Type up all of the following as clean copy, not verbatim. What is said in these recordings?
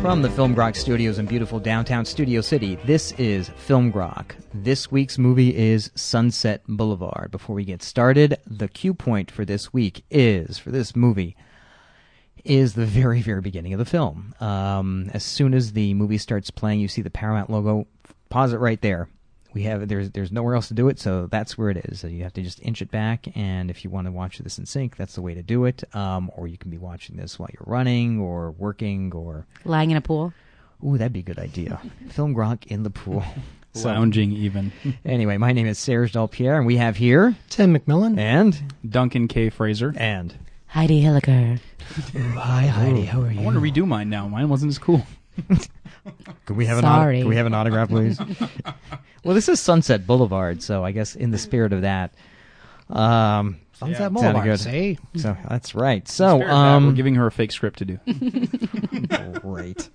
From the Film Grok studios in beautiful downtown Studio City, this is Film Grok. This week's movie is Sunset Boulevard. Before we get started, the cue point for this week is, for this movie, is the very, very beginning of the film. As soon as the movie starts playing, you see the Paramount logo. Pause it right there. There's nowhere else to do it, so that's where it is. So you have to just inch it back, and if you want to watch this in sync, that's the way to do it. Or you can be watching this while you're running or working or lying in a pool. Ooh, that'd be a good idea. Film Grok in the pool. Lounging even. Anyway, my name is Serge Delpierre, and we have here Tim McMillan and Duncan K. Fraser. And Heidi Hilliker. Hi, Heidi. How are you? I want to redo mine now. Mine wasn't as cool. Could we have Sorry. Can we have an autograph, please? Well, this is Sunset Boulevard, so I guess in the spirit of that, Sunset Boulevard. good. See? So that's right. So We're giving her a fake script to do. Great.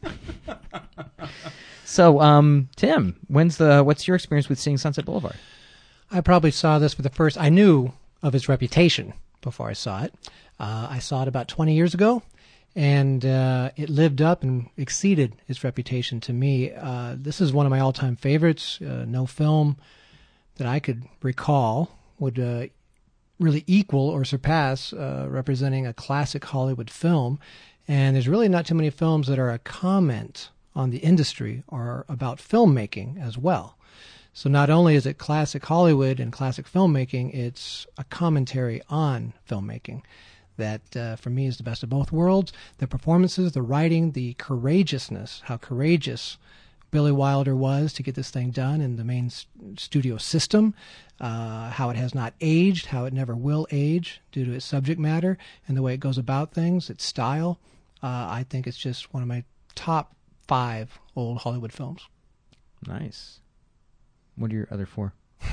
So, Tim, what's your experience with seeing Sunset Boulevard? I probably saw this for the first. I knew of its reputation before I saw it. I saw it about 20 years ago, and it lived up and exceeded its reputation to me. This is one of my all-time favorites. No film that I could recall would really equal or surpass representing a classic Hollywood film. And there's really not too many films that are a comment on the industry or about filmmaking as well. So not only is it classic Hollywood and classic filmmaking, it's a commentary on filmmaking that for me is the best of both worlds. The performances, the writing, the courageousness, how courageous Billy Wilder was to get this thing done in the main studio system, how it has not aged, how it never will age due to its subject matter and the way it goes about things, its style. I think it's just one of my top 5 old Hollywood films. Nice. What are your other 4?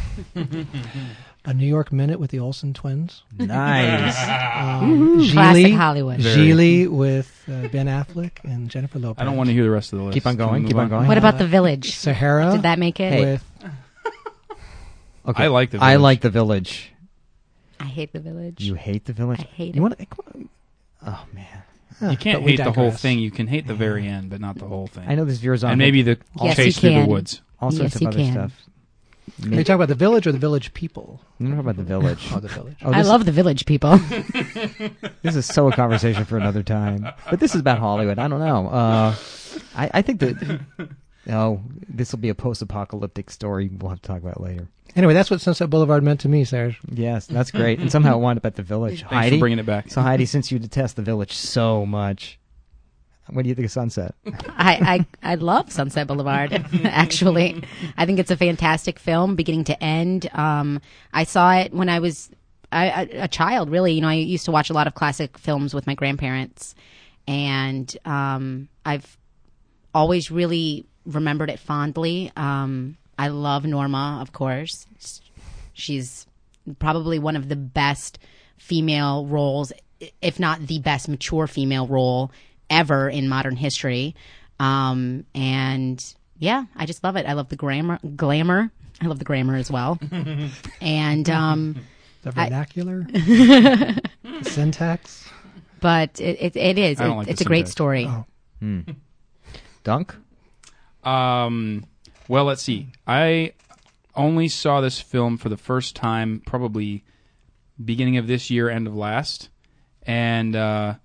A New York Minute with the Olsen twins. Nice. Classic Hollywood. Gigli with Ben Affleck and Jennifer Lopez. I don't want to hear the rest of the list. Keep on going. Keep on going. What about The Village? Sahara. Did that make it? With Okay. I like The Village. I like The Village. I hate The Village. You hate The Village? I hate you it. Oh man. You can't but we hate the whole digress. thing. You can hate the very end, but not the whole thing. I know this veers on. And maybe the Yes, chase you through the can. woods. all sorts Yes, of you other can. stuff. Are you talking about the village or the village people? I'm talking about The Village. Oh, the village. Oh, I this- love The Village, people. This is so a conversation for another time. But this is about Hollywood. I don't know. I think that this will be a post-apocalyptic story we'll have to talk about later. Anyway, that's what Sunset Boulevard meant to me, Serge. Yes, that's great. And somehow it wound up at The Village. Thanks Heidi? for bringing it back. So Heidi, since you detest The Village so much, what do you think of Sunset? I love Sunset Boulevard, actually. I think it's a fantastic film, beginning to end. I saw it when I was a child, really. You know, I used to watch a lot of classic films with my grandparents, and I've always really remembered it fondly. I love Norma, of course. She's probably one of the best female roles, if not the best mature female role ever in modern history. And yeah, I just love it. I love the glamour. I love the grammar as well. And The vernacular, the syntax. but it is. I don't like It's the a great syntax. story. Oh. Dunk? Well, let's see. I only saw this film for the first time probably beginning of this year, end of last. And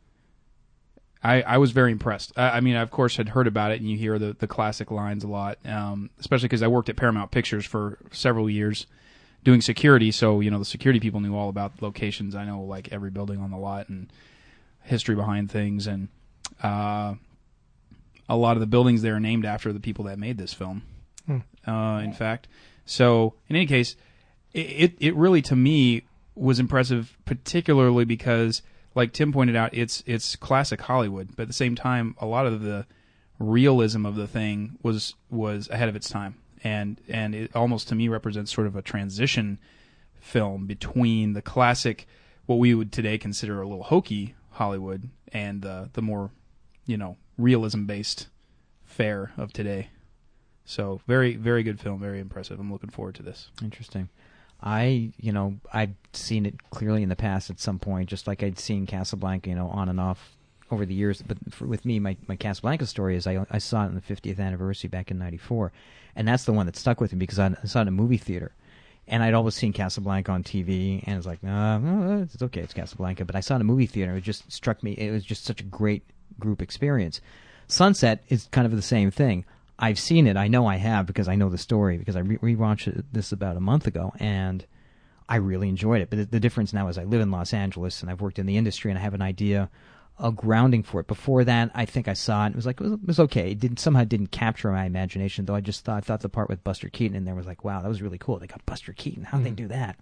I was very impressed. I mean, I, of course, had heard about it, and you hear the classic lines a lot, especially because I worked at Paramount Pictures for several years doing security. So, you know, the security people knew all about the locations. I know, like, every building on the lot and history behind things. And a lot of the buildings there are named after the people that made this film, in fact. So, in any case, it really, to me, was impressive, particularly because, like Tim pointed out, it's classic Hollywood, but at the same time, a lot of the realism of the thing was ahead of its time, and it almost, to me, represents sort of a transition film between the classic, what we would today consider a little hokey Hollywood, and the more, you know, realism-based fare of today. So very, very good film, very impressive. I'm looking forward to this. Interesting. I've seen it clearly in the past at some point, just like I'd seen Casablanca, on and off over the years, but with me, my Casablanca story is I saw it on the 50th anniversary back in '94, and that's the one that stuck with me because I saw it in a movie theater, and I'd always seen Casablanca on TV, and it's like, no, it's okay, it's Casablanca, but I saw it in a movie theater. It just struck me. It was just such a great group experience. Sunset is kind of the same thing. I've seen it. I know I have because I know the story because I rewatched this about a month ago, and I really enjoyed it. But the difference now is I live in Los Angeles and I've worked in the industry and I have an idea, a grounding for it. Before that, I think I saw it and it was like, it was okay. It somehow didn't capture my imagination, though. I thought the part with Buster Keaton in there was like, wow, that was really cool. They got Buster Keaton. How did they do that?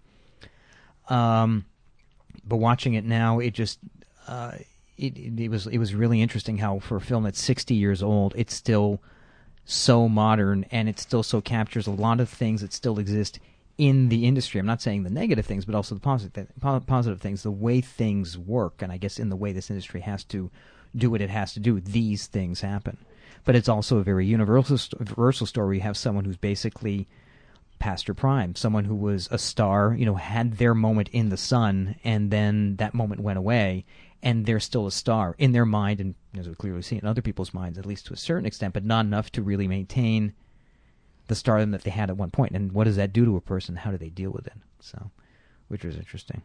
But watching it now, it just it was really interesting how for a film that's 60 years old, it's still so modern and it still so captures a lot of things that still exist in the industry. I'm not saying the negative things, but also the positive things, the way things work, and I guess in the way this industry has to do what it has to do, these things happen. But it's also a very universal story. You have someone who's basically past her prime, someone who was a star, had their moment in the sun, and then that moment went away, and they're still a star in their mind, and as we clearly see in other people's minds, at least to a certain extent, but not enough to really maintain the stardom that they had at one point. And what does that do to a person? How do they deal with it? So, which was interesting.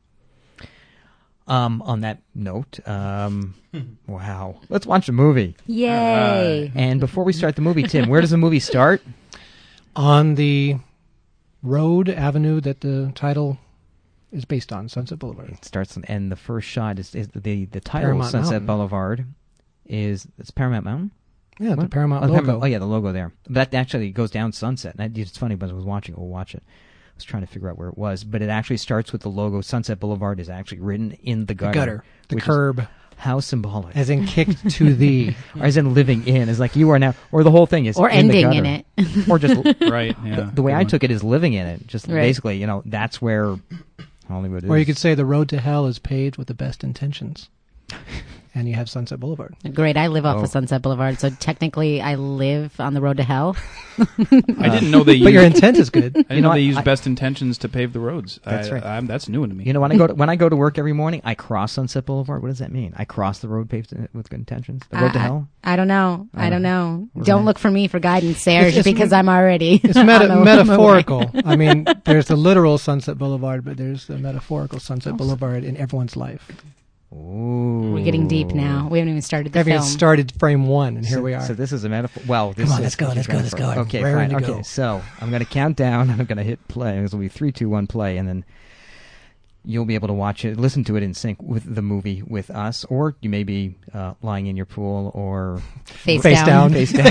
On that note, wow, let's watch a movie. Yay! And before we start the movie, Tim, where does the movie start? On the road avenue that the title is based on, Sunset Boulevard. It starts, and the first shot is the title, Paramount Sunset Mountain. Boulevard, it's Paramount Mountain? Yeah, the Paramount the logo. Oh, yeah, the logo there. But that actually goes down Sunset. And it's funny, but as I was watching it, we'll watch it. I was trying to figure out where it was, but it actually starts with the logo. Sunset Boulevard is actually written in the gutter. The which curb. is how symbolic. As in kicked to thee. Or as in living in. It's like you are now, or the whole thing is Or in the ending gutter. in it. Or just, Right, yeah. the way Good I one. took it is living in it. Just Right. basically, that's where Hollywood is. Or you could say the road to hell is paved with the best intentions. And you have Sunset Boulevard. Great. I live off Oh. of Sunset Boulevard, so technically I live on the road to hell. I didn't know they But your used. intent is good. I didn't You know know they what? use best intentions to pave the roads. That's right. That's new to me. When I go to work every morning, I cross Sunset Boulevard. What does that mean? I cross the road paved with good intentions. The road to hell. I don't know. I don't know. What Don't is look for me for guidance, Serge, It's because I'm already. It's on the metaphorical. I mean, there's the literal Sunset Boulevard, but there's the metaphorical Sunset Boulevard in everyone's life. Ooh. We're getting deep now. We haven't even started the Haven't even film. started frame one, and here we are. So this is a metaphor. Well, this Come on, is, let's go, this let's is go, let's go. metaphor. I'm Okay, raring fine. to Okay, go. so I'm going to count down, and I'm going to hit play. This will be 3, 2, 1, play, and then you'll be able to watch it, listen to it in sync with the movie with us, or you may be lying in your pool or Face down. face down.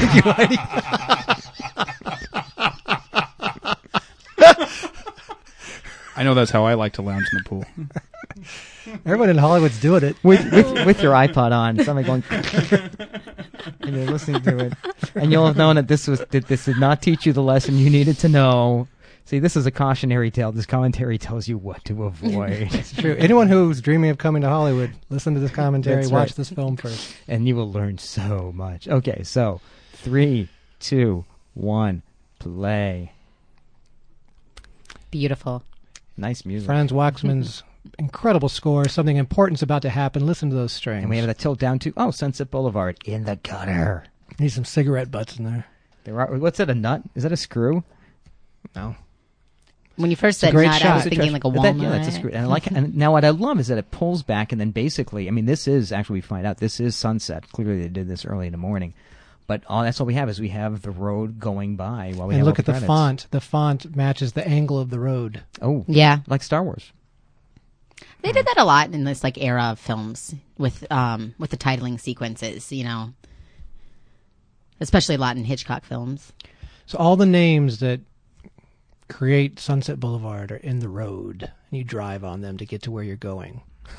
I know that's how I like to lounge in the pool. Everyone in Hollywood's doing it. with your iPod on, somebody going, and you're listening to it, and you'll have known that this did not teach you the lesson you needed to know. See, this is a cautionary tale. This commentary tells you what to avoid, It's true. Anyone who's dreaming of coming to Hollywood, listen to this commentary, That's watch right. this film first. and you will learn so much. Okay, so 3, 2, 1, play. Beautiful. Nice music. Franz Waxman's incredible score. Something important's about to happen. Listen to those strings. And we have that tilt down to Sunset Boulevard in the gutter. Need some cigarette butts in there. There are. What's that? A nut? Is that a screw? No. When you first a said great nut, I shot. was thinking like a walnut. Yeah, that's a screw. And I like. And now what I love is that it pulls back, and then basically, I mean, this is actually we find out this is sunset. Clearly, they did this early in the morning, but that's all we have is we have the road going by while we And have look all at the credits. font. The font matches the angle of the road. Oh, Yeah. like Star Wars. They did that a lot in this like era of films with the titling sequences, especially a lot in Hitchcock films. So all the names that create Sunset Boulevard are in the road, and you drive on them to get to where you're going.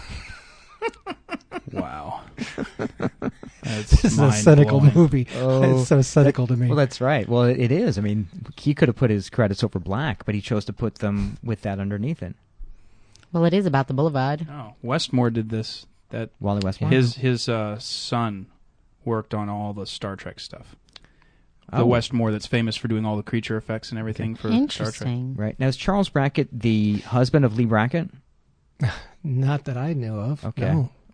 Wow. This is a cynical movie. Oh. It's so cynical to me. Well, that's right. Well, it is. I mean, he could have put his credits over black, but he chose to put them with that underneath it. Well, it is about the boulevard. Oh, Westmore did this. That Wally Westmore. his son worked on all the Star Trek stuff. The Oh. Westmore that's famous for doing all the creature effects and everything for Star Trek. Interesting. Right. Now, is Charles Brackett the husband of Lee Brackett? Not that I knew of. Okay. No.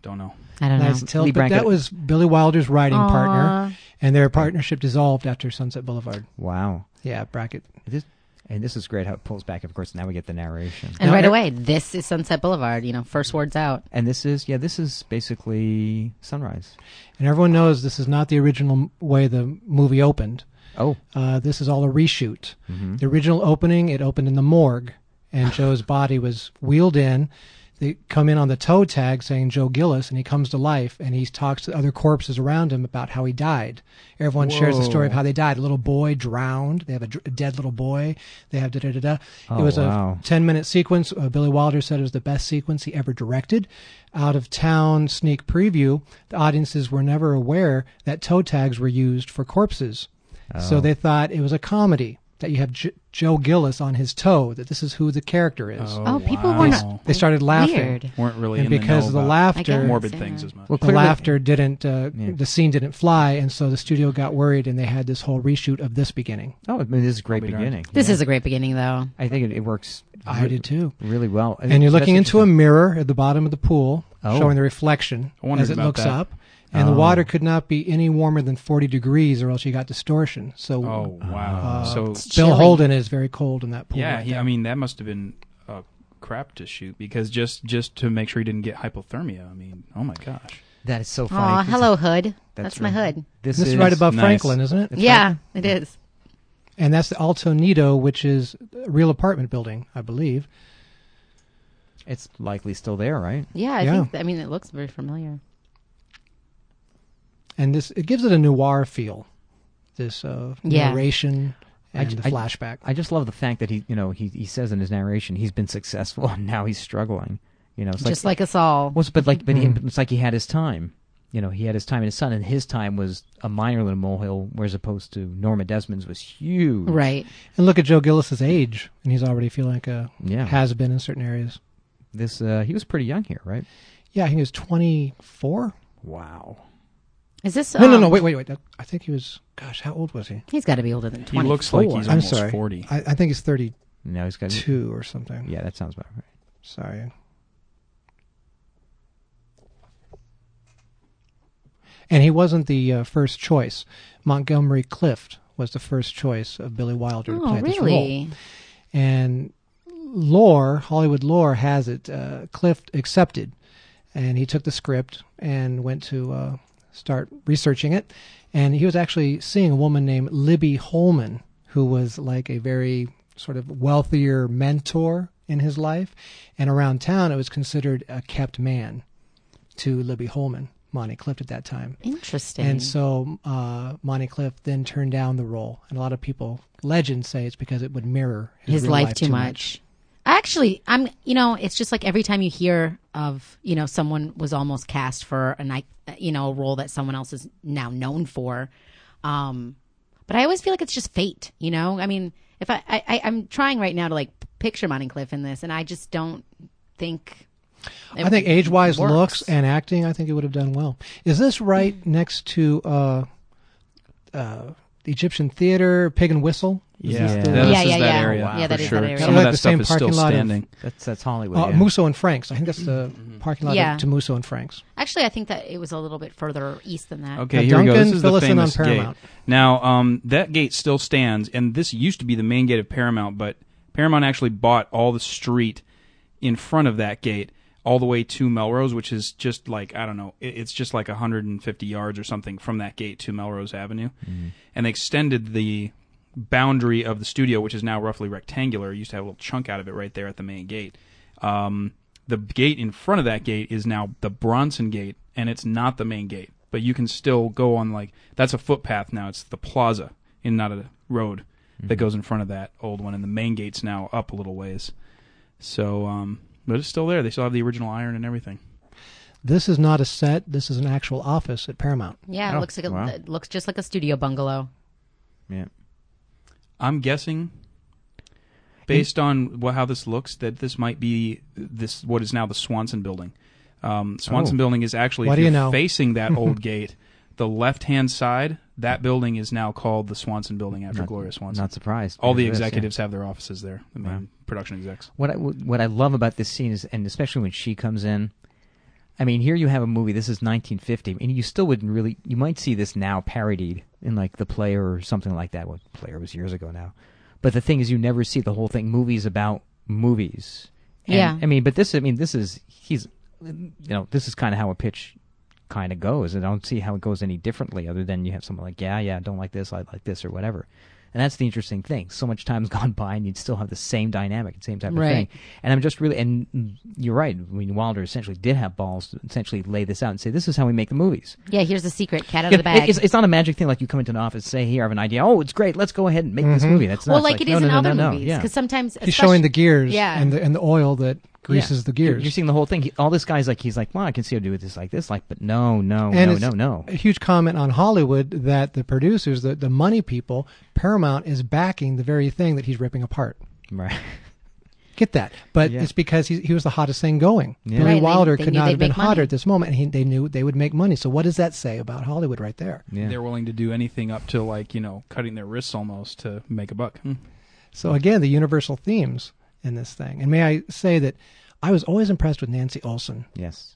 Don't know. I don't know. Nice tilt, Lee but that Brackett- was Billy Wilder's writing Aw. partner, and their partnership dissolved after Sunset Boulevard. Wow. Yeah, Brackett. And this is great how it pulls back. Of course, now we get the narration. And Now, right er- away, this is Sunset Boulevard. First words out. And this is basically Sunrise. And everyone knows this is not the original way the movie opened. Oh. This is all a reshoot. Mm-hmm. The original opening, it opened in the morgue, and Joe's body was wheeled in. They come in on the toe tag saying Joe Gillis, and he comes to life, and he talks to other corpses around him about how he died. Everyone shares the story of how they died. A little boy drowned. They have a dead little boy. They have da-da-da-da. Oh, It was wow. a 10-minute sequence. Billy Wilder said it was the best sequence he ever directed. Out-of-town sneak preview, the audiences were never aware that toe tags were used for corpses. So they thought it was a comedy, that you have Joe Gillis on his toe, that this is who the character is. Oh, people wow. were not They started laughing. weird. Weren't really And in the because know of the about laughter, morbid Yeah. things as much. Well, the clearly- laughter didn't, the scene didn't fly, and so the studio got worried, and they had this whole reshoot of this beginning. Oh, I mean, this is a great Probably darned. beginning. This Yeah. is a great beginning, though. I think it works. I did too. Really well. And you're That's looking into a interesting. mirror at the bottom of the pool, Oh. showing the reflection I wondered as it about looks that. up. And the Oh. water could not be any warmer than 40 degrees, or else you got distortion. So Oh wow! so Bill chilly. Holden is very cold in that pool. yeah, right I there. mean that must have been crap to shoot because just to make sure he didn't get hypothermia. I mean, oh my gosh. That is so funny. Aw, 'cause hello, hood. that's That's my right. hood. This this is is right above nice. Franklin, isn't it? Yeah, it is. And that's the Alto Nido, which is a real apartment building, I believe. It's likely still there, right? Yeah, Yeah. I mean, it looks very familiar. And it gives it a noir feel. This Yeah. narration and the I- flashback. I just love the fact that he says in his narration he's been successful and now he's struggling. It's Just like us all. Well, but it's like he had his time. He had his time in his son, and his time was a minor little molehill, whereas opposed to Norma Desmond's was huge. Right. And look at Joe Gillis's age, and he's already feeling like a Yeah. has been in certain areas. This he was pretty young here, right? Yeah, I think he was 24. Wow. Is this? No, wait. I think he was. Gosh, how old was he? He's got to be older than He 24. looks like he's I'm almost sorry. 40. I think he's 32 No, he's got. or something. Yeah, that sounds about right. Sorry. And he wasn't the first choice. Montgomery Clift was the first choice of Billy Wilder to Oh, play this role. really? And Hollywood lore has it, Clift accepted. And he took the script and went to start researching it. And he was actually seeing a woman named Libby Holman, who was like a very sort of wealthier mentor in his life. And around town, it was considered a kept man to Libby Holman, Monty Clift at that time. Interesting. And so Monty Clift then turned down the role. And a lot of legends say it's because it would mirror his real life too much. Actually, it's just like every time you hear of, someone was almost cast for a role that someone else is now known for. But I always feel like it's just fate, I mean, if I'm trying right now to like picture Monty Clift in this, and I just don't think. I think age-wise, works. looks and acting, I think it would have done well. Is this right next to the Egyptian Theater, Pig and Whistle? Is Yeah, this the- this Yeah, is yeah, that yeah. area. Yeah, for that is sure. that area. Some Kinda of like that the same stuff is still parking lot of- standing. That's Hollywood. Yeah. Musso and Frank's. I think that's the parking lot Yeah. to Musso and Frank's. Actually, I think that it was a little bit further east than that. Okay, Now, here we go. Duncan, This is fill the us in on famous gate. Paramount. Now, that gate still stands, and this used to be the main gate of Paramount, but Paramount actually bought all the street in front of that gate all the way to Melrose, which is just like, I don't know, it's just like 150 yards or something from that gate to Melrose Avenue. Mm-hmm. And they extended the boundary of the studio, which is now roughly rectangular. It used to have a little chunk out of it right there at the main gate. The gate in front of that gate is now the Bronson Gate, and it's not the main gate. But you can still go on, like, that's a footpath now. It's the plaza, and not a road that goes in front of that old one. And the main gate's now up a little ways. So, but it's still there. They still have the original iron and everything. This is not a set. This is an actual office at Paramount. Yeah, Oh, it looks like wow. it looks just like a studio bungalow. Yeah. I'm guessing, based on how this looks, that this might be what is now the Swanson Building. Swanson Building is actually, What if do you you're know? facing that old gate, the left-hand side, that building is now called the Swanson Building after Gloria Swanson. Not surprised. All the because of this, yeah. executives have their offices there, the main production execs. What I love about this scene is, and especially when she comes in, I mean, here you have a movie. This is 1950, and you still wouldn't really. You might see this now parodied in like The Player or something like that. Well, Player was years ago now, but the thing is, you never see the whole thing. Movies about movies. And, Yeah. I mean, but this. I mean, this is he's. This is kind of how a pitch kind of goes. I don't see how it goes any differently, other than you have someone like, yeah, don't like this, I like this, or whatever. And that's the interesting thing. So much time's gone by, and you'd still have the same dynamic, same type of Right. thing. And I'm just really, and you're right. I mean, Wilder essentially did have balls to essentially lay this out and say, "This is how we make the movies." Yeah, here's the secret. Cat out of the bag. It's not a magic thing like you come into an office, say, "Here, I have an idea. Oh, it's great. Let's go ahead and make this movie." That's not well, like it is in other movies. Yeah. Because sometimes... He's showing the gears Yeah. and the oil that greases Yeah. the gears. You're seeing the whole thing. All this guy's like, he's like, well, I can see how to do this like this, like, but no. A huge comment on Hollywood that the producers, the money people, Paramount is backing the very thing that he's ripping apart. Right. Get that? But Yeah. it's because he was the hottest thing going. Yeah. Billy Right, they- Wilder they could knew not they'd have been make hotter money. at this moment, and they knew they would make money. So what does that say about Hollywood right there? Yeah. They're willing to do anything up to like cutting their wrists almost to make a buck. So again, the universal themes in this thing. And may I say that I was always impressed with Nancy Olson. Yes.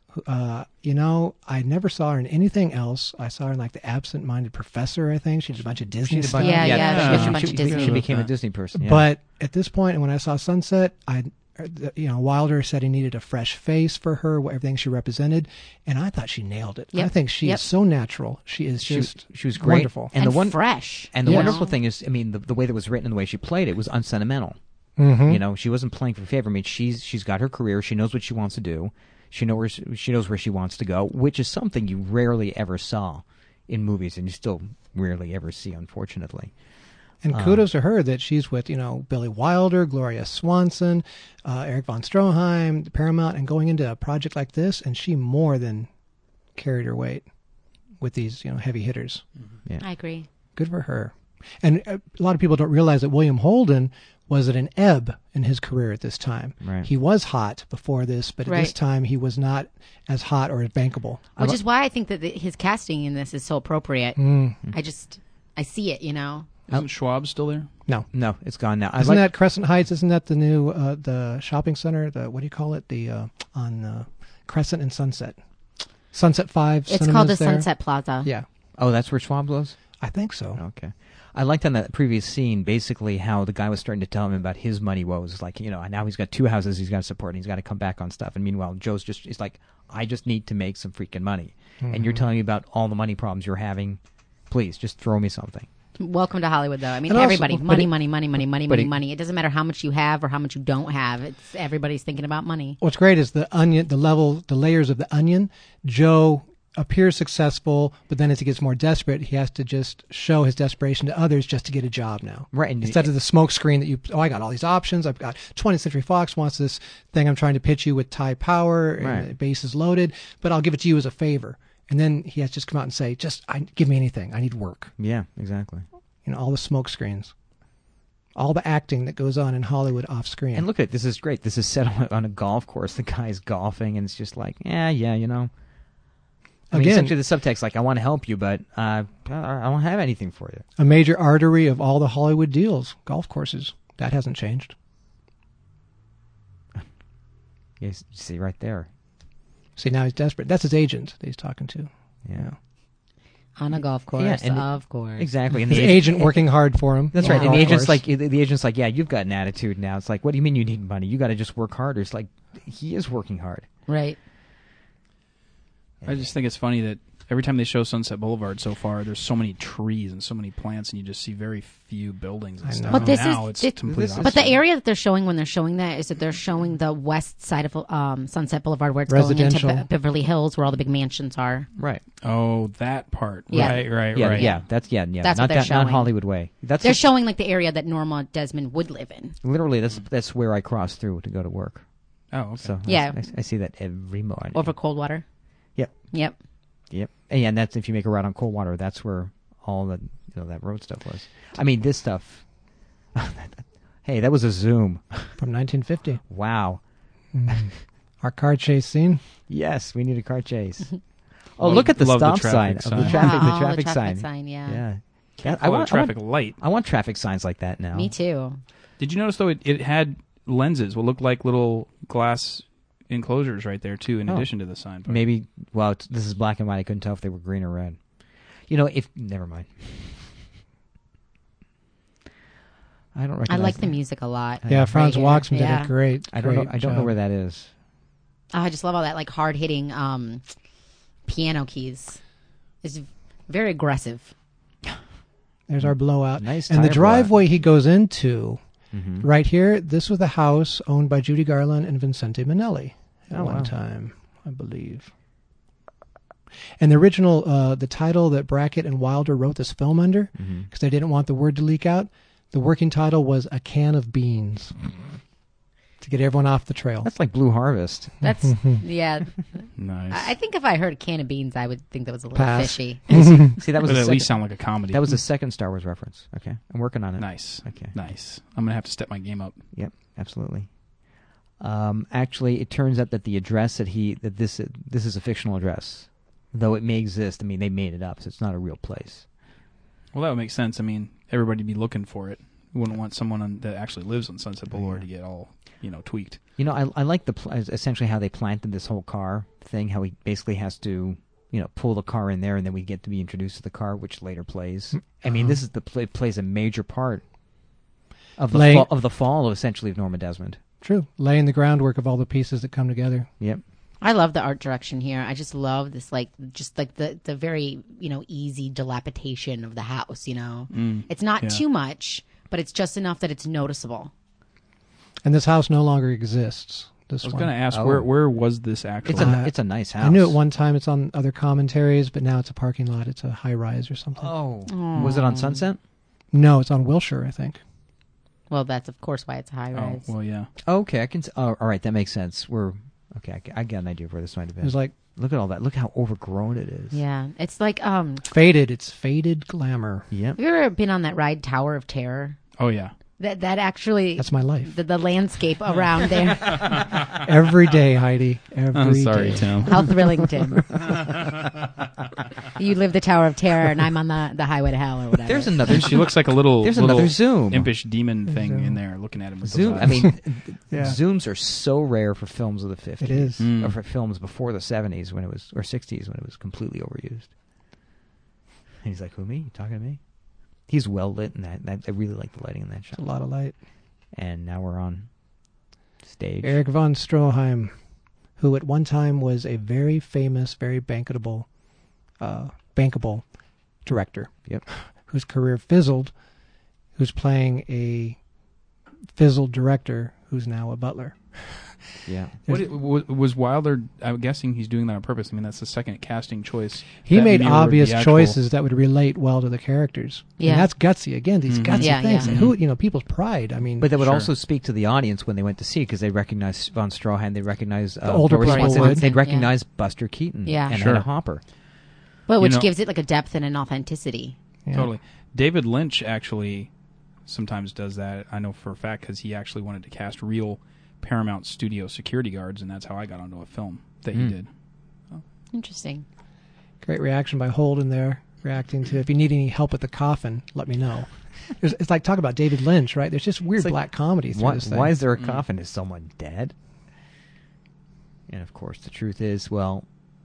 I never saw her in anything else. I saw her in like The Absent-Minded Professor, I think. She did a bunch of Disney stuff. Yeah, she did a bunch of She Disney. became a Disney person. Yeah. But at this point, and when I saw Sunset, Wilder said he needed a fresh face for her, everything she represented, and I thought she nailed it. Yep. I think she Yep. is so natural. She is she just was great. wonderful. And the fresh. And the Yes. wonderful thing is, I mean, the way that was written and the way she played it was unsentimental. Mm-hmm. She wasn't playing for favor. I mean, she's got her career. She knows what she wants to do. She knows where she wants to go, which is something you rarely ever saw in movies, and you still rarely ever see, unfortunately. And kudos to her that she's with, Billy Wilder, Gloria Swanson, Eric von Stroheim, Paramount, and going into a project like this, and she more than carried her weight with these, heavy hitters. Yeah. I agree. Good for her. And a lot of people don't realize that William Holden was at an ebb in his career at this time. Right. He was hot before this, but at this Right. time he was not as hot or as bankable. Which is why I think that his casting in this is so appropriate. I see it, Isn't Schwab still there? No, it's gone now. Isn't that Crescent Heights? Isn't that the new the shopping center? What do you call it? The on Crescent and Sunset. Sunset 5. It's called the Cinemas there. Sunset Plaza. Yeah, Oh, that's where Schwab was? I think so. Okay. I liked on that previous scene basically how the guy was starting to tell him about his money woes. Like, now he's got 2 houses he's got to support and he's got to come back on stuff. And meanwhile, he's like, I just need to make some freaking money. And you're telling me about all the money problems you're having. Please, just throw me something. Welcome to Hollywood, though. I mean, And also- everybody, but money, it- money, money, money, money, but money, it- money. It doesn't matter how much you have or how much you don't have. It's everybody's thinking about money. What's great is the layers of the onion. Joe appears successful, but then as he gets more desperate, he has to just show his desperation to others just to get a job now. Right, and- Instead of the smoke screen that I got all these options. I've got 20th Century Fox wants this thing I'm trying to pitch you with Tide Power, and Right. the base is loaded, but I'll give it to you as a favor. And then he has to just come out and say, give me anything. I need work. Yeah, exactly. All the smoke screens. All the acting that goes on in Hollywood off screen. And look at it. This is great. This is set on a golf course. The guy's golfing, and it's just like, I mean, Again- essentially the subtext, like, I want to help you, but I don't have anything for you. A major artery of all the Hollywood deals, golf courses. That hasn't changed. You see right there. See, now he's desperate. That's his agent that he's talking to. Yeah. On a golf course, Yeah, and of course. Exactly. And His agent working hard for him. That's on right. And the golf agent's course. like, the agent's like, yeah, you've got an attitude now. It's like, what do you mean you need money? You got to just work harder. It's like, he is working hard. Right. I just think it's funny that every time they show Sunset Boulevard so far, there's so many trees and so many plants, and you just see very few buildings and I know. stuff. But this now is- it's it- complete this- But the opposite. area that they're showing when they're showing that is that they're showing the west side of Sunset Boulevard, where it's going into Residential. Beverly Hills, where all the big mansions are. Right. Oh, that part. Yeah. Right. Yeah. Right. Yeah. That's That's not what they're not showing. Hollywood way. That's They're showing like the area that Norma Desmond would live in. literally that's where I cross through to go to work. Oh, okay. So Yeah. I see that every morning. Over Coldwater. Yep. Yep. Yep. And that's if you make a route on Coldwater, that's where all the that road stuff was. I mean, this stuff. Hey, that was a zoom. From 1950. Wow. Our car chase scene. Yes, we need a car chase. Oh, Love- look at the love the stop sign traffic of the sign. traffic. Oh, The traffic sign. Yeah. Yeah. Can't I call it want a traffic light. I want traffic signs like that now. Me too. Did you notice though it had lenses? What looked like little glass enclosures right there too, in addition to the sign. But Maybe. Well, this is black and white. I couldn't tell if they were green or red. Never mind. I don't I recognize. like the music a lot. Yeah, Franz Right here. Waxman did Yeah. a great. I don't know. great I don't know job. where that is. Oh, I just love all that like hard hitting piano keys. It's very aggressive. There's our blowout. Nice And the tire driveway he goes into, Mm-hmm. right here, this was the house owned by Judy Garland and Vincente Minnelli at one wow. time, I believe. And the original, the title that Brackett and Wilder wrote this film under, because they didn't want the word to leak out, the working title was A Can of Beans, to get everyone off the trail. That's like Blue Harvest. That's yeah. nice. I think if I heard a can of beans, I would think that was a little Pass. fishy. See, that was But the at least second, sound like a comedy. that was the second Star Wars reference. Okay, I'm working on it. nice. Okay. Nice. I'm gonna have to step my game up. Yep, absolutely. Actually, it turns out that the address that this is a fictional address, though it may exist. I mean, they made it up, so it's not a real place. Well, that would make sense. I mean, everybody'd be looking for it. You wouldn't want someone that actually lives on Sunset Boulevard to get all tweaked. I like essentially how they planted this whole car thing. How he basically has to pull the car in there, and then we get to be introduced to the car, which later plays. I mean, this is plays a major part of the fall of essentially of Norma Desmond. True. Laying the groundwork of all the pieces that come together. Yep. I love the art direction here. I just love this, just the very easy dilapidation of the house. It's not too much, but it's just enough that it's noticeable. And this house no longer exists. This I was one. going to ask, Oh. where was this actually? It's a nice house. I knew at one time it's on other commentaries, but now it's a parking lot. It's a high rise or something. Oh, was it on Sunset? No, it's on Wilshire, I think. Well, that's of course why it's a high Oh, rise. well, yeah. Okay, I can. All right, that makes sense. I got an idea of where this might have It been. was like Look at all that. Look how overgrown it is. Yeah, it's like faded. It's faded glamour. Yep. have you ever been on that ride Tower of Terror? Oh, yeah. That actually That's my life. the landscape around there. Every day, Heidi. Every I'm sorry, day. Tim. How thrilling, Tim. You live the Tower of Terror, and I'm on the highway to hell, or whatever. There's another. She looks like a little There's little another zoom. impish demon thing Zoom. in there looking at him with Zoom. those I eyes. mean, Yeah. zooms are so rare for films of the 50s. It is. Or for films before the 70s when it was, or 60s when it was completely overused. And he's like, "Who, me? You talking to me?" He's well lit in that. I really like the lighting in that shot. It's a lot of light. And now we're on stage. Erich von Stroheim, who at one time was a very famous, very bankable director. Yep. Whose career fizzled, who's playing a fizzled director who's now a butler. Yeah. Was Wilder? I'm guessing he's doing that on purpose. I mean, that's the second casting choice. He that made mirrored obvious the actual- choices that would relate well to the characters. Yeah. And that's gutsy. Again, these gutsy Yeah, things. yeah. Who, people's pride. I mean, But that would Sure. also speak to the audience when they went to see it because they recognize von Stroheim, they recognize older Gloria people Swanson, would. they'd recognize Buster Keaton Yeah. and Sure. Hedda Hopper. well, which You know- gives it like a depth and an authenticity. yeah. Totally. David Lynch actually sometimes does that. I know for a fact because he actually wanted to cast real Paramount Studio security guards, and that's how I got onto a film that he did. Interesting. Great reaction by Holden there, reacting to, if you need any help with the coffin, let me know. It's like, talk about David Lynch, right? There's just weird like, black comedy through Why, this thing. why is there a coffin? Is someone dead? And of course, the truth is, well,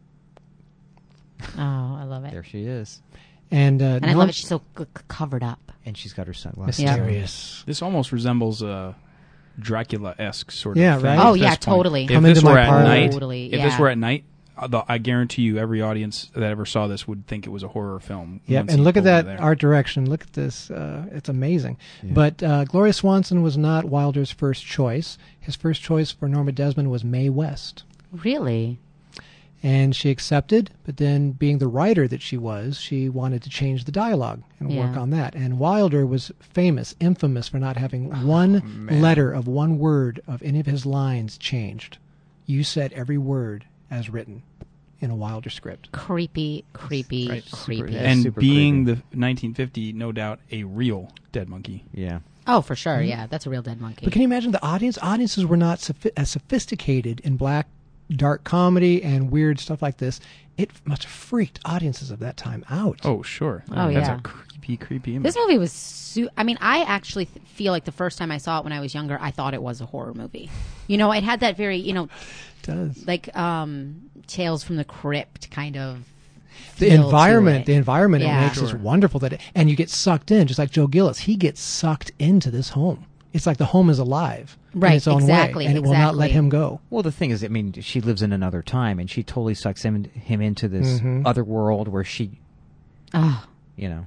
Oh, I love it. there she is. And, And I love it. She's so covered up. And she's got her sunglasses. mysterious. This almost resembles a Dracula-esque sort Yeah, of thing. right? Oh, at yeah, this point. totally. If Come this into were my at parlor. night, Totally, if this yeah. were at night, I guarantee you, every audience that ever saw this would think it was a horror film. Yeah, once and he look at pulled that it there. art direction. Look at this. It's amazing. But Gloria Swanson was not Wilder's first choice. His first choice for Norma Desmond was Mae West. Really? And she accepted, but then being the writer that she was, she wanted to change the dialogue and work Yeah. on that. And Wilder was infamous for not having one letter of one word of any of his lines changed. You said every word as written in a Wilder script. Creepy, creepy, Right. creepy. Yeah. And super being creepy. the 1950, no doubt, a real dead monkey. Yeah. Oh, for sure. Yeah, that's a real dead monkey. But can you imagine the audience? Audiences were not as sophisticated in black dark comedy and weird stuff like this, it must have freaked audiences of that time out. Oh, sure. Oh, That's yeah. a creepy image. This movie was I mean, I actually feel like the first time I saw it when I was younger, I thought it was a horror movie. You know, it had that very, you know, It does. like Tales from the Crypt kind of The feel to environment it. it Yeah. makes is wonderful. And you get sucked in, just like Joe Gillis. He gets sucked into this home. It's like the home is alive in Right, its own exactly, way, and it will not let exactly. him go. Well, the thing is, I mean, she lives in another time, and she totally sucks him into this other world where she, Oh, you know,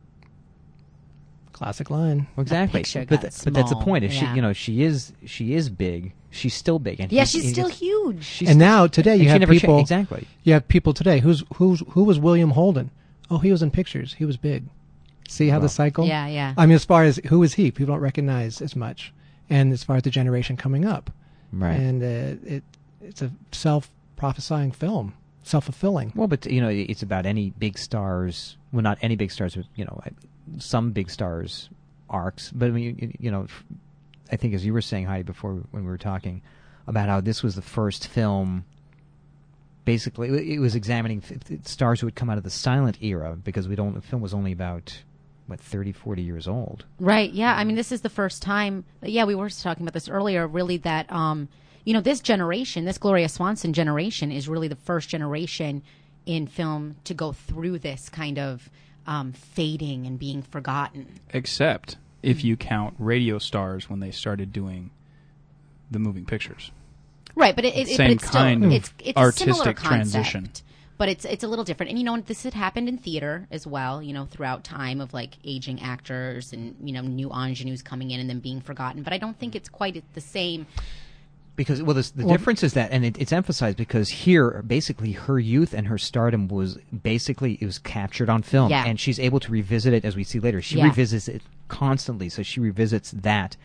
Classic line. well, exactly. picture But got but that's the small, point. Is yeah. she, you know, she is big. She's still big, and yeah, he's she's still just- huge. she's- And now today and you she have never people. exactly. You have people today. Who was William Holden? Oh, he was in pictures. He was big. See how the Well, cycle? Yeah, yeah. I mean, as far as who is he, people don't recognize as much, and as far as the generation coming up, Right. and it's a self-prophesying film, self-fulfilling. Well, but you know, it's about any big stars. Well, not any big stars, but you know, some big stars arcs. But I mean, you know, I think as you were saying, Heidi, before when we were talking about how this was the first film. Basically, it was examining stars who had come out of the silent era because the film was only about 30, 40 years old. Right. Yeah. I mean, this is the first time. Yeah, we were talking about this earlier. Really, that you know, this generation, this Gloria Swanson generation, is really the first generation in film to go through this kind of fading and being forgotten. Except if you count radio stars when they started doing the moving pictures. Right, but but Same it's still kind of it's a similar artistic concept, transition. but it's a little different. And you know, this had happened in theater as well. You know, throughout time of like aging actors and you know new ingenues coming in and then being forgotten. But I don't think it's quite the same. Because the difference is that, and it's emphasized because here, basically, her youth and her stardom was captured on film, Yeah. and she's able to revisit it as we see later. She Yeah. revisits it constantly, so she revisits that,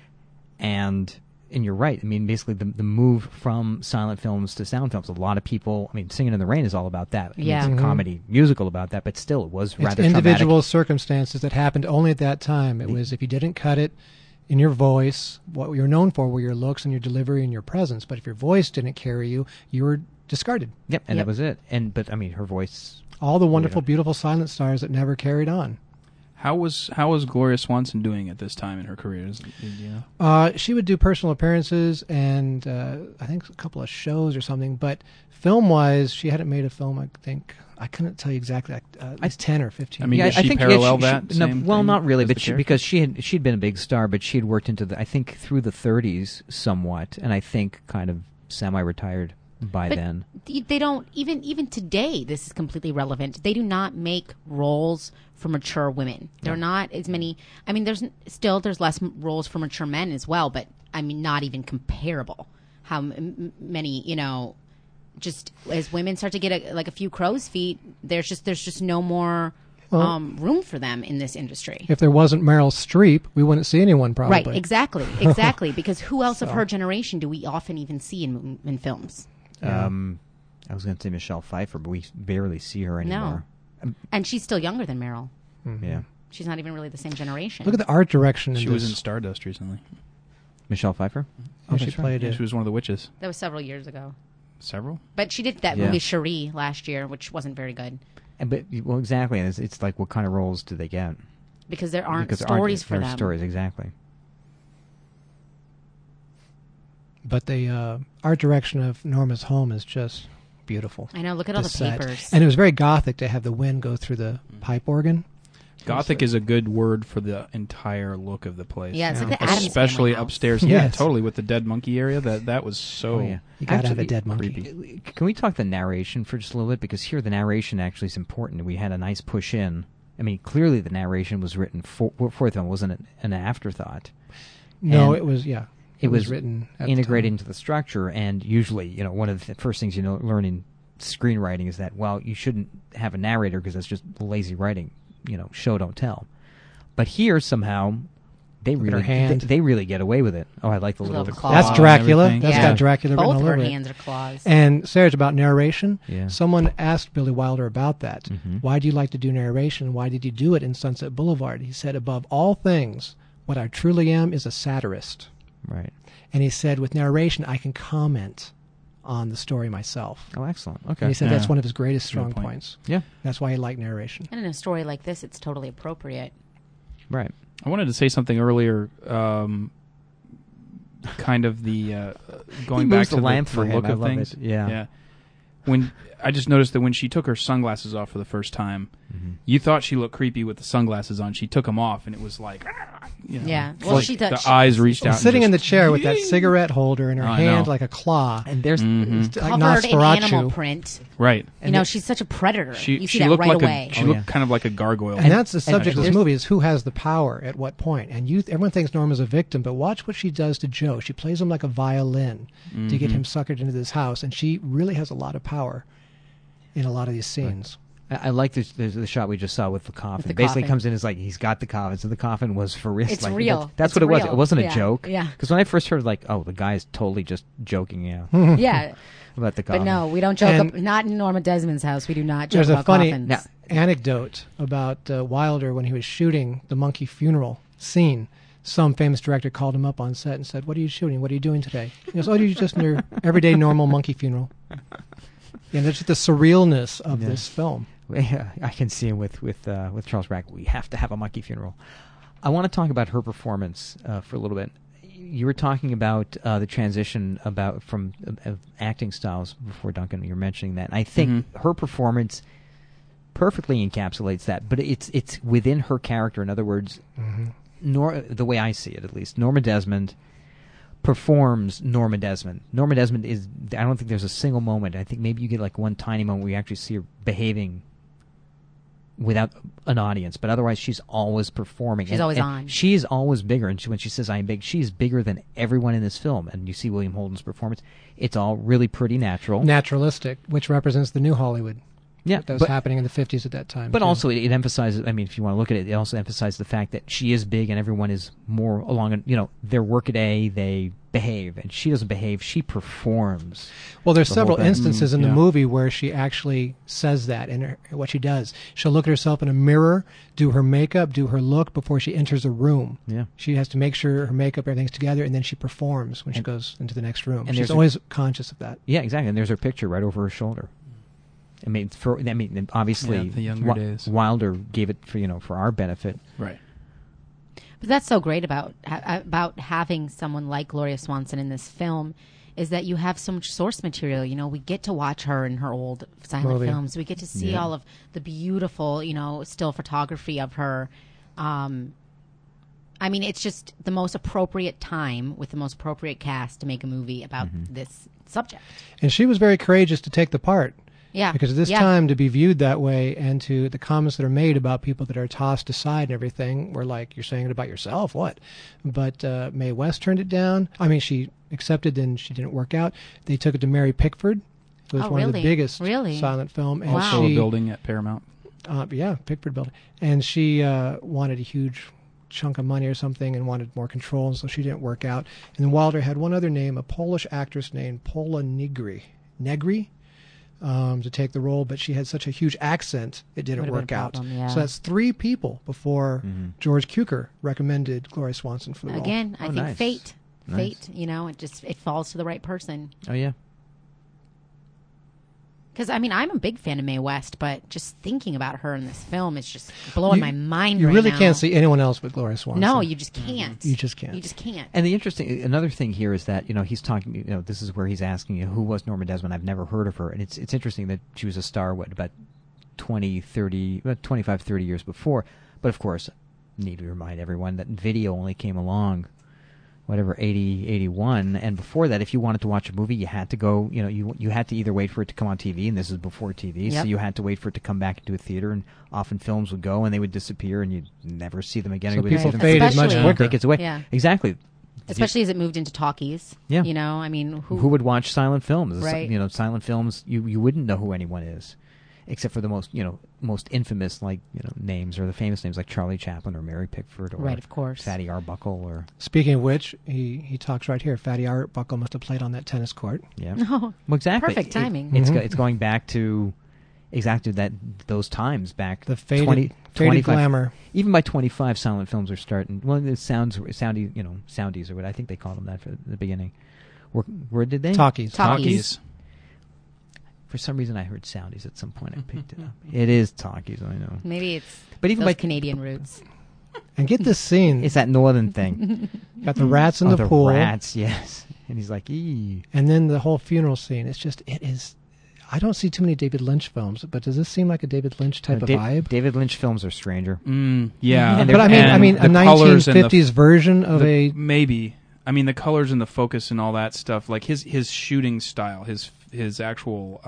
and you're right. I mean, basically, the move from silent films to sound films. A lot of people, I mean, Singing in the Rain is all about that. I mean, Yeah. it's a comedy musical about that, but still, it was It's rather individual traumatic. circumstances that happened only at that time. It was if you didn't cut it in your voice, what you're known for were your looks and your delivery and your presence. But if your voice didn't carry you, you were discarded. Yep, and Yep. that was it. But I mean, her voice. All the wonderful, beautiful silent stars that never carried on. How was Gloria Swanson doing at this time in her career? Do you know? She would do personal appearances and I think a couple of shows or something. But film-wise, she hadn't made a film. I think I couldn't tell you exactly. It's 10 or 15. I mean, Yeah, does she think parallel she- that? no, same well, thing not really, as but the she, character? because she'd been a big star, but she had worked into I think through the 30s somewhat, and I think kind of semi-retired by But then. they don't even today. This is completely relevant. They do not make roles for mature women. There are not as many. I mean, there's less roles for mature men as well, but I mean, not even comparable. How many, you know, just as women start to get a few crow's feet, there's just no more room for them in this industry. If there wasn't Meryl Streep, we wouldn't see anyone probably. Right, exactly. Because who else of her generation do we often even see in films? I was going to say Michelle Pfeiffer, but we barely see her anymore. And she's still younger than Meryl. Yeah, She's not even really the same generation. Look at the art direction in She this. was in Stardust recently. Michelle Pfeiffer. Oh, she that's right. played Yeah, it. she was one of the witches. That was several years ago. Several? But she did that Yeah. movie Cherie last year, which wasn't very good But well, exactly. And it's like, what kind of roles do they get? because there aren't Because stories for there them. aren't stories, exactly. But the art direction of Norma's home is just beautiful. I know. Look at all the set. papers. And it was very gothic to have the wind go through the pipe organ. Gothic is a good word for the entire look of the place. Yeah, it's like the Addams especially Family house. upstairs. Yes. Yeah, totally. With the dead monkey area, that was so. Oh, yeah. You gotta have a Actually, dead monkey. creepy. Can we talk the narration for just a little bit? Because here the narration actually is important. We had a nice push in. I mean, clearly the narration was written for them. It wasn't an afterthought. No, And it was, yeah. It was written at the integrated time. into the structure, and usually, you know, one of the first things you learn in screenwriting is that, well, you shouldn't have a narrator because that's just lazy writing, you know, show don't tell. But here somehow they Look at her really hand. they really get away with it. Oh, I like the The little little claw. That's and Dracula. everything. That's Yeah. got Dracula Both written of all her over it. hands are claws. And Sarah's about narration. Yeah. Someone asked Billy Wilder about that. Mhm. Why do you like to do narration? Why did you do it in Sunset Boulevard? He said, above all things, what I truly am is a satirist. right. And he said, with narration, I can comment on the story myself. Oh, excellent. Okay. And he said that's Yeah. one of his greatest strong point. points. Yeah. That's why he liked narration. And in a story like this, it's totally appropriate. Right. I wanted to say something earlier. Kind of the going He back moves to the lamp for the him. look I of love things. it. Yeah. When I just noticed that when she took her sunglasses off for the first time, Mm-hmm. you thought she looked creepy with the sunglasses on. She took them off, and it was like, you know, Yeah. it's Well, like she does- the eyes reached out. and Sitting in the just- chair with that cigarette holder in her I hand know. like a claw. And there's It's like Covered in animal Nosferatu. print. right. You know, she's such a predator. She you see she that looked right like away. she Oh, looked yeah. kind of like a gargoyle. And that's the subject of this there's- movie: is who has the power at what point. And everyone thinks Norma's a victim, but watch what she does to Joe. She plays him like a violin to get him suckered into this house, and she really has a lot of power in a lot of these scenes. I like the shot we just saw with the coffin. the Basically coffin. comes in as like he's got the coffin. So the coffin was for real. It's like, real. That's It's what it was. real. It wasn't a Yeah. joke. Yeah. Because when I first heard, like, oh, the guy is totally just joking, Yeah. about the coffin. But no, we don't joke. And- Not in Norma Desmond's house. We do not joke There's a about funny coffins. anecdote about Wilder when he was shooting the monkey funeral scene. Some famous director called him up on set and said, "What are you shooting? What are you doing today?" He goes, "Oh, you're just in your everyday normal monkey funeral." And that's just the surrealness of Yeah. this film. Yeah, I can see him with Charles Brack. We have to have a monkey funeral. I want to talk about her performance for a little bit. You were talking about the transition from acting styles before, Duncan. You were mentioning that. And I think her performance perfectly encapsulates that, but it's within her character. In other words, the way I see it, at least, Norma Desmond performs Norma Desmond. Norma Desmond is, I don't think there's a single moment. I think maybe you get like one tiny moment where you actually see her behaving without an audience, but otherwise she's always performing. She's always on. She is always bigger, and when she says "I am big," she's bigger than everyone in this film. And you see William Holden's performance; it's all really pretty natural. Naturalistic, which represents the new Hollywood. Yeah, That was happening in the 50s at that time. But too. also, it emphasizes. I mean, if you want to look at it, it also emphasizes the fact that she is big, and everyone is more along. Their workaday, they behave, and she doesn't behave; she performs. Well, there's the whole several thing. instances in the Yeah. movie where she actually says that, and what she does, she'll look at herself in a mirror, do her makeup, do her look before she enters a room. Yeah. She has to make sure her makeup, everything's together, and then she performs when she goes into the next room. and She's there's always conscious of that. Yeah, exactly. And there's her picture right over her shoulder. Obviously, Yeah, the younger days. Wilder gave it for our benefit. Right. But that's so great about having someone like Gloria Swanson in this film, is that you have so much source material. We get to watch her in her old silent Movie. films. We get to see all of the beautiful, still photography of her. I mean, it's just the most appropriate time with the most appropriate cast to make a movie about this subject. And she was very courageous to take the part. Yeah. Because at this Yeah. time, to be viewed that way, and to the comments that are made about people that are tossed aside and everything, were like, you're saying it about yourself, what? But Mae West turned it down. I mean, she accepted, then she didn't work out. They took it to Mary Pickford, who was Oh, one of the really? biggest Really? silent film. And Wow. Also she, a building at Paramount. yeah, Pickford building. And she wanted a huge chunk of money or something and wanted more control, and so she didn't work out. And then Wilder had one other name, a Polish actress named Pola Negri, to take the role, but she had such a huge accent, it didn't Would've been work a out. problem, yeah. So that's 3 people before George Cukor recommended Gloria Swanson for the role. Again, I Oh, think nice. fate. Nice. Fate, it falls to the right person. Oh yeah. Because, I mean, I'm a big fan of Mae West, but just thinking about her in this film is just blowing my mind You right really now. can't see anyone else but Gloria Swanson. No, you just can't. You just can't. You just can't. And another thing here is that he's talking. This is where he's asking who was Norma Desmond. I've never heard of her, and it's interesting that she was a star about 25, 30 years before. But of course, need to remind everyone that video only came along, 80, 81, and before that, if you wanted to watch a movie, you had to go. You had to either wait for it to come on TV, and this is before TV, so Yep. you had to wait for it to come back into a theater, and often films would go and they would disappear, and you'd never see them again. So You would see people them faded much Especially- quicker. Decades away. Yeah. Exactly. Especially as it moved into talkies. Yeah. I mean, Who would watch silent films? Right. Silent films, you wouldn't know who anyone is, except for the most infamous names, or the famous names like Charlie Chaplin or Mary Pickford or Right, of course. Fatty Arbuckle or Speaking of which, he talks right here. Fatty Arbuckle must have played on that tennis court. yeah. Oh, Well, exactly. perfect timing. It's going back to exactly those times back. The faded, 25 faded glamour. Even by 25, silent films are starting. Well, the soundies or what I think they called them that for the beginning. Where did they? Talkies. Talkies. For some reason, I heard Soundies at some point. I picked it up. It is Talkies, I know. Maybe it's But even those by Canadian roots. And get this scene. It's that northern thing. Got the rats in Oh, the pool. rats, yes. And he's like, "Ee." And then the whole funeral scene. It is. I don't see too many David Lynch films, but does this seem like a David Lynch type of vibe? David Lynch films are stranger. Yeah. And But I mean, a the colors and 1950s version of a. maybe. I mean, the colors and the focus and all that stuff, like his shooting style, his actual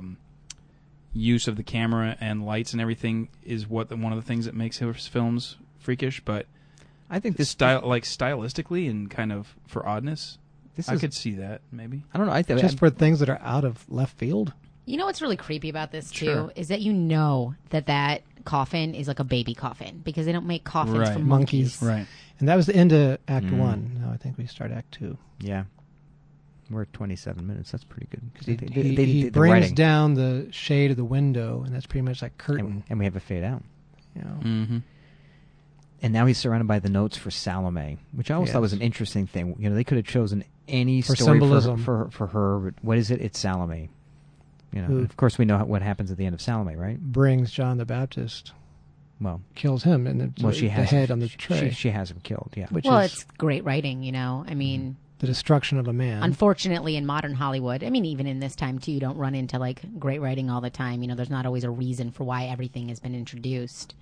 use of the camera and lights and everything is one of the things that makes his films freakish. But I think this style, like stylistically and kind of for oddness, I could see that maybe. I don't know. Just for things that are out of left field. You know what's really creepy about this too Sure. is that you know that coffin is like a baby coffin because they don't make coffins Right. from monkeys. Right. And that was the end of Act 1. Now I think we start Act 2. Yeah. We're at 27 minutes. That's pretty good. 'Cause He the brings writing. down the shade of the window, and that's pretty much like curtain. And we have a fade out. You know. Mm-hmm. And now he's surrounded by the notes for Salome, which I always thought was an interesting thing. You know, they could have chosen any For story symbolism. for her. But what is it? It's Salome. You know, Who- of course, we know what happens at the end of Salome, right? Brings John the Baptist, Well, kills him, and she the has head on the tray, She has him killed. Yeah. which Well, is it's great writing, you know. I mean, the destruction of a man. unfortunately, in modern Hollywood, I mean, even in this time too, you don't run into like great writing all the time. You know, there's not always a reason for why everything has been introduced.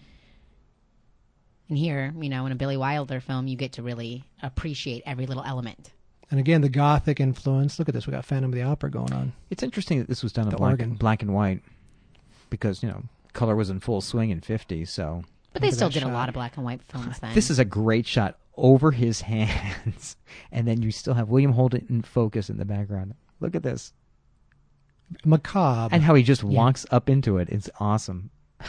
And here, you know, in a Billy Wilder film, you get to really appreciate every little element. And again, the Gothic influence. Look at this. We got Phantom of the Opera going on. It's interesting that this was done in The black organ. and white because, you know, color was in full swing in 50, so... But they Look at still that did a shot. lot of black and white films then. This is a great shot over his hands, and then you still have William Holden in focus in the background. Look at this. Macabre. And how he just walks up into it. It's awesome.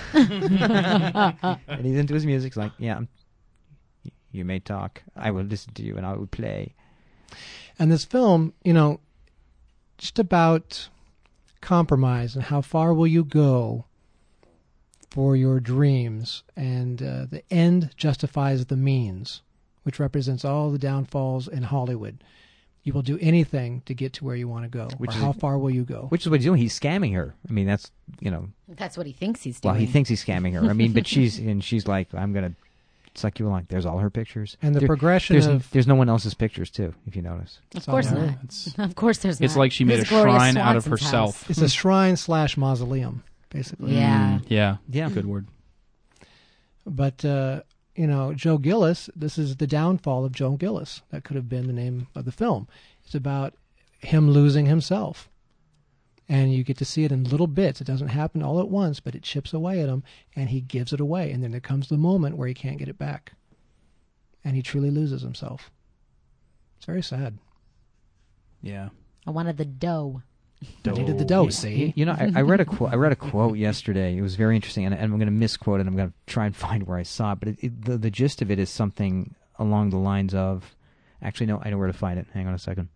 And he's into his music. He's like, yeah, you may talk. I will listen to you, and I will play. And this film, you know, just about compromise and how far will you go for your dreams. And the end justifies the means, which represents all the downfalls in Hollywood. You will do anything to get to where you want to go. Which or is- how far will you go? Which is what he's doing. He's scamming her. I mean, that's, you know, That's what he thinks he's doing. well, he thinks he's scamming her. I mean, but she's like, I'm going to suck you along. There's all her pictures. And the progression there's no one else's picters, too, if you notice. Of course all not. right. It's Of course there's not. it's like she made a This is Gloria shrine out of Swanson's herself. house. It's a shrine / mausoleum, basically. Yeah. Yeah. Yeah. Good word. But, you know, Joe Gillis, this is the downfall of Joe Gillis. That could have been the name of the film. It's about him losing himself. And you get to see it in little bits. It doesn't happen all at once, but it chips away at him, and he gives it away. And then there comes the moment where he can't get it back. And he truly loses himself. It's very sad. Yeah. I wanted the dough. I needed the dough, see? You know, I read a quote. I read a quote yesterday. It was very interesting, and I'm going to misquote it. I'm going to try and find where I saw it. But the gist of it is something along the lines of, actually, no, I know where to find it. Hang on a second.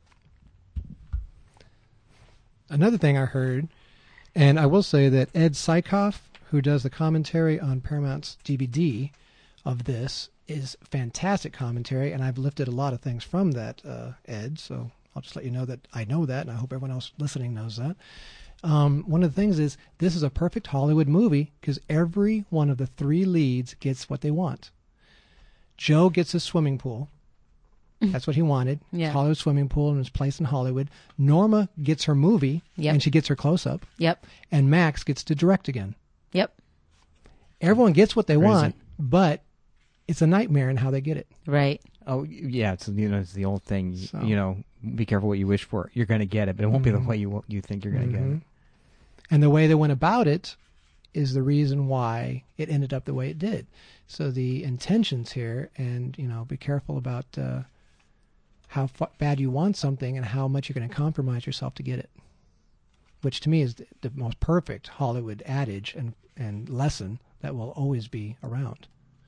Another thing I heard, and I will say that Ed Sykoff, who does the commentary on Paramount's DVD of this, is fantastic commentary, and I've lifted a lot of things from that, Ed, so I'll just let you know that I know that, and I hope everyone else listening knows that. One of the things is, this is a perfect Hollywood movie because every one of the three leads gets what they want. Joe gets a swimming pool. That's what he wanted. Yeah. Hollywood swimming pool in his place in Hollywood. Norma gets her movie, Yep. and she gets her close-up. Yep. And Max gets to direct again. Yep. Everyone gets what they Crazy. want, but it's a nightmare in how they get it. Right. Oh, yeah, it's, you know, it's the old thing. So- You know, be careful what you wish for. You're going to get it, but it won't be the way you think you're going to get it. And the way they went about it is the reason why it ended up the way it did. So the intentions here, and, you know, be careful about how bad you want something and how much you're going to compromise yourself to get it. Which to me is the most perfect Hollywood adage and lesson that will always be around.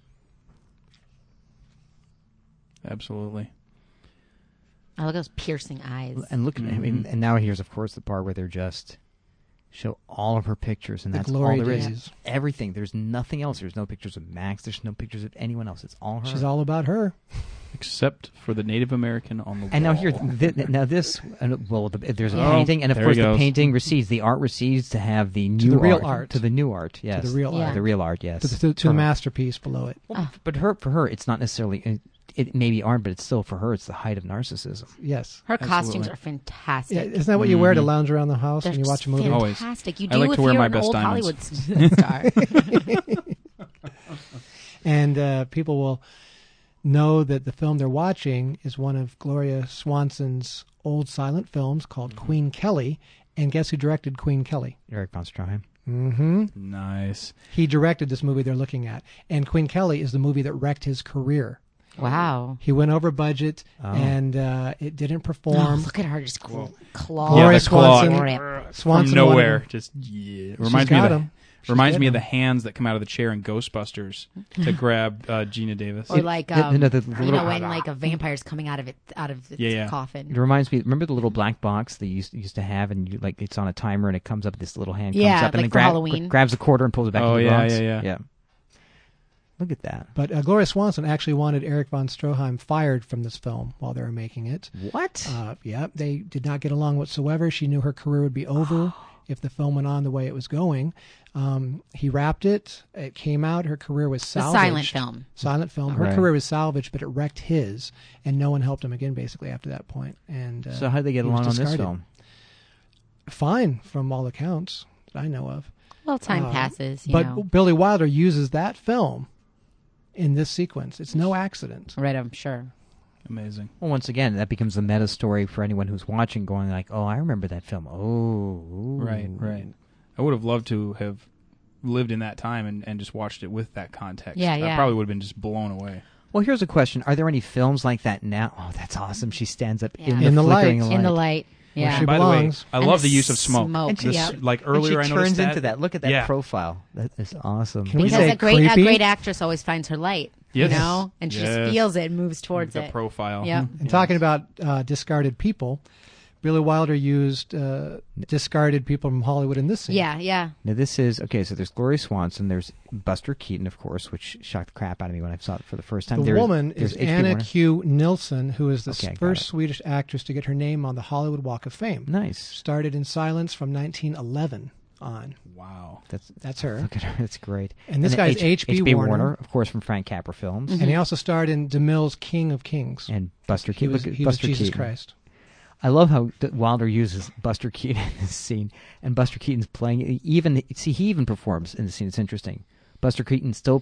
Absolutely. I look at those piercing eyes. And look, I mean, and now here's, of course, the part where they're just show all of her pictures, and The that's glory all there is. days. Everything. There's nothing else. There's no pictures of Max. There's no pictures of anyone else. It's all her. She's all about her. Except for the Native American on the wall. And now here, there's a Oh, painting, and of there course he the goes. painting recedes. The art recedes to have the new the real art, art. to the new art. Yes, To the real Yeah. art. the real art. Yes, To For the her. masterpiece below it. But for her, it's not necessarily. It may be art, but it's still for her. It's the height of narcissism. Yes. Her Absolutely. costumes are fantastic. Yeah, isn't that what you wear to lounge around the house They're when you watch a movie? Always. fantastic. You I do like if to wear you're my an best old diamonds. Hollywood star. And people will know that the film they're watching is one of Gloria Swanson's old silent films called Queen Kelly. And guess who directed Queen Kelly? Eric von Stroheim. Mm-hmm. Nice. He directed this movie they're looking at. And Queen Kelly is the movie that wrecked his career. Wow. He went over budget, and it didn't perform. Look at her just claw. Gloria the claw. Swanson From wanted nowhere. him. Just yeah. She's got him. She's Reminds me of getting the hands that come out of the chair in Ghostbusters to grab Gina Davis. Or like, the you little- know, when like a vampire's coming out of its Yeah. coffin. It reminds me. Remember the little black box that you used to have, and you like it's on a timer, and it comes up. This little hand Yeah, comes up, and like then for Halloween. grabs a quarter and pulls it back. Oh, in the yeah, box. yeah. Look at that. But Gloria Swanson actually wanted Eric von Stroheim fired from this film while they were making it. What? Yeah, they did not get along whatsoever. She knew her career would be over if the film went on the way it was going. He wrapped it. It came out. Her career was The salvaged. silent film. Silent film. Her Right. career was salvaged, but it wrecked his, and no one helped him again basically after that point. And So how did they get he was along on this discarded. film? Fine, from all accounts that I know of. Well, time passes, you But know. Billy Wilder uses that film in this sequence. It's no accident. Right, I'm sure. Amazing. Well, once again, that becomes the meta story for anyone who's watching, going like, "Oh, I remember that film." Oh, ooh. Right. I would have loved to have lived in that time and just watched it with that context. Yeah, I yeah. probably would have been just blown away. Well, here's a question: are there any films like that now? Oh, that's awesome! She stands up Yeah. in the flickering light. light. In the light. Where Yeah. she By the way, belongs. I And love the the use of smoke. smoke, This- yeah. Like And earlier, I she noticed turns that. into that. Look at that Yeah. profile. That is awesome. Can we Because say a great creepy? actress always finds her light, Yes. you know, and she Yes. just feels it and moves towards the it. profile. Yep. And talking about discarded people, Billy Wilder used discarded people from Hollywood in this scene. Yeah, yeah. Now this is okay. So there's Gloria Swanson. There's Buster Keaton, of course, which shocked the crap out of me when I saw it for the first time. The woman is H.P. Anna Warner. Q. Nilsson, who is the Okay, got first it. Swedish actress to get her name on the Hollywood Walk of Fame. Nice. Started in silence from 1911 on. Wow. That's her. Look at her. That's great. And this then guy's H.B. Warner. of course, from Frank Capra films, And he also starred in DeMille's King of Kings. and Buster he Keaton. was, Look at he was Buster Jesus Keaton. Christ. I love how Wilder uses Buster Keaton in this scene, and Buster Keaton's playing. He even performs in the scene. It's interesting. Buster Keaton still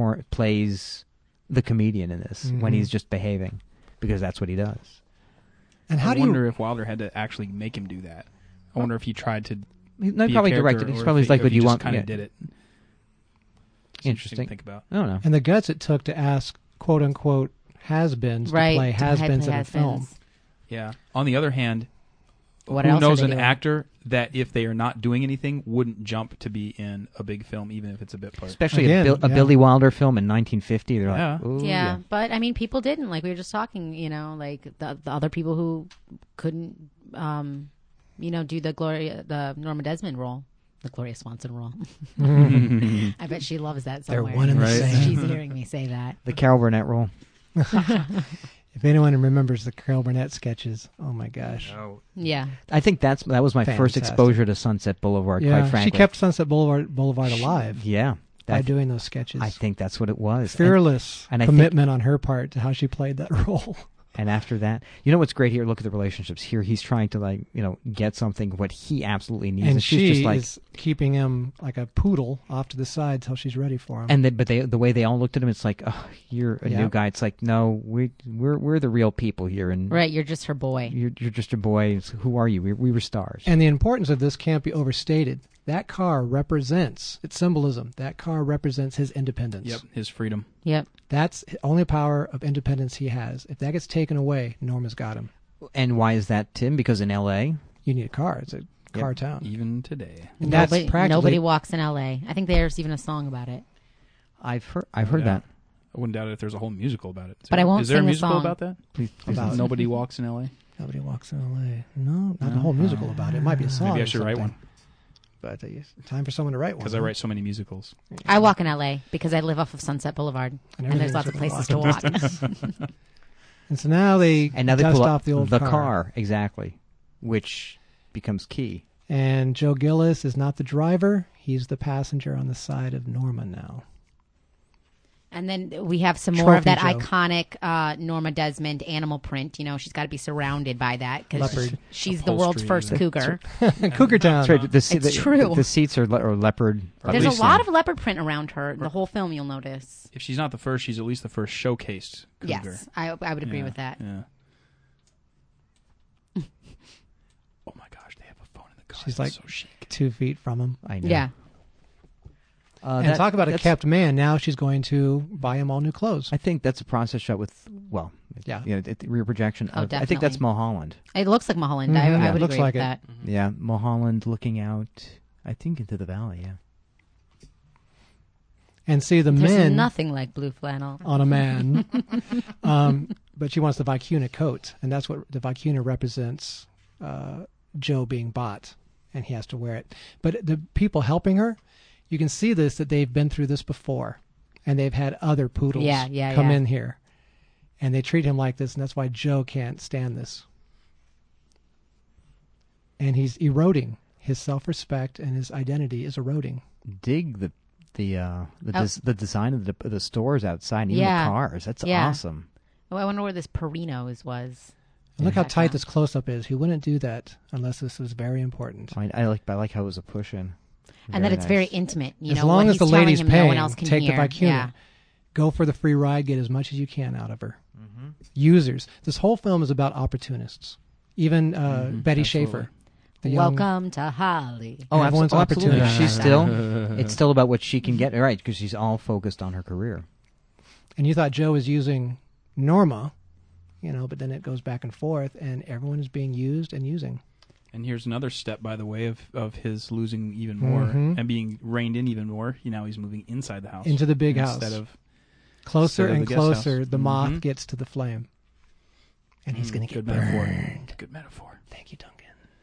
plays the comedian in this when he's just behaving, because that's what he does. And how I do you wonder if Wilder had to actually make him do that. I wonder if he tried to. He be a probably character, directed. He's or probably if like, he "What do you just want?" Kind Yeah. of did it. It's Interesting. to think about. I don't know. and the guts it took to ask quote unquote has-beens Right. to play to has-beens play in a film. has-beens. Yeah. On the other hand, What who else knows are an they doing? actor that if they are not doing anything wouldn't jump to be in a big film, even if it's a bit part. Especially Again, a yeah. Billy Wilder film in 1950. They're Yeah. like, "Ooh, Yeah, but I mean, people didn't. Like we were just talking, you know, like the other people who couldn't, do the Norma Desmond role, the Gloria Swanson role. I bet she loves that They're somewhere. one and the Right. same. She's hearing me say that. The Carol Burnett role." If anyone remembers the Carol Burnett sketches, oh my gosh. Yeah, I think that was my first Fantastic. exposure to Sunset Boulevard. Yeah, Quite frankly, she kept Sunset Boulevard alive Yeah, by doing those sketches. I think that's what it was. Fearless and I think- commitment on her part to how she played that role. And after that, you know what's great here? Look at the relationships here. He's trying to get something what he absolutely needs, And she's she just like. is keeping him like a poodle off to the side till she's ready for him. And the way they all looked at him, it's like, oh, you're a new Yep. guy. It's like, no, we're the real people here, and right. You're just her boy. you're just a boy. It's, who are you? We were stars. And the importance of this can't be overstated. That car represents its symbolism. That car represents his independence. Yep, his freedom. Yep. That's the only power of independence he has. If that gets taken away, Norma's got him. And why is that, Tim? Because in L.A., You need a car. It's a car town. Even today. And that's practically Nobody walks in L.A. I think there's even a song about it. I've heard Yeah. that. I wouldn't doubt it if there's a whole musical about it. But I won't Is there a sing the musical song. about that? Please About- Nobody Walks in L.A.? Nobody walks in L.A. No, not a whole musical about it. It might be a song. Maybe I or should write something. one. But time for someone to write one. Because I write so many musicals. I walk in L.A. because I live off of Sunset Boulevard, and there's everything's lots of within places to walk. And so now they dust pull off the old car. Exactly, which becomes key. And Joe Gillis is not the driver. He's the passenger on the side of Norma now. And then we have some more of that Joe. iconic Norma Desmond animal print. You know, she's got to be surrounded by that because she's the world's Upholstery. first cougar. Cougar Town. That's right. It's true. The seats are leopard. There's a lot of leopard print around her. The whole film, you'll notice. If she's not the first, she's at least the first showcased cougar. Yes, I would agree with that. Yeah. Oh my gosh, they have a phone in the car. She's That's like so chic. 2 feet from him. I know. Yeah. And talk about a kept man. Now she's going to buy him all new clothes. I think that's a process shot with rear projection. Oh, I think definitely. that's Mulholland. It looks like Mulholland. Mhm. I Yeah, would looks agree like with it. that. Yeah, Mulholland looking out. I think into the valley. Yeah. And see the There's men nothing like blue flannel. on a man. But she wants the Vicuna coat, and that's what the Vicuna represents. Joe being bought, and he has to wear it. But the people helping her, you can see this, that they've been through this before, and they've had other poodles come in here, and they treat him like this, and that's why Joe can't stand this. And he's eroding. His self-respect and his identity is eroding. Dig the design of the stores outside, and even the cars. That's awesome. Oh, I wonder where this Perino's was. And look how tight this close-up is. He wouldn't do that unless this was very important. I like how it was a push-in. And that it's very intimate. You as know, long what as the he's telling lady's him, paying, no one else can take hear. the Vicuna. Yeah. Go for the free ride. Get as much as you can out of her. Users. This whole film is about opportunists. Even Betty absolutely. Schaefer. The young- Welcome to Holly. Oh, Everyone's absolutely. opportunity. It's still about what she can get, right? Because she's all focused on her career. And you thought Joe was using Norma, but then it goes back and forth, and everyone is being used and using. And here's another step, by the way, of his losing even more and being reined in even more. Now he's moving inside the house. Into the big house. Instead of Closer instead of and the guest closer, house. the moth gets to the flame. And he's going to get good metaphor. burned. Good metaphor. Thank you, Duncan.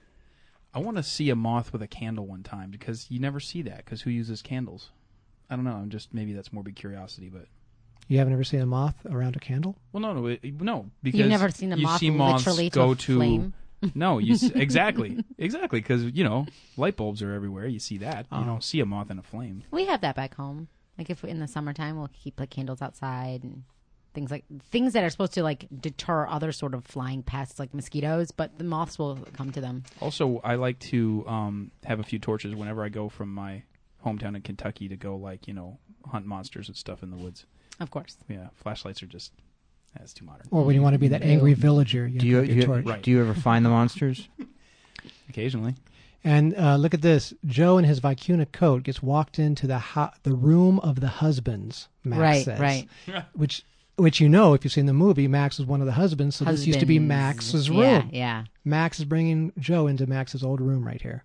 I want to see a moth with a candle one time because you never see that because who uses candles? I don't know. I'm just maybe that's morbid curiosity, but You haven't ever seen a moth around a candle? well, no, because You've never seen a you moth see moths literally to go a flame? No, exactly because light bulbs are everywhere. You see that you don't see a moth in a flame. We have that back home. Like if in the summertime, we'll keep like candles outside and things that are supposed to like deter other sort of flying pests like mosquitoes, but the moths will come to them. Also, I like to have a few torches whenever I go from my hometown in Kentucky to go hunt monsters and stuff in the woods. Of course. Yeah, flashlights are just that's too modern. Or when you want to be that angry villager, Do you ever find the monsters? Occasionally. And look at this. Joe in his Vicuna coat gets walked into the room of the husbands, Max says. Right. Which if you've seen the movie, Max was one of the husbands, so this used to be Max's room. Yeah. Max is bringing Joe into Max's old room right here.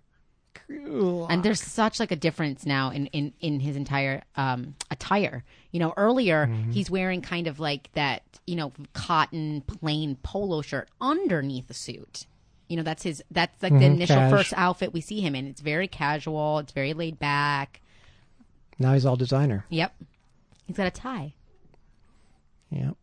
And there's such like a difference now in his entire attire. Earlier he's wearing kind of like that, cotton plain polo shirt underneath the suit. That's like the initial first outfit we see him in. It's very casual. It's very laid back. Now he's all designer. Yep. He's got a tie. Yep.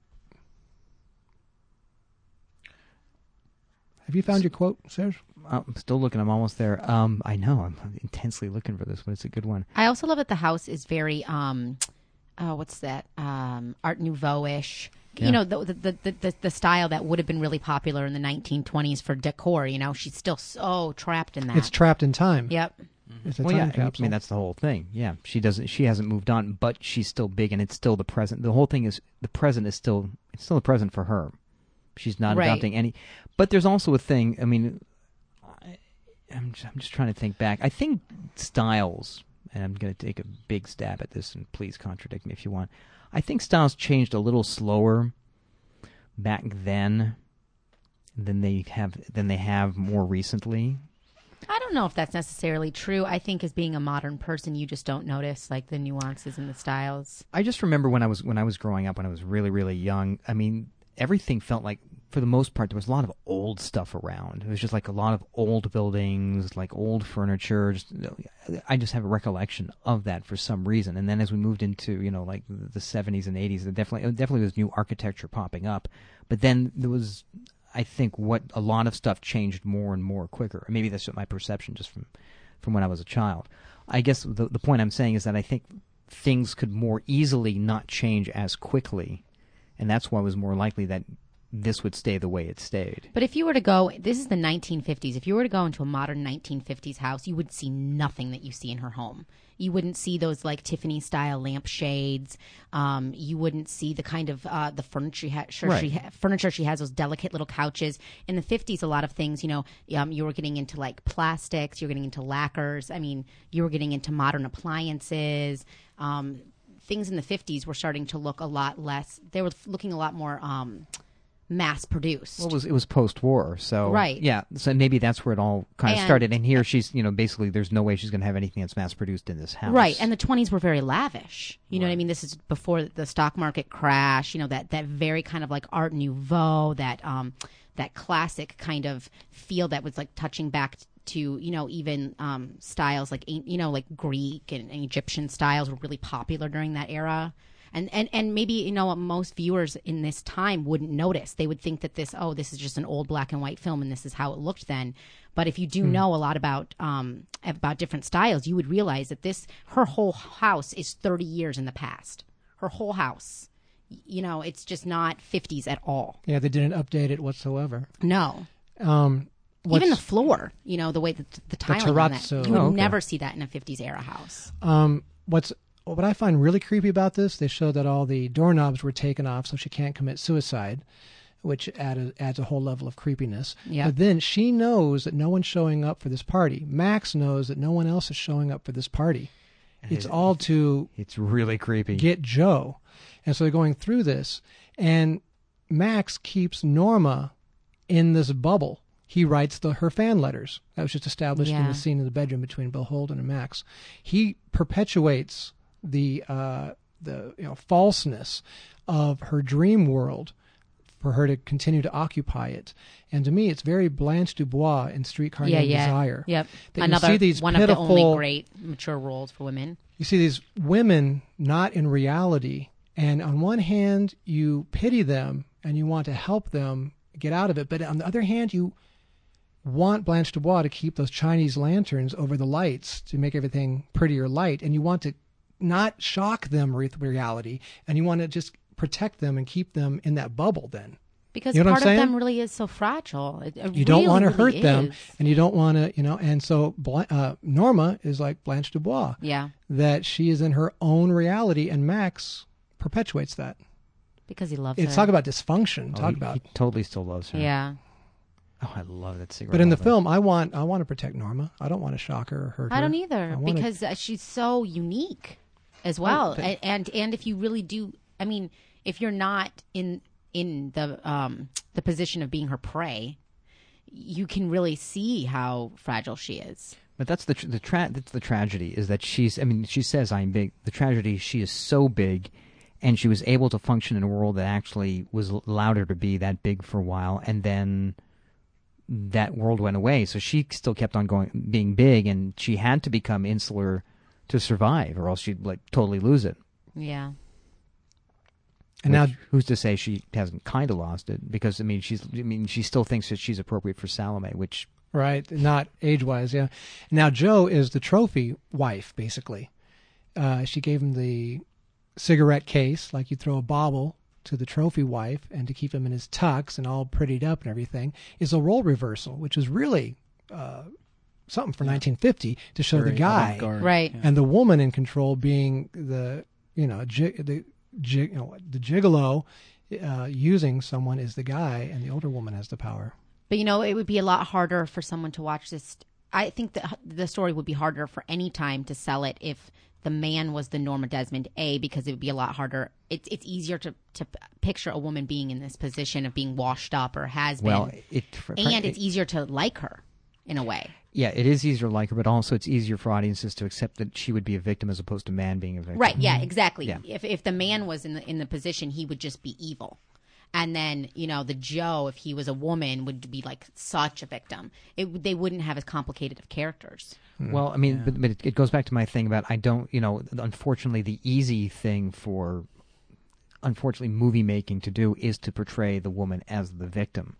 Have you found your quote, Serge? I'm still looking. I'm almost there. I know. I'm intensely looking for this one. It's a good one. I also love that the house is very what's that? Art Nouveau-ish. Yeah. The style that would have been really popular in the 1920s for decor. She's still so trapped in that. It's trapped in time. Yep. It's a Well, time yeah. capsule. I mean, that's the whole thing. Yeah, she hasn't moved on, but she's still big, and it's still the present. The whole thing is the present is still the present for her. She's not Right. adopting any. But there's also a thing. I mean, I'm just trying to think back. I think styles, and I'm going to take a big stab at this, and please contradict me if you want. I think styles changed a little slower back then than they have more recently. I don't know if that's necessarily true. I think as being a modern person, you just don't notice like the nuances in the styles. I just remember when I was growing up, when I was really, really young. I mean, everything felt like for the most part, there was a lot of old stuff around. It was just like a lot of old buildings, like old furniture. I just have a recollection of that for some reason. And then as we moved into, like the 70s and 80s, there definitely was new architecture popping up. But then there was, I think, what a lot of stuff changed more and more quicker. Maybe that's just my perception just from when I was a child. I guess the point I'm saying is that I think things could more easily not change as quickly, and that's why it was more likely that this would stay the way it stayed. But if you were to go, this is the 1950s. If you were to go into a modern 1950s house, you would see nothing that you see in her home. You wouldn't see those like Tiffany style lampshades. You wouldn't see the kind of the furniture furniture she has. Those delicate little couches. In the 50s, a lot of things. You were getting into like plastics. You're getting into lacquers. I mean, you were getting into modern appliances. Things in the 50s were starting to look a lot less. They were looking a lot more mass produced. Well, it was post-war, so right. Yeah, so maybe that's where it all kind of started. And here she's, basically, there's no way she's going to have anything that's mass produced in this house. Right, and the 20s were very lavish. You know what I mean? This is before the stock market crash. That very kind of like Art Nouveau, that classic kind of feel that was like touching back to even styles like like Greek and Egyptian styles were really popular during that era. And maybe, most viewers in this time wouldn't notice. They would think that this is just an old black and white film and this is how it looked then. But if you do know a lot about different styles, you would realize that her whole house is 30 years in the past. Her whole house. It's just not 50s at all. Yeah, they didn't update it whatsoever. No. Even the floor, the way that the tiling on that. You would never see that in a 50s era house. What I find really creepy about this, they show that all the doorknobs were taken off so she can't commit suicide, which adds a whole level of creepiness. Yep. But then she knows that no one's showing up for this party. Max knows that no one else is showing up for this party. It's all to... It's really creepy. ...get Joe. And so they're going through this, and Max keeps Norma in this bubble. He writes her fan letters. That was just established in the scene in the bedroom between Bill Holden and Max. He perpetuates the falseness of her dream world for her to continue to occupy it. And to me, it's very Blanche Dubois in Streetcar Named Desire. Yep. Another one of the only great mature roles for women. You see these women not in reality, and on one hand, you pity them and you want to help them get out of it, but on the other hand, you want Blanche Dubois to keep those Chinese lanterns over the lights to make everything prettier light, and you want to not shock them with reality, and you want to just protect them and keep them in that bubble then. Because part of them really is so fragile. You don't want to hurt them, and you don't want to, and so Norma is like Blanche Dubois. Yeah. That she is in her own reality, and Max perpetuates that. Because he loves her. Talk about dysfunction. He totally still loves her. Yeah. Oh, I love that cigarette. But in the film, I want to protect Norma. I don't want to shock her or hurt her. I don't either, because she's so unique as well. And if you really do, I mean, if you're not in the position of being her prey, you can really see how fragile she is. But that's the tragedy is that she says I'm big. The tragedy, she is so big, and she was able to function in a world that actually was allowed her to be that big for a while, and then that world went away. So she still kept on being big, and she had to become insular to survive, or else she'd totally lose it. Yeah. And now, who's to say she hasn't kind of lost it? Because she still thinks that she's appropriate for Salome, which not age-wise, yeah. Now Joe is the trophy wife, basically. She gave him the cigarette case, like you throw a bauble to the trophy wife, and to keep him in his tux and all prettied up and everything, is a role reversal, which is really something for 1950 to show the guy, right, and the woman in control being the gigolo using someone is the guy, and the older woman has the power. But it would be a lot harder for someone to watch this. I think that the story would be harder for any time to sell it if the man was the Norma Desmond, because it would be a lot harder. It's easier to picture a woman being in this position of being washed up or has been. It's easier to like her in a way. Yeah, it is easier to like her, but also it's easier for audiences to accept that she would be a victim as opposed to man being a victim. Right, yeah, exactly. Yeah. If the man was in the position, he would just be evil. And then, the Joe, if he was a woman, would be like such a victim. They wouldn't have as complicated of characters. Well, I mean, but it goes back to my thing about unfortunately, the easy thing for, movie making to do is to portray the woman as the victim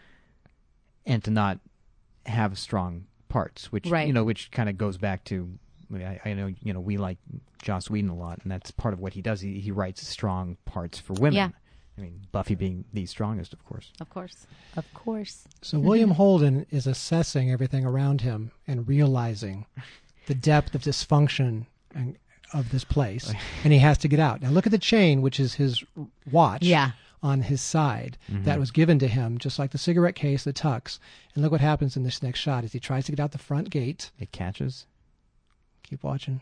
and to not have strong parts, which, Right. Which kind of goes back to, I know, we like Joss Whedon a lot, and that's part of what he does. He writes strong parts for women. Yeah. I mean, Buffy being the strongest, of course. Of course. So William Holden is assessing everything around him and realizing the depth of dysfunction of this place, and he has to get out. Now look at the chain, which is his watch on his side that was given to him, just like the cigarette case, the tux. And look what happens in this next shot as he tries to get out the front gate. It catches. Keep watching.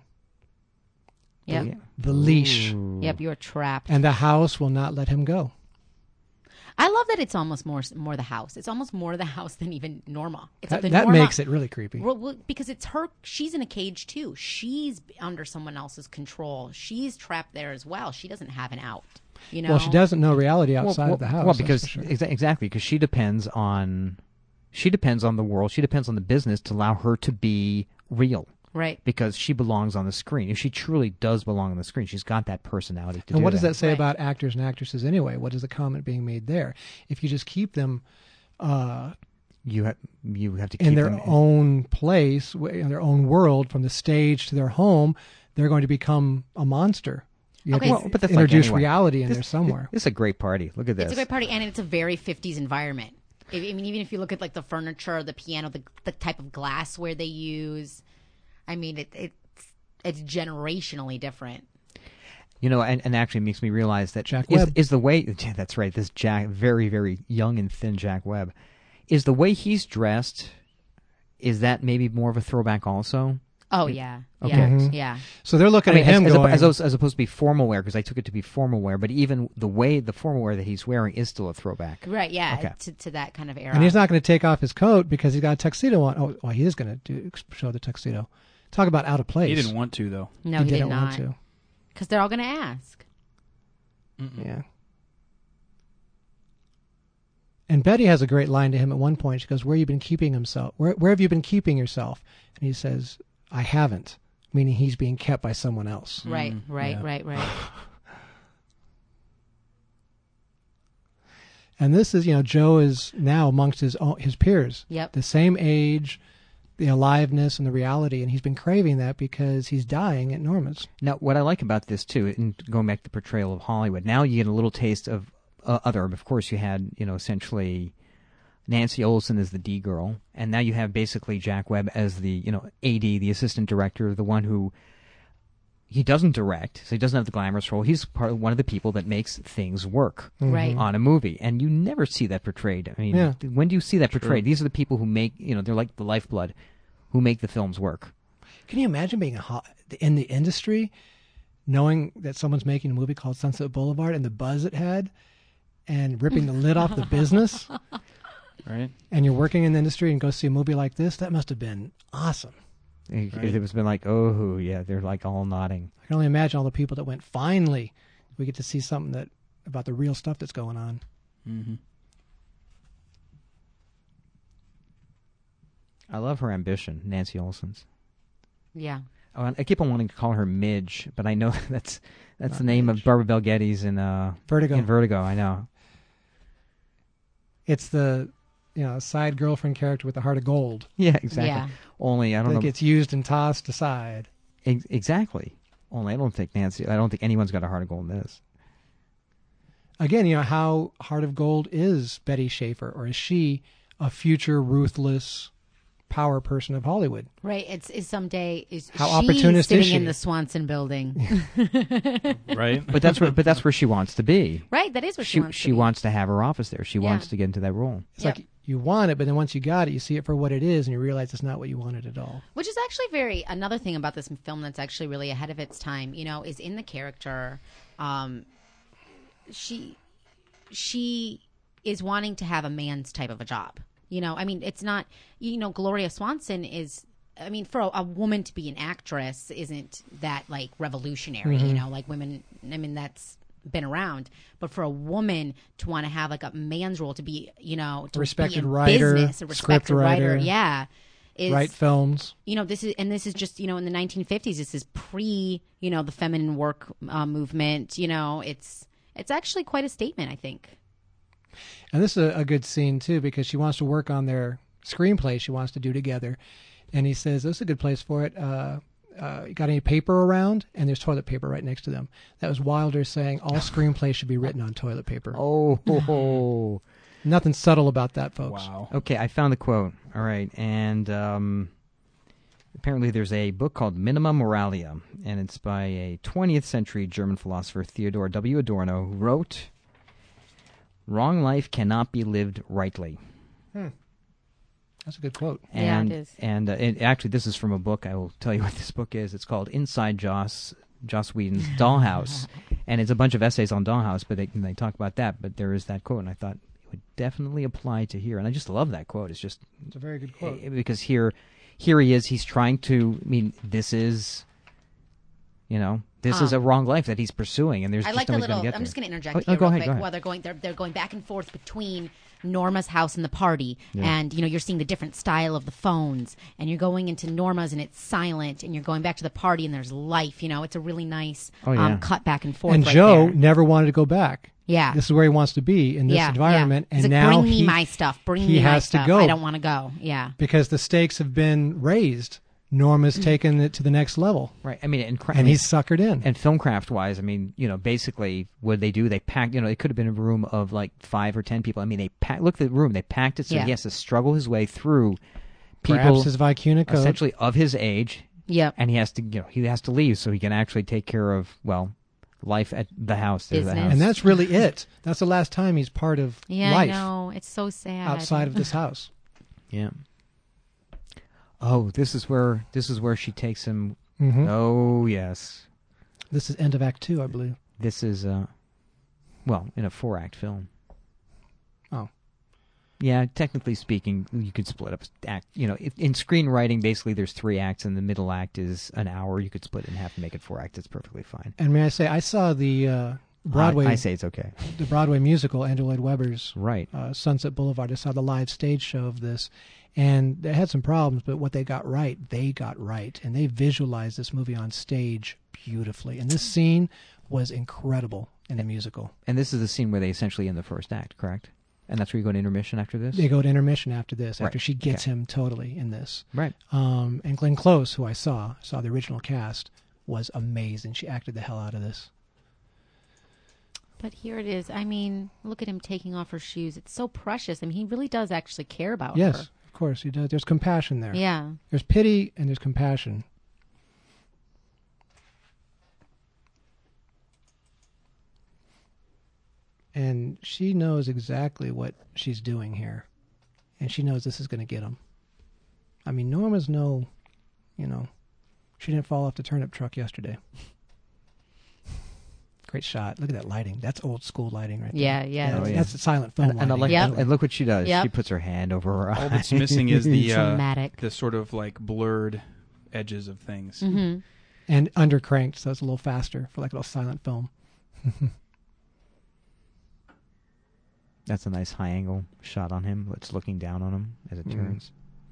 Yep. Yeah. The leash. Ooh. Yep, you're trapped. And the house will not let him go. I love that it's almost more the house. It's almost more the house than even Norma. It's That Norma, makes it really creepy. Well, because it's her. She's in a cage too. She's under someone else's control. She's trapped there as well. She doesn't have an out. Well, she doesn't know reality outside of the house. Well, that's because for sure. exactly, because she depends on the world. She depends on the business to allow her to be real. Right. Because she belongs on the screen. If she truly does belong on the screen, she's got that personality to do And what does that say Right. about actors and actresses anyway? What is the comment being made there? If you just keep them You have to keep in their them own place, in their own world, from the stage to their home, they're going to become a monster. You have Okay. to Well, but that's introduce like anyway. reality in there somewhere. This is a great party. Look at this. It's a great party, and it's a very 50s environment. I mean, even if you look at like the furniture, the piano, the type of glassware they use, I mean, it's generationally different. And actually makes me realize that Jack Webb. is the way. Yeah, that's right. This Jack, very very young and thin Jack Webb, is the way he's dressed. Is that maybe more of a throwback also? Oh yeah, Okay. yeah, Mhm. yeah. So they're looking at him as going, opposed to be formal wear, because I took it to be formal wear, but even the formal wear that he's wearing is still a throwback. Right, yeah, Okay. to that kind of era. and he's not going to take off his coat because he's got a tuxedo on. Oh, well, he is going to show the tuxedo. Talk about out of place. He didn't want to, though. No, he he did didn't not. want to. Because they're all going to ask. Yeah. And Betty has a great line to him at one point. She goes, "Where have you been keeping himself? Where have you been keeping yourself?" And he says, "I haven't," meaning he's being kept by someone else. Right, right, yeah. right. And this is, Joe is now amongst his peers. Yep. The same age, the aliveness and the reality, and he's been craving that because he's dying at Norma's. Now, what I like about this too, and going back to the portrayal of Hollywood, now you get a little taste of other. Of course, you had essentially Nancy Olson as the D girl, and now you have basically Jack Webb as the AD, the assistant director, the one who he doesn't direct, so he doesn't have the glamorous role. He's one of the people that makes things work Right. on a movie, and you never see that portrayed. I mean, Yeah. when do you see that portrayed? These are the people who make they're like the lifeblood, who make the films work. Can you imagine being in the industry, knowing that someone's making a movie called Sunset Boulevard and the buzz it had, and ripping the lid off the business, Right? and you're working in the industry and go see a movie like this? That must have been awesome. It was been like, oh yeah, they're like all nodding. I can only imagine all the people that went, finally, we get to see something about the real stuff that's going on. Mm-hmm. I love her ambition, Nancy Olson's. Yeah. Oh, and I keep on wanting to call her Midge, but I know that's Not the name Midge. of Barbara Bel Geddes in Vertigo. In Vertigo, I know. It's the side girlfriend character with the heart of gold Yeah, exactly. Yeah. Only I don't that know gets used and tossed aside. exactly. Only I don't think anyone's got a heart of gold in this. Again, how heart of gold is Betty Schaefer, or is she a future ruthless power person of Hollywood? Right. It's someday is How she opportunist sitting is she? in the Swanson building. Right? But that's where she wants to be. Right. That is what she wants. She wants to have her office there. She wants to get into that role. It's like you want it, but then once you got it, you see it for what it is, and you realize it's not what you wanted at all. Which is actually another thing about this film that's actually really ahead of its time, is in the character. She is wanting to have a man's type of a job. I mean, it's not, Gloria Swanson is, I mean, for a woman to be an actress isn't that like revolutionary, like women, I mean, that's been around. But for a woman to want to have like a man's role, to be, to Respected be in writer, business, a script respected writer, writer. is, Write films. this is just, in the 1950s, this is pre, the feminine work movement. It's actually quite a statement, I think. And this is a good scene, too, because she wants to work on their screenplay she wants to do together. And he says, this is a good place for it. You got any paper around? And there's toilet paper right next to them. That was Wilder saying all screenplays should be written on toilet paper. Oh. Nothing subtle about that, folks. Wow. Okay, I found the quote. All right, and apparently there's a book called Minima Moralia, and it's by a 20th century German philosopher, Theodor W. Adorno, who wrote, "Wrong life cannot be lived rightly." That's a good quote. Yeah, And, it is. And actually, this is from a book. I will tell you what this book is. It's called Inside Joss Whedon's Dollhouse, and it's a bunch of essays on Dollhouse, but they talk about that. But there is that quote, and I thought it would definitely apply to here. And I just love that quote. It's a very good quote. Because here he is. He's trying to. I mean, this is, this is a wrong life that he's pursuing, and there's I just like no the way he's gonna little. get I'm there. just going to interject Oh, here go real ahead, quick. go While they're going back and forth between Norma's house and the party, and you're seeing the different style of the phones, and you're going into Norma's and it's silent, and you're going back to the party and there's life. It's a really nice cut back and forth. And right Joe there. never wanted to go back. Yeah. This is where he wants to be in this environment. He's And like, now bring me my stuff. Bring he me my has to stuff. go. I don't want to go. Yeah. Because the stakes have been raised. Norma's taken it to the next level. Right. I mean, And he's suckered in. And filmcraft wise, I mean, basically what they do, they packed, it could have been a room of like 5 or 10 people. I mean, look at the room, they packed it so he has to struggle his way through people Perhaps his Vicuna code. essentially of his age. Yep. And he has to leave so he can actually take care of, life at the house. There's the Business. house. And that's really it. That's the last time he's part of Yeah, life I know. It's so sad. outside of this house. Yeah. Oh, this is where she takes him. Mhm. Oh, yes. This is end of Act 2, I believe. This is in a 4-act film. Oh. Yeah, technically speaking, you could split up act. In screenwriting, basically there's 3 acts, and the middle act is an hour. You could split it in half and make it 4 acts. It's perfectly fine. And may I say, I saw the Broadway I say it's okay. the Broadway musical, Andrew Lloyd Webber's Right. Sunset Boulevard. I saw the live stage show of this, and they had some problems, but what they got right, and they visualized this movie on stage beautifully. And this scene was incredible in the musical. And this is the scene where they essentially end the first act, correct? And that's where you go to intermission after this? They go to intermission after this, after Right. she gets him totally in this. Right. And Glenn Close, who I saw the original cast, was amazing. She acted the hell out of this. But here it is. I mean, look at him taking off her shoes. It's so precious. I mean, he really does actually care about Yes, her. of course he does. There's compassion there. Yeah. There's pity and there's compassion. And she knows exactly what she's doing here. And she knows this is going to get him. I mean, Norma's she didn't fall off the turnip truck yesterday. Great shot. Look at that lighting. That's old school lighting right there. Yeah. Oh, yeah. That's a silent film And lighting. and look what she does. Yep. She puts her hand over her All eye. that's missing is the Dramatic. the sort of like blurred edges of things. Mm-hmm. And undercranked, so it's a little faster for like a little silent film. That's a nice high angle shot on him. It's looking down on him as it turns.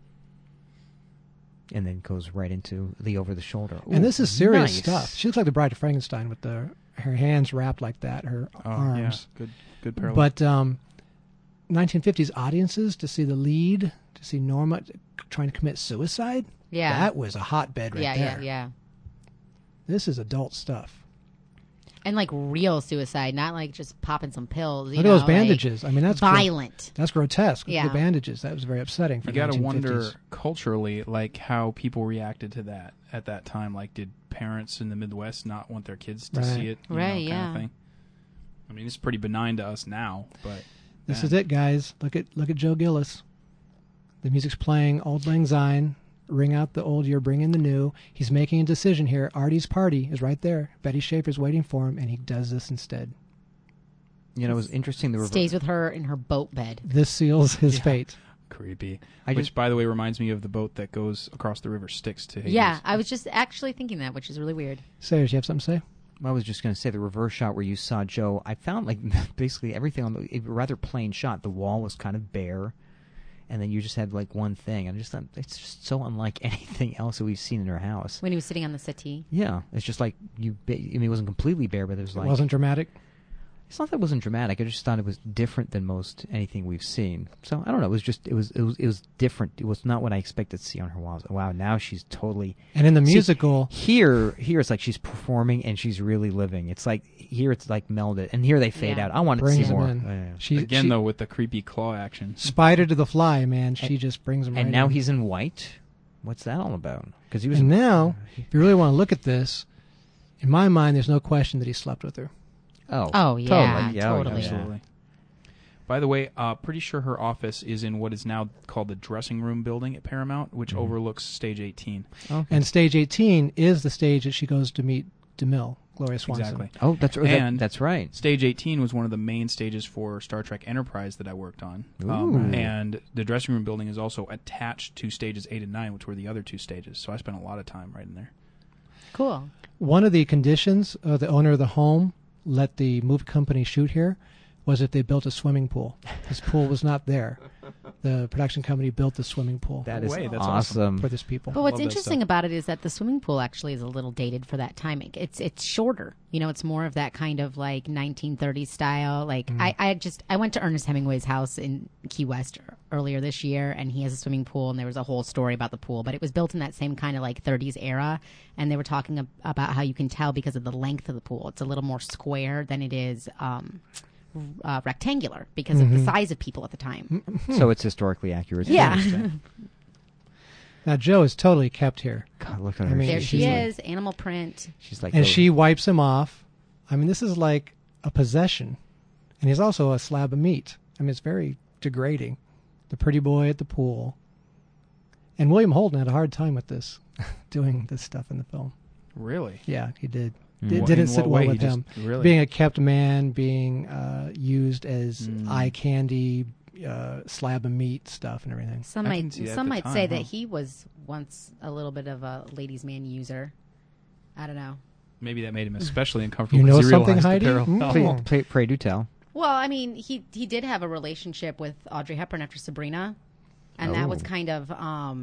And then goes right into the over the shoulder. And this is serious nice. stuff. She looks like the Bride of Frankenstein with her hands wrapped like that, her arms. Yeah, good parallel. But 1950s audiences, to see the lead, to see Norma trying to commit suicide, Yeah. that was a hotbed right there. Yeah. This is adult stuff. And like real suicide, not like just popping some pills. Look at those bandages. I mean, that's violent. That's grotesque. Yeah. The bandages. That was very upsetting for you got to 1950s. wonder culturally, like how people reacted to that at that time. Like, did parents in the Midwest not want their kids to Right. see it? Right, Kind of yeah. thing. I mean, it's pretty benign to us now, but This is it, guys. Look at Joe Gillis. The music's playing Auld Lang Syne. Ring out the old year, bring in the new. He's making a decision here. Artie's party is right there. Betty Schaefer's waiting for him, and he does this instead. It was interesting. The Stays with her in her boat bed. This seals his fate. creepy. I Which, just- by the way, reminds me of the boat that goes across the river Styx to Hades. Yeah, I was just actually thinking that, which is really weird. Sayers, you have something to say? I was just going to say the reverse shot where you saw Joe. I found like basically everything on a rather plain shot. The wall was kind of bare, and then you just had like one thing. I just thought it's just so unlike anything else that we've seen in her house. When he was sitting on the settee. Yeah, it's just like I mean, it wasn't completely bare, but there's like It wasn't dramatic. It's not that it wasn't dramatic. I just thought it was different than most anything we've seen. So I don't know. It was just it was different. It was not what I expected to see on her walls. Wow, now she's totally. And in the musical, here it's like she's performing and she's really living. It's like here it's like melded, and here they fade Yeah. out. I wanted to brings see him more. in. Yeah. She, though, with the creepy claw action. Spider to the Fly, man. She just brings him right And now in. he's in white. What's that all about? Because he was. And now, if you really want to look at this, in my mind, there's no question that he slept with her. Oh, yeah, totally. Absolutely. By the way, pretty sure her office is in what is now called the dressing room building at Paramount, which overlooks Stage 18. Okay. And stage 18 is the stage that she goes to meet DeMille, Gloria Swanson. Exactly. Oh, And that's right. Stage 18 was one of the main stages for Star Trek Enterprise that I worked on. Ooh. And the dressing room building is also attached to stages 8 and 9, which were the other two stages. So I spent a lot of time right in there. Cool. One of the conditions the owner of the home let the movie company shoot here was if they built a swimming pool. This pool was not there. The production company built the swimming pool That No is way, that's awesome. for this people. But what's Love that interesting stuff. about it is that the swimming pool actually is a little dated for that time. It's shorter. You know, it's more of that kind of like 1930s style. Like I went to Ernest Hemingway's house in Key West earlier this year, and he has a swimming pool, and there was a whole story about the pool. But it was built in that same kind of like 30s era, and they were talking about how you can tell because of the length of the pool. It's a little more square than it is rectangular because of the size of people at the time. So it's historically accurate. Yeah. Now Joe is totally kept here, God, look at I her. mean, There she like- is, animal print. She's like. and the- she wipes him off. I mean, this is like a possession, and he's also a slab of meat. I mean, it's very degrading. The pretty boy at the pool, and William Holden had a hard time with this, doing this stuff in the film. Really? Yeah, he did. Mm. It Wha- didn't in sit what well way? with He him. just- really? Being a kept man, being used as eye candy, slab of meat stuff and everything. Some I might can see that at some the might time, say huh? that he was once a little bit of a ladies' man user. I don't know. Maybe that made him especially uncomfortable. You know 'cause he something, realized Heidi? the parallel. Pray do tell. Well, I mean, he did have a relationship with Audrey Hepburn after Sabrina, and that was Oh. kind of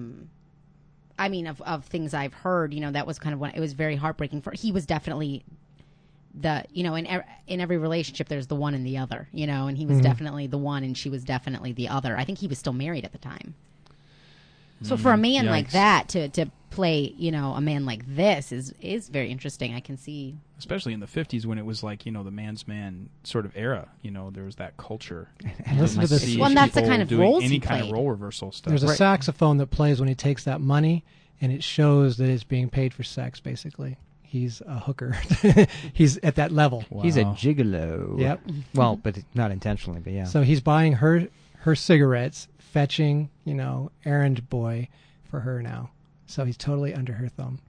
I mean, of things I've heard, you know, that was kind of when it was very heartbreaking for. He was definitely the, you know, in every relationship there's the one and the other, you know, and he was definitely the one and she was definitely the other. I think he was still married at the time. So for a man like Yikes. that to play, you know, a man like this is very interesting. I can see. Especially in the 50s when it was like, you know, the man's man sort of era. You know, there was that culture. And listen to this. See Well, and that's the people kind of doing roles any he kind of played. role reversal stuff. There's a Right. saxophone that plays when he takes that money, and it shows that it's being paid for sex, basically. He's a hooker. He's at that level. Wow. He's a gigolo. Yep. Well, but not intentionally, but yeah. So he's buying her cigarettes, fetching, you know, errand boy for her now. So he's totally under her thumb.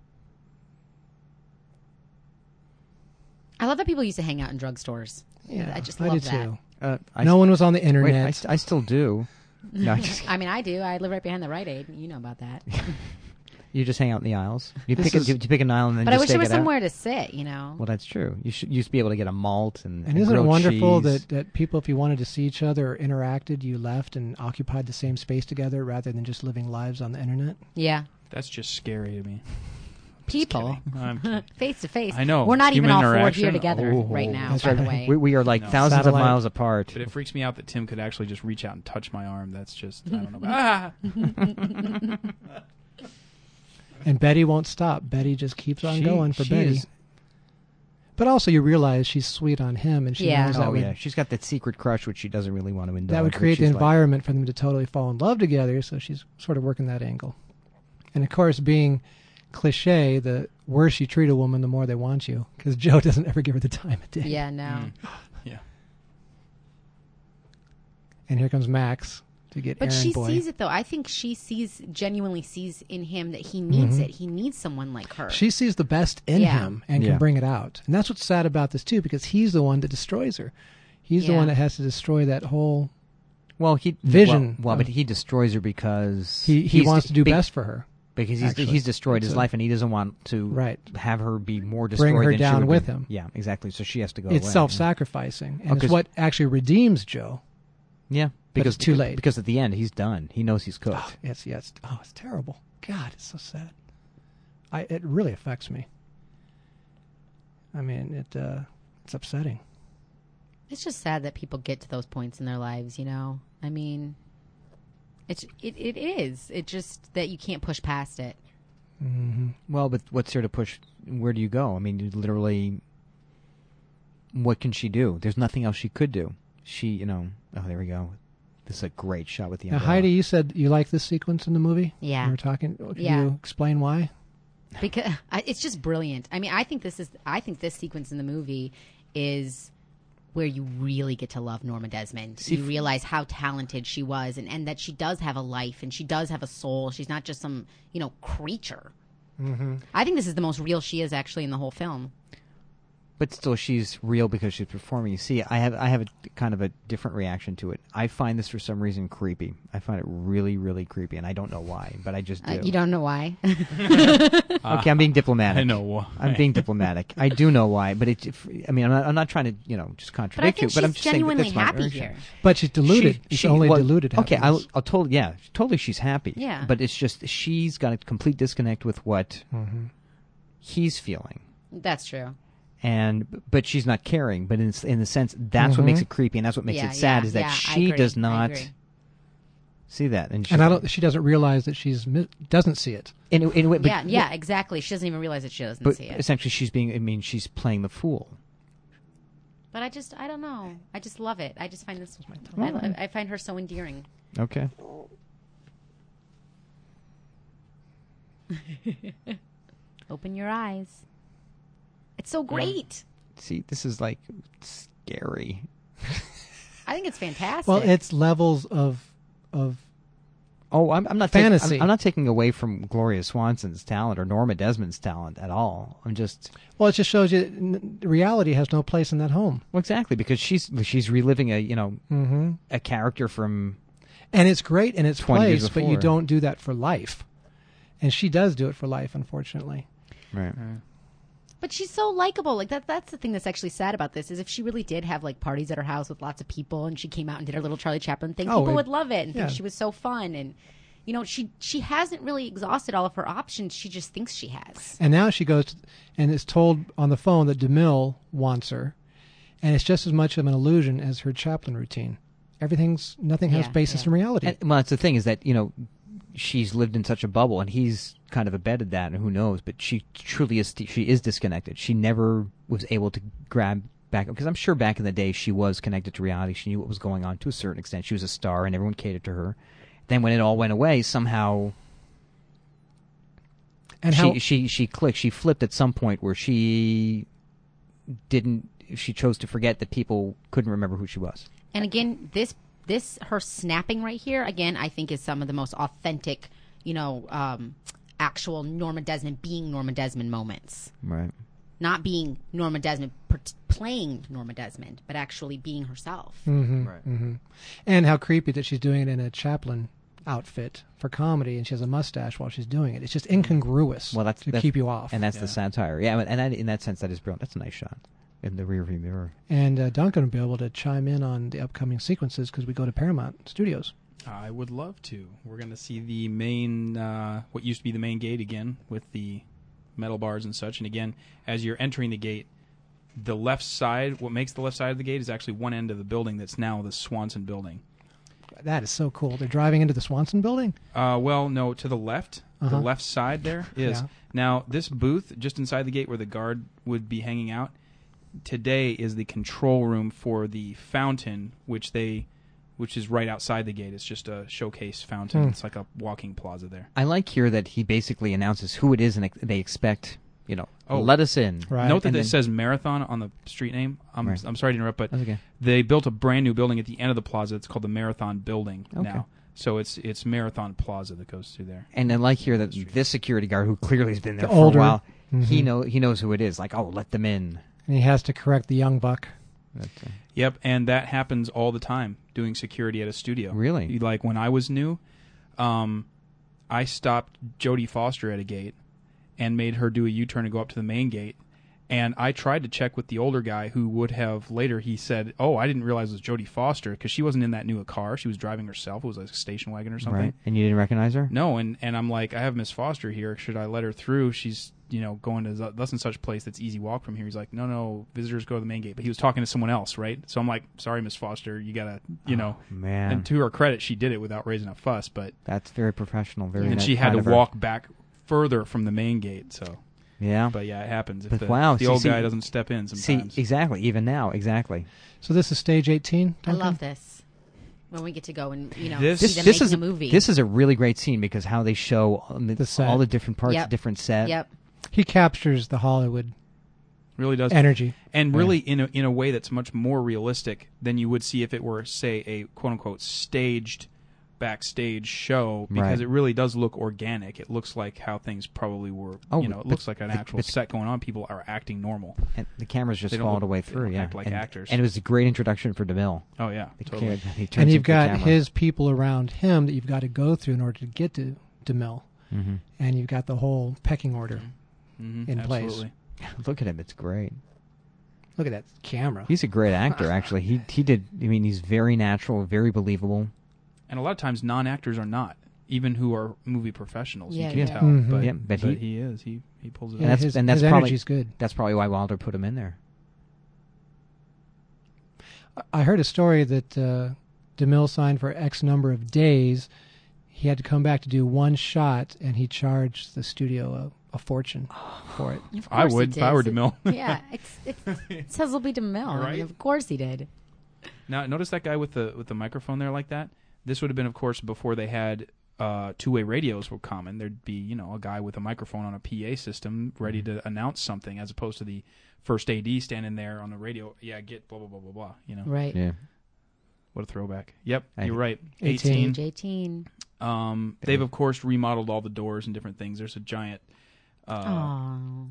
I love that people used to hang out in drugstores. Yeah, I just I love do that. too. I No one was on the wait, internet. I still do. No, I just, I mean, I do. I live right behind the Rite Aid. You know about that. you just hang out in the aisles. You This pick is- you pick an aisle and then But I just wish there take was it out. somewhere to sit, you know. Well, that's true. You used to be able to get a malt and And isn't it grilled wonderful cheese. that people, if you wanted to see each other or interacted, you left and occupied the same space together rather than just living lives on the internet? Yeah. That's just scary to me. People, I'm kidding. face to face. I know. We're not even Human all four interaction? here together Oh, right now, that's by right. the way. we are like No. thousands Satellite. of miles apart. But it freaks me out that Tim could actually just reach out and touch my arm. That's just, I don't know. Ah! And Betty won't stop. Betty just keeps on She- going for she Betty. is- But also, you realize she's sweet on him, and she Yeah. knows that Oh would, yeah, she's got that secret crush which she doesn't really want to indulge. that would but create the she's like- environment for them to totally fall in love together. So she's sort of working that angle. And of course, being cliche, the worse you treat a woman, the more they want you, because Joe doesn't ever give her the time of day. Yeah, no. Yeah. And here comes Max to get But errand she boy. sees it though. I think she genuinely sees in him that he needs it. He needs someone like her. She sees the best in Yeah. him and Yeah. can bring it out. And that's what's sad about this, too, because he's the one that destroys her. He's the Yeah. one that has to destroy that whole... Well, he Vision Well, of- but he destroys her because He he's- wants to do be- best for her. because actually. he's destroyed his It's life, and he doesn't want to Right. have her be more destroyed. Bring her than she down would with be. him. Yeah, exactly. So she has to go. It's away. self-sacrificing, and Oh, it's 'cause- what actually redeems Joe. Yeah, But it's too late. Because at the end, he's done. He knows he's cooked. Yes. It's terrible. God, it's so sad. It really affects me. I mean, it's upsetting. It's just sad that people get to those points in their lives, you know? I mean, it is. It's just that you can't push past it. Well, but what's there to push? Where do you go? I mean, you literally, what can she do? There's nothing else she could do. Oh, there we go. This is a great shot with the Now, umbrella. Heidi, you said you like this sequence in the movie? Yeah. You were talking. Can Yeah. you explain why? Because it's just brilliant. I mean, I think this sequence in the movie is where you really get to love Norma Desmond. You realize how talented she was, and that she does have a life, and she does have a soul. She's not just some, creature. Mm-hmm. I think this is the most real she is actually in the whole film. But still, she's real because she's performing. You see, I have a kind of a different reaction to it. I find this for some reason creepy. I find it really, really creepy, and I don't know why, but I just do. You don't know why? Okay, I'm being diplomatic. I know why. I'm being diplomatic. I do know why, but I'm not trying to, just But I contradict think you. But I'm she's just saying that genuinely that's my happy reaction. here. But she's deluded. It's only deluded Okay, happiness. I'll totally she's happy. Yeah. But it's just she's got a complete disconnect with what he's feeling. That's true. But she's not caring. But in the sense, that's what makes it creepy, and that's what makes Yeah, it sad, yeah, is that yeah, I she agree, does I not agree. see that, and She doesn't realize that doesn't see it. in a way, but, Yeah, exactly. She doesn't even realize that she doesn't But see it. essentially, she's playing the fool. But I don't know. I just love it. I just find this. I find her so endearing. Okay. Open your eyes. It's so great. See, this is like scary. I think it's fantastic. Well, it's levels of Oh, I'm not Fantasy. I'm not taking away from Gloria Swanson's talent or Norma Desmond's talent at all. I'm just it just shows you reality has no place in that home. well, exactly, because she's reliving a character from And it's great in its 20 years place, but you before. don't do that for life. And she does do it for life, unfortunately. right. But she's so likable. Like that's the thing that's actually sad about this is if she really did have like parties at her house with lots of people and she came out and did her little Charlie Chaplin thing, people would love it and think she was so fun. And she hasn't really exhausted all of her options. She just thinks she has. And now she goes and is told on the phone that DeMille wants her, and it's just as much of an illusion as her Chaplin routine. Nothing has Yeah, basis yeah. in reality. And, well, that's the thing is that she's lived in such a bubble, and he's kind of abetted that, and who knows? But she truly is. She is disconnected. She never was able to grab back, because I'm sure back in the day she was connected to reality. She knew what was going on to a certain extent. She was a star, and everyone catered to her. Then when it all went away, somehow And she clicked. She flipped at some point where she chose to forget that people couldn't remember who she was. And again, this her snapping right here again, I think is some of the most authentic, actual Norma Desmond being Norma Desmond moments. Right. Not being Norma Desmond playing Norma Desmond, but actually being herself. Right. And how creepy that she's doing it in a Chaplin outfit for comedy, and she has a mustache while she's doing it. It's just incongruous. Well, that's keep you off. and that's the satire. Yeah, and that, in that sense, that is brilliant. That's a nice shot in the rearview mirror. And Duncan will be able to chime in on the upcoming sequences because we go to Paramount Studios. I would love to. We're going to see the main, what used to be the main gate again, with the metal bars and such. And again, as you're entering the gate, the left side, what makes the left side of the gate is actually one end of the building that's now the Swanson building. That is so cool. They're driving into the Swanson building? Well, no, to the left. Uh-huh. The left side there is. Yeah. Now, this booth, just inside the gate where the guard would be hanging out, today is the control room for the fountain, which is right outside the gate. It's just a showcase fountain. It's like a walking plaza there. I like here that he basically announces who it is, and they expect, let us in. Right. Note that And it then- says Marathon on the street name. Right. I'm sorry to interrupt, but That's okay. they built a brand new building at the end of the plaza. It's called the Marathon Building Okay. now. So it's Marathon Plaza that goes through there. And I like here that this security guard, who clearly has been there The for older- a while, he knows who it is. Like, let them in. And he has to correct the young buck. Yep, and that happens all the time, doing security at a studio. Really? Like when I was new, I stopped Jodie Foster at a gate and made her do a U-turn and go up to the main gate. And I tried to check with the older guy who would have later, he said, oh, I didn't realize it was Jodie Foster because she wasn't in that new car. She was driving herself. It was a station wagon or something. Right. And you didn't recognize her? No, and I'm like, I have Miss Foster here. Should I let her through? She's, going to thus and such place that's easy walk from here. He's like, no, visitors go to the main gate. But he was talking to someone else, right? So I'm like, sorry, Miss Foster, you got to, Oh, man. And to her credit, she did it without raising a fuss. But That's very professional. Very and nice she had kind to of her. walk back further from the main gate, so... Yeah. But yeah, it happens. If But the, wow, the see- old see- guy doesn't step in sometimes. See, exactly. Even now, exactly. So this is stage 18. I Duncan? love this. When we get to go and This- see them This making is a movie. This is a really great scene because how they show The set. all the different parts, Yep. different set. Yep. He captures the Hollywood Really does. energy. And really in a way that's much more realistic than you would see if it were, say, a quote-unquote staged backstage show, because Right. it really does look organic. It looks like how things probably were. Oh, it but- looks like an actual but- set going on. People are acting normal. And the cameras just They don't followed look- away they through. don't Yeah, act like and, actors. And it was a great introduction for DeMille. Oh yeah, The totally. kid, he turns And you've into the got camera. his people around him that you've got to go through in order to get to DeMille. Mm-hmm. And you've got the whole pecking order in place. Absolutely. Look at him. It's great. Look at that camera. He's a great actor, actually. He did. I mean, he's very natural, very believable. And a lot of times, non-actors are not, even who are movie professionals. Yeah, you can yeah. tell, Mhm. but, Yeah, but he is. He pulls it Yeah, off. that's- his that's probably- energy's good. That's probably why Wilder put him in there. I heard a story that DeMille signed for X number of days. He had to come back to do one shot, and he charged the studio a fortune for it. Of I course would he if I were did. DeMille. Yeah, it says it'll be DeMille. I Right? mean, of course he did. Now, notice that guy with the microphone there like that? This would have been, of course, before they had two-way radios were common. There'd be, a guy with a microphone on a PA system ready to announce something, as opposed to the first AD standing there on the radio. Yeah, get blah, blah, blah, blah, blah. Right. Yeah. What a throwback. Yep, I- you're right. 18. Age 18. They've, of course, remodeled all the doors and different things. There's a giant Oh.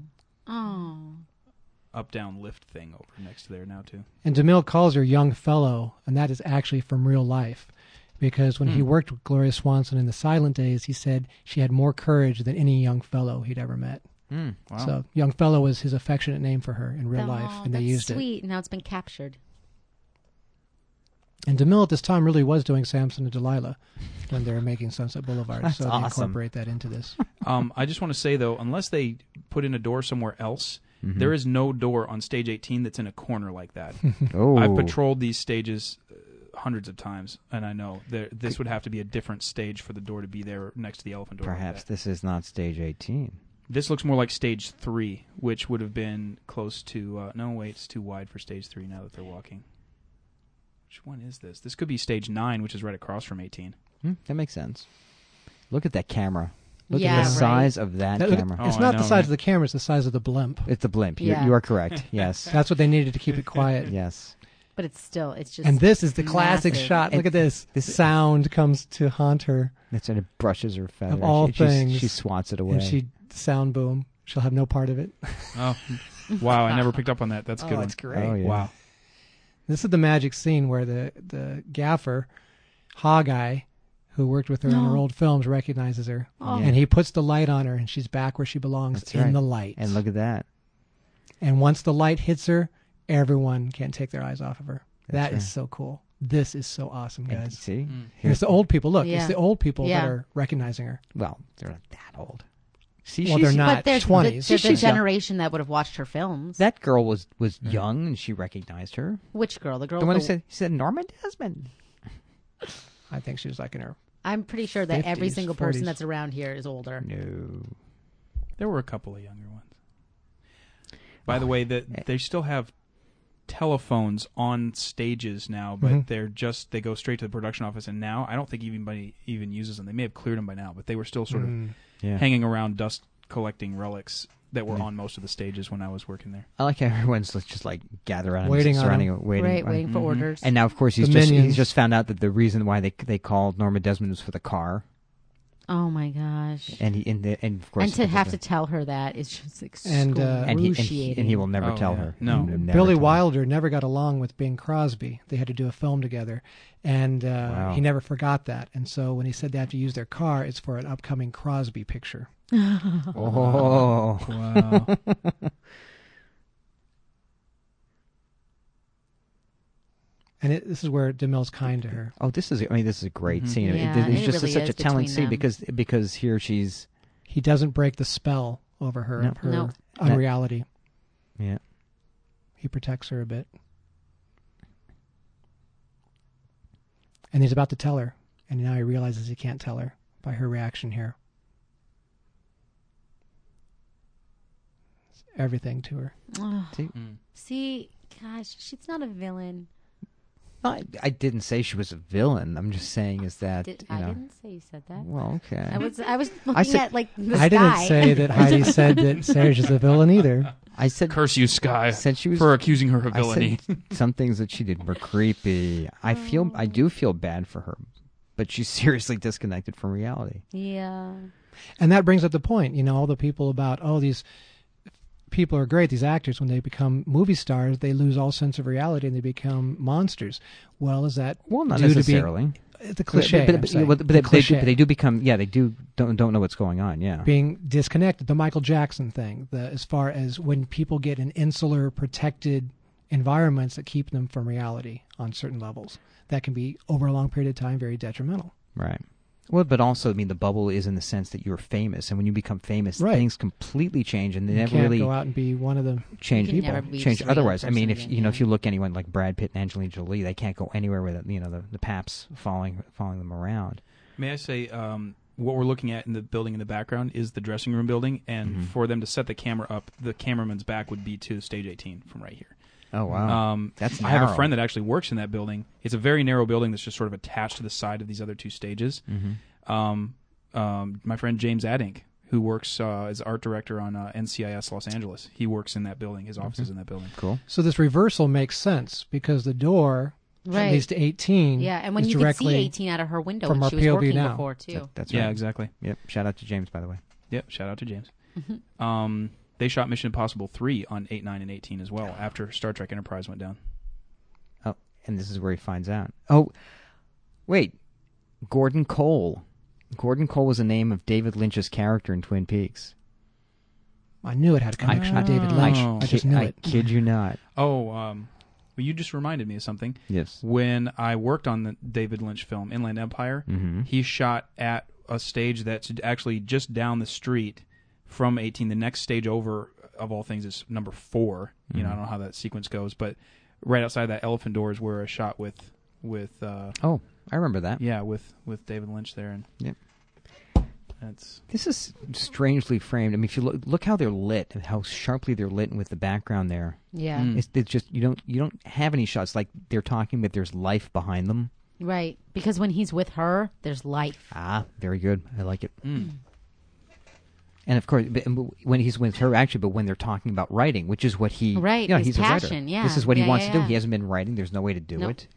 up-down lift thing over next to there now, too. And DeMille calls her young fellow, and that is actually from real life. Because when he worked with Gloria Swanson in the Silent Days, he said she had more courage than any young fellow he'd ever met. Mm. Wow. So young fellow was his affectionate name for her in real life, and they that's used it. sweet. Now it's been captured. And DeMille at this time really was doing Samson and Delilah when they were making Sunset Boulevard. That's so they awesome. incorporate that into this. I just want to say, though, unless they put in a door somewhere else, Mm-hmm. there is no door on stage 18 that's in a corner like that. Oh. I've patrolled these stages hundreds of times, and I know this would have to be a different stage for the door to be there next to the elephant door. like Perhaps that. this is not stage 18. This looks more like stage 3, which would have been close to... no, wait, it's too wide for stage 3 now that they're walking. Which one is this? This could be stage 9, which is right across from 18. That makes sense. Look at that camera. Look Yeah, at the right. size of that That- camera. Oh, it's I not know, the size right? of the camera; it's the size of the blimp. It's the blimp. Yeah. You are correct. Yes. That's what they needed to keep it quiet. Yes. But it's just. And this is the classic massive. shot. Look at this. This- sound comes to haunt her, It's and it brushes her feather. Of all she things, swats it away. and she sound boom. She'll have no part of it. Oh, wow, I never picked up on that. That's a good one. That's great. Oh, yeah. Wow. This is the magic scene where the gaffer, Hawkeye, who worked with her in her old films, recognizes her, Oh. and he puts the light on her, and she's back where she belongs That's in right. the light. And look at that. And once the light hits her, everyone can't take their eyes off of her. That's That is right. so cool. This is so awesome, And guys. see? Mm. And it's the old people. Look, Yeah. it's the old people Yeah. that are recognizing her. Well, they're not that old. See, Well, she's- they're not. But there's 20s. there's a She's young. generation that would have watched her films. That girl was young and she recognized her. Which girl? The girl. The one who with said, he said Norma Desmond. I think she was like in her. I'm pretty sure that every 50s, single person 40s. that's around here is older. No. There were a couple of younger ones. By the way, they still have telephones on stages now, but they go straight to the production office. And now I don't think anybody even uses them. They may have cleared them by now, but they were still sort of Yeah. hanging around, dust collecting relics that were on most of the stages when I was working there. I like how everyone's just like gather around Waiting him, on surrounding him. him, waiting. Right, on- waiting for orders. And now, of course, he's The just minions. found out that the reason why they called Norma Desmond was for the car. Oh my gosh. And of course, And to have to tell her that is just And, excruciating. and he will never Oh, tell yeah. her. No. Never Billy tell her. Wilder never got along with Bing Crosby. They had to do a film together, and Wow. he never forgot that. And so when he said they have to use their car, it's for an upcoming Crosby picture. Oh, Wow. And this is where DeMille's kind to her. oh, this is a great scene. Yeah, it's it just really such is a telling between scene them. because here she's He doesn't break the spell over her No. of her No. unreality. yeah. He protects her a bit. And he's about to tell her, and now he realizes he can't tell her by her reaction here. It's everything to her. Oh, See? see, gosh, she's not a villain. I didn't say she was a villain. I'm just saying is that I didn't say you said that. Well, okay. I was looking said- at like the I didn't sky. say that Heidi said that Serge is a villain either. I said Curse you, Sky, said she was for accusing her of I villainy. said some things that she did were creepy. I do feel bad for her, but she's seriously disconnected from reality. Yeah. And that brings up the point, all the people about, these people are great, these actors, when they become movie stars, they lose all sense of reality and they become monsters. Well, is that Well, not due necessarily. to being the cliche? but, I'm but, saying. but, The cliche. they do become. Yeah, they don't know what's going on. Yeah. Being disconnected, the Michael Jackson thing, as far as when people get in insular, protected environments that keep them from reality on certain levels, that can be over a long period of time very detrimental. Right. Well, but also, I mean, the bubble is in the sense that you're famous, and when you become famous, Right. things completely change, and they You never can't really go out and be one of the change You can never be change just a real otherwise. I mean, if person you again, if you look anyone like Brad Pitt and Angelina Jolie, they can't go anywhere with the paps following them around. May I say, what we're looking at in the building in the background is the dressing room building, and for them to set the camera up, the cameraman's back would be to stage 18 from right here. Oh wow, that's I have narrow. a friend that actually works in that building. It's a very narrow building that's just sort of attached to the side of these other two stages. My friend James Adink, who works as art director on NCIS Los Angeles, he works in that building. His office is in that building. Cool. So this reversal makes sense because the door Right. at least 18 Yeah, and when is you could directly see 18 out of her window from when our she was POV working now. before too. That's Yeah, right. exactly. Yep. Shout out to James, by the way. Yep. Shout out to James. They shot Mission Impossible 3 on 8, 9, and 18 as well after Star Trek Enterprise went down. Oh, and this is where he finds out. Oh, wait, Gordon Cole. Gordon Cole was the name of David Lynch's character in Twin Peaks. I knew it had a connection to David Lynch. I just knew I it. kid you not. Oh, well, you just reminded me of something. Yes. When I worked on the David Lynch film Inland Empire, he shot at a stage that's actually just down the street from 18. The next stage over, of all things, is number 4. I don't know how that sequence goes, but right outside that elephant door is where a shot with Oh, I remember that. with David Lynch there, and Yep. that's This is strangely framed. I mean, if you look how they're lit and how sharply they're lit with the background there. Yeah. It's just you don't have any shots like they're talking, but there's life behind them. Right. Because when he's with her, there's life. Ah, very good. I like it. And of course, when he's with her, actually, but when they're talking about writing, which is what he, Right, you know, his he's a writer. passion, yeah. This is what he Yeah, wants yeah, to do. yeah. He hasn't been writing. There's no way to do Nope. it.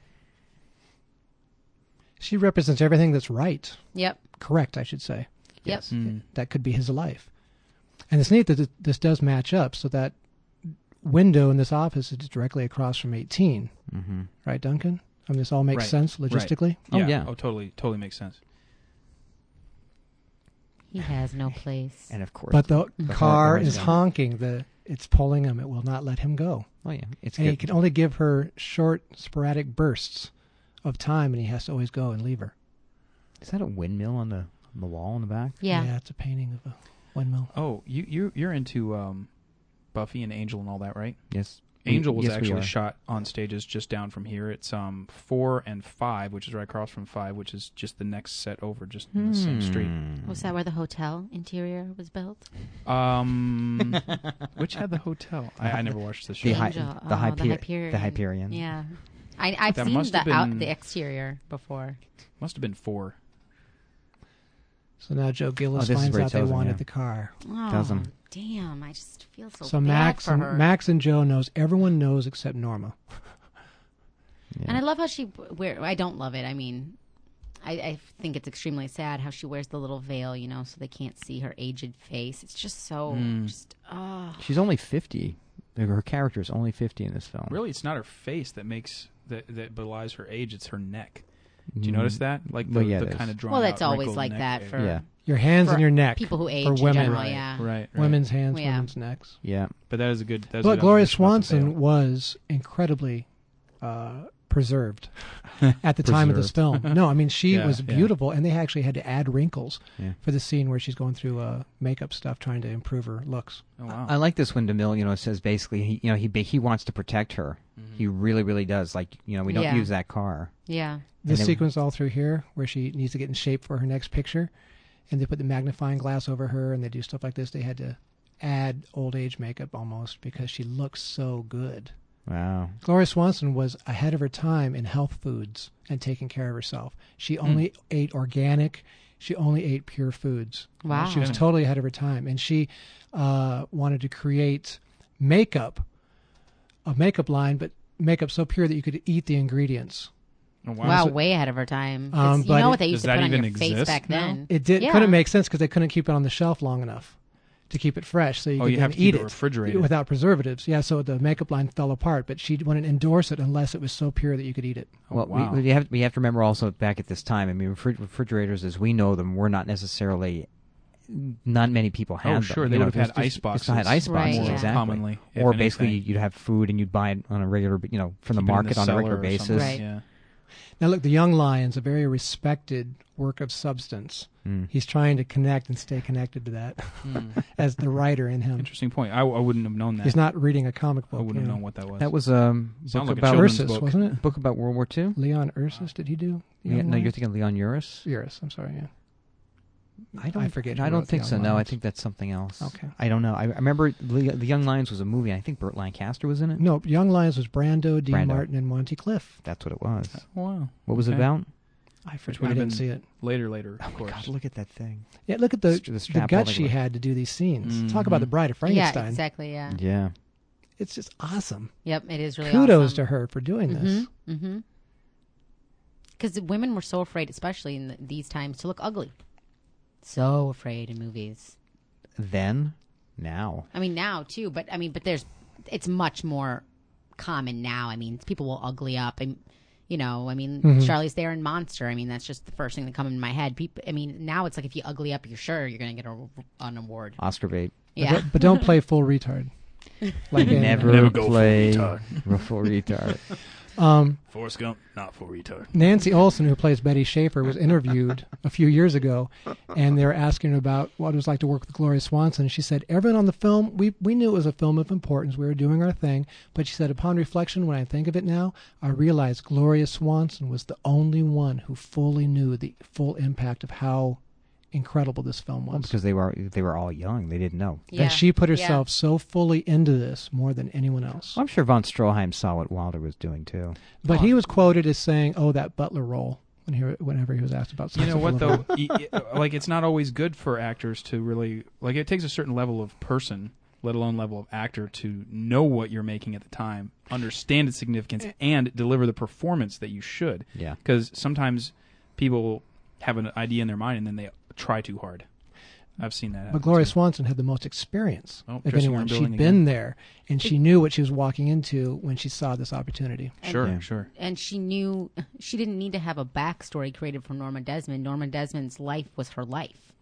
She represents everything that's right. Yep. Correct, I should say. Yep. That could be his life. And it's neat that this does match up, so that window in this office is directly across from 18. Mm-hmm. Right, Duncan? I mean, this all makes Right. sense logistically? Oh, yeah. Oh, totally makes sense. He has no place. And of course, But the car horn is going. honking. It's pulling him. It will not let him go. Oh yeah, it's And he good. can only give her short, sporadic bursts of time, and he has to always go and leave her. Is that a windmill on the wall in the back? Yeah. It's a painting of a windmill. Oh, you're into Buffy and Angel and all that, right? Yes. Angel was Yes, we actually are. shot on stages just down from here. It's 4 and 5, which is right across from 5, which is just the next set over, just in the same street. Was that where the hotel interior was built? Which had the hotel? I never watched the show. The Angel. the Oh, the Hyperion. The Hyperion. Yeah. I've That seen must have been- the exterior before. Must have been 4. So now Joe Gillis this is finds where he out they tells him, wanted yeah. the car. Oh, Tells him. damn. I just feel so, So bad Max for her. and Joe knows. Everyone knows except Norma. Yeah. And I love how I don't love it. I mean, I think it's extremely sad how she wears the little veil, so they can't see her aged face. It's just so She's only 50. Her character is only 50 in this film. Really, it's not her face that makes that belies her age. It's her neck. Do you notice that? Like the kind of drawn. Well, that's out, always wrinkled like neck that area. for Your hands for and your neck. people who age for in women. general, Right, yeah. right. Women's hands, Yeah. women's necks. Yeah. But that is a good. That's But a good Gloria observation about the Swanson veil. was incredibly preserved at the time of this film. No, I mean, she Yeah, was yeah. beautiful, and they actually had to add wrinkles Yeah. for the scene where she's going through makeup stuff trying to improve her looks. Oh wow. I like this when DeMille, it says basically he wants to protect her. He really, really does. Like, we don't Yeah. use that car. Yeah. This And then- sequence all through here where she needs to get in shape for her next picture, and they put the magnifying glass over her and they do stuff like this. They had to add old age makeup almost because she looks so good. Wow. Gloria Swanson was ahead of her time in health foods and taking care of herself. She only ate organic. She only ate pure foods. Wow. She was totally ahead of her time. And she wanted to create makeup, a makeup line, but makeup so pure that you could eat the ingredients. Oh, Wow, So- way ahead of her time. But You know what they does used to that put on even your face exist back now? then? It couldn't make sense because they couldn't keep it on the shelf long enough to keep it fresh. So you could you then have to eat keep it refrigerated. without preservatives. Yeah, so the makeup line fell apart, but she wouldn't endorse it unless it was so pure that you could eat it. Oh, Well, wow. we have to remember also back at this time. I mean, refrigerators as we know them were not necessarily. Not many people had them. sure, they would have had ice boxes. Had ice Right, boxes, yeah. exactly. Commonly, if or basically, anything. you'd have food and you'd buy it on a regular, from the Keep it in market on a cellar regular or basis. something. Right. Yeah. Now look, The Young Lion's a very respected work of substance. He's trying to connect and stay connected to that as the writer in him. Interesting point. I wouldn't have known that. He's not reading a comic book. I wouldn't you have know. known what that was. That was Sounds book like a about children's Ursus, book. wasn't it? book about World War II. Leon Ursus, did he do? The Yeah, Young no, Lion? you're thinking Leon Uris. Ursus, I'm sorry, yeah. I forget who I don't wrote think The so. Young No, I Lions. think that's something else. Okay. I don't know. I remember The Young Lions was a movie. I think Burt Lancaster was in it. No, Young Lions was Brando, Dean Brando. Martin, and Monty Cliff. That's what it was. Oh, wow. What was it Okay. about? I Which forget. would I have didn't been see it. Later, of Oh my course. God! Look at that thing. Yeah, look at the strap guts holding she it. had to do these scenes. Mhm. Talk about the Bride of Yeah, Frankenstein. exactly, yeah. Yeah. It's just awesome. Yep, it is really Kudos awesome. to her for doing this. Mm-hmm. Because women were so afraid, especially in these times, to look ugly. So afraid in movies. Then, now. I mean, now too, but it's much more common now. I mean, people will ugly up, and Charlize Theron Monster. I mean, that's just the first thing that comes in my head. People, I mean, now it's like if you ugly up, you're sure you're going to get an award. Oscar bait. Yeah, But don't play full retard. Like in, Never go full play retard. full retard. Forrest Gump, not for retard. Nancy Olson, who plays Betty Schaefer, was interviewed a few years ago, and they were asking her about what it was like to work with Gloria Swanson. And she said, everyone on the film, we knew it was a film of importance. We were doing our thing. But she said, upon reflection, when I think of it now, I realize Gloria Swanson was the only one who fully knew the full impact of how incredible this film was. Because they were all young. They didn't know. yeah. And she put herself so fully into this more than anyone else. I'm sure von Stroheim saw what Wilder was doing too. But he was quoted as saying, "Oh, that Butler role," whenever he was asked about. You know Sunset what Boulevard. though? Like it's not always good for actors to really like. It takes a certain level of person, let alone level of actor, to know what you're making at the time, understand its significance, and deliver the performance that you should. Yeah. Because sometimes people have an idea in their mind and then they try too hard. I've seen that happen. But Gloria too. Swanson had the most experience Oh, of dressing anyone. room She'd building been again. there, and she knew what she was walking into when she saw this opportunity. Sure, Yeah. sure. And she knew she didn't need to have a backstory created for Norma Desmond. Norma Desmond's life was her life.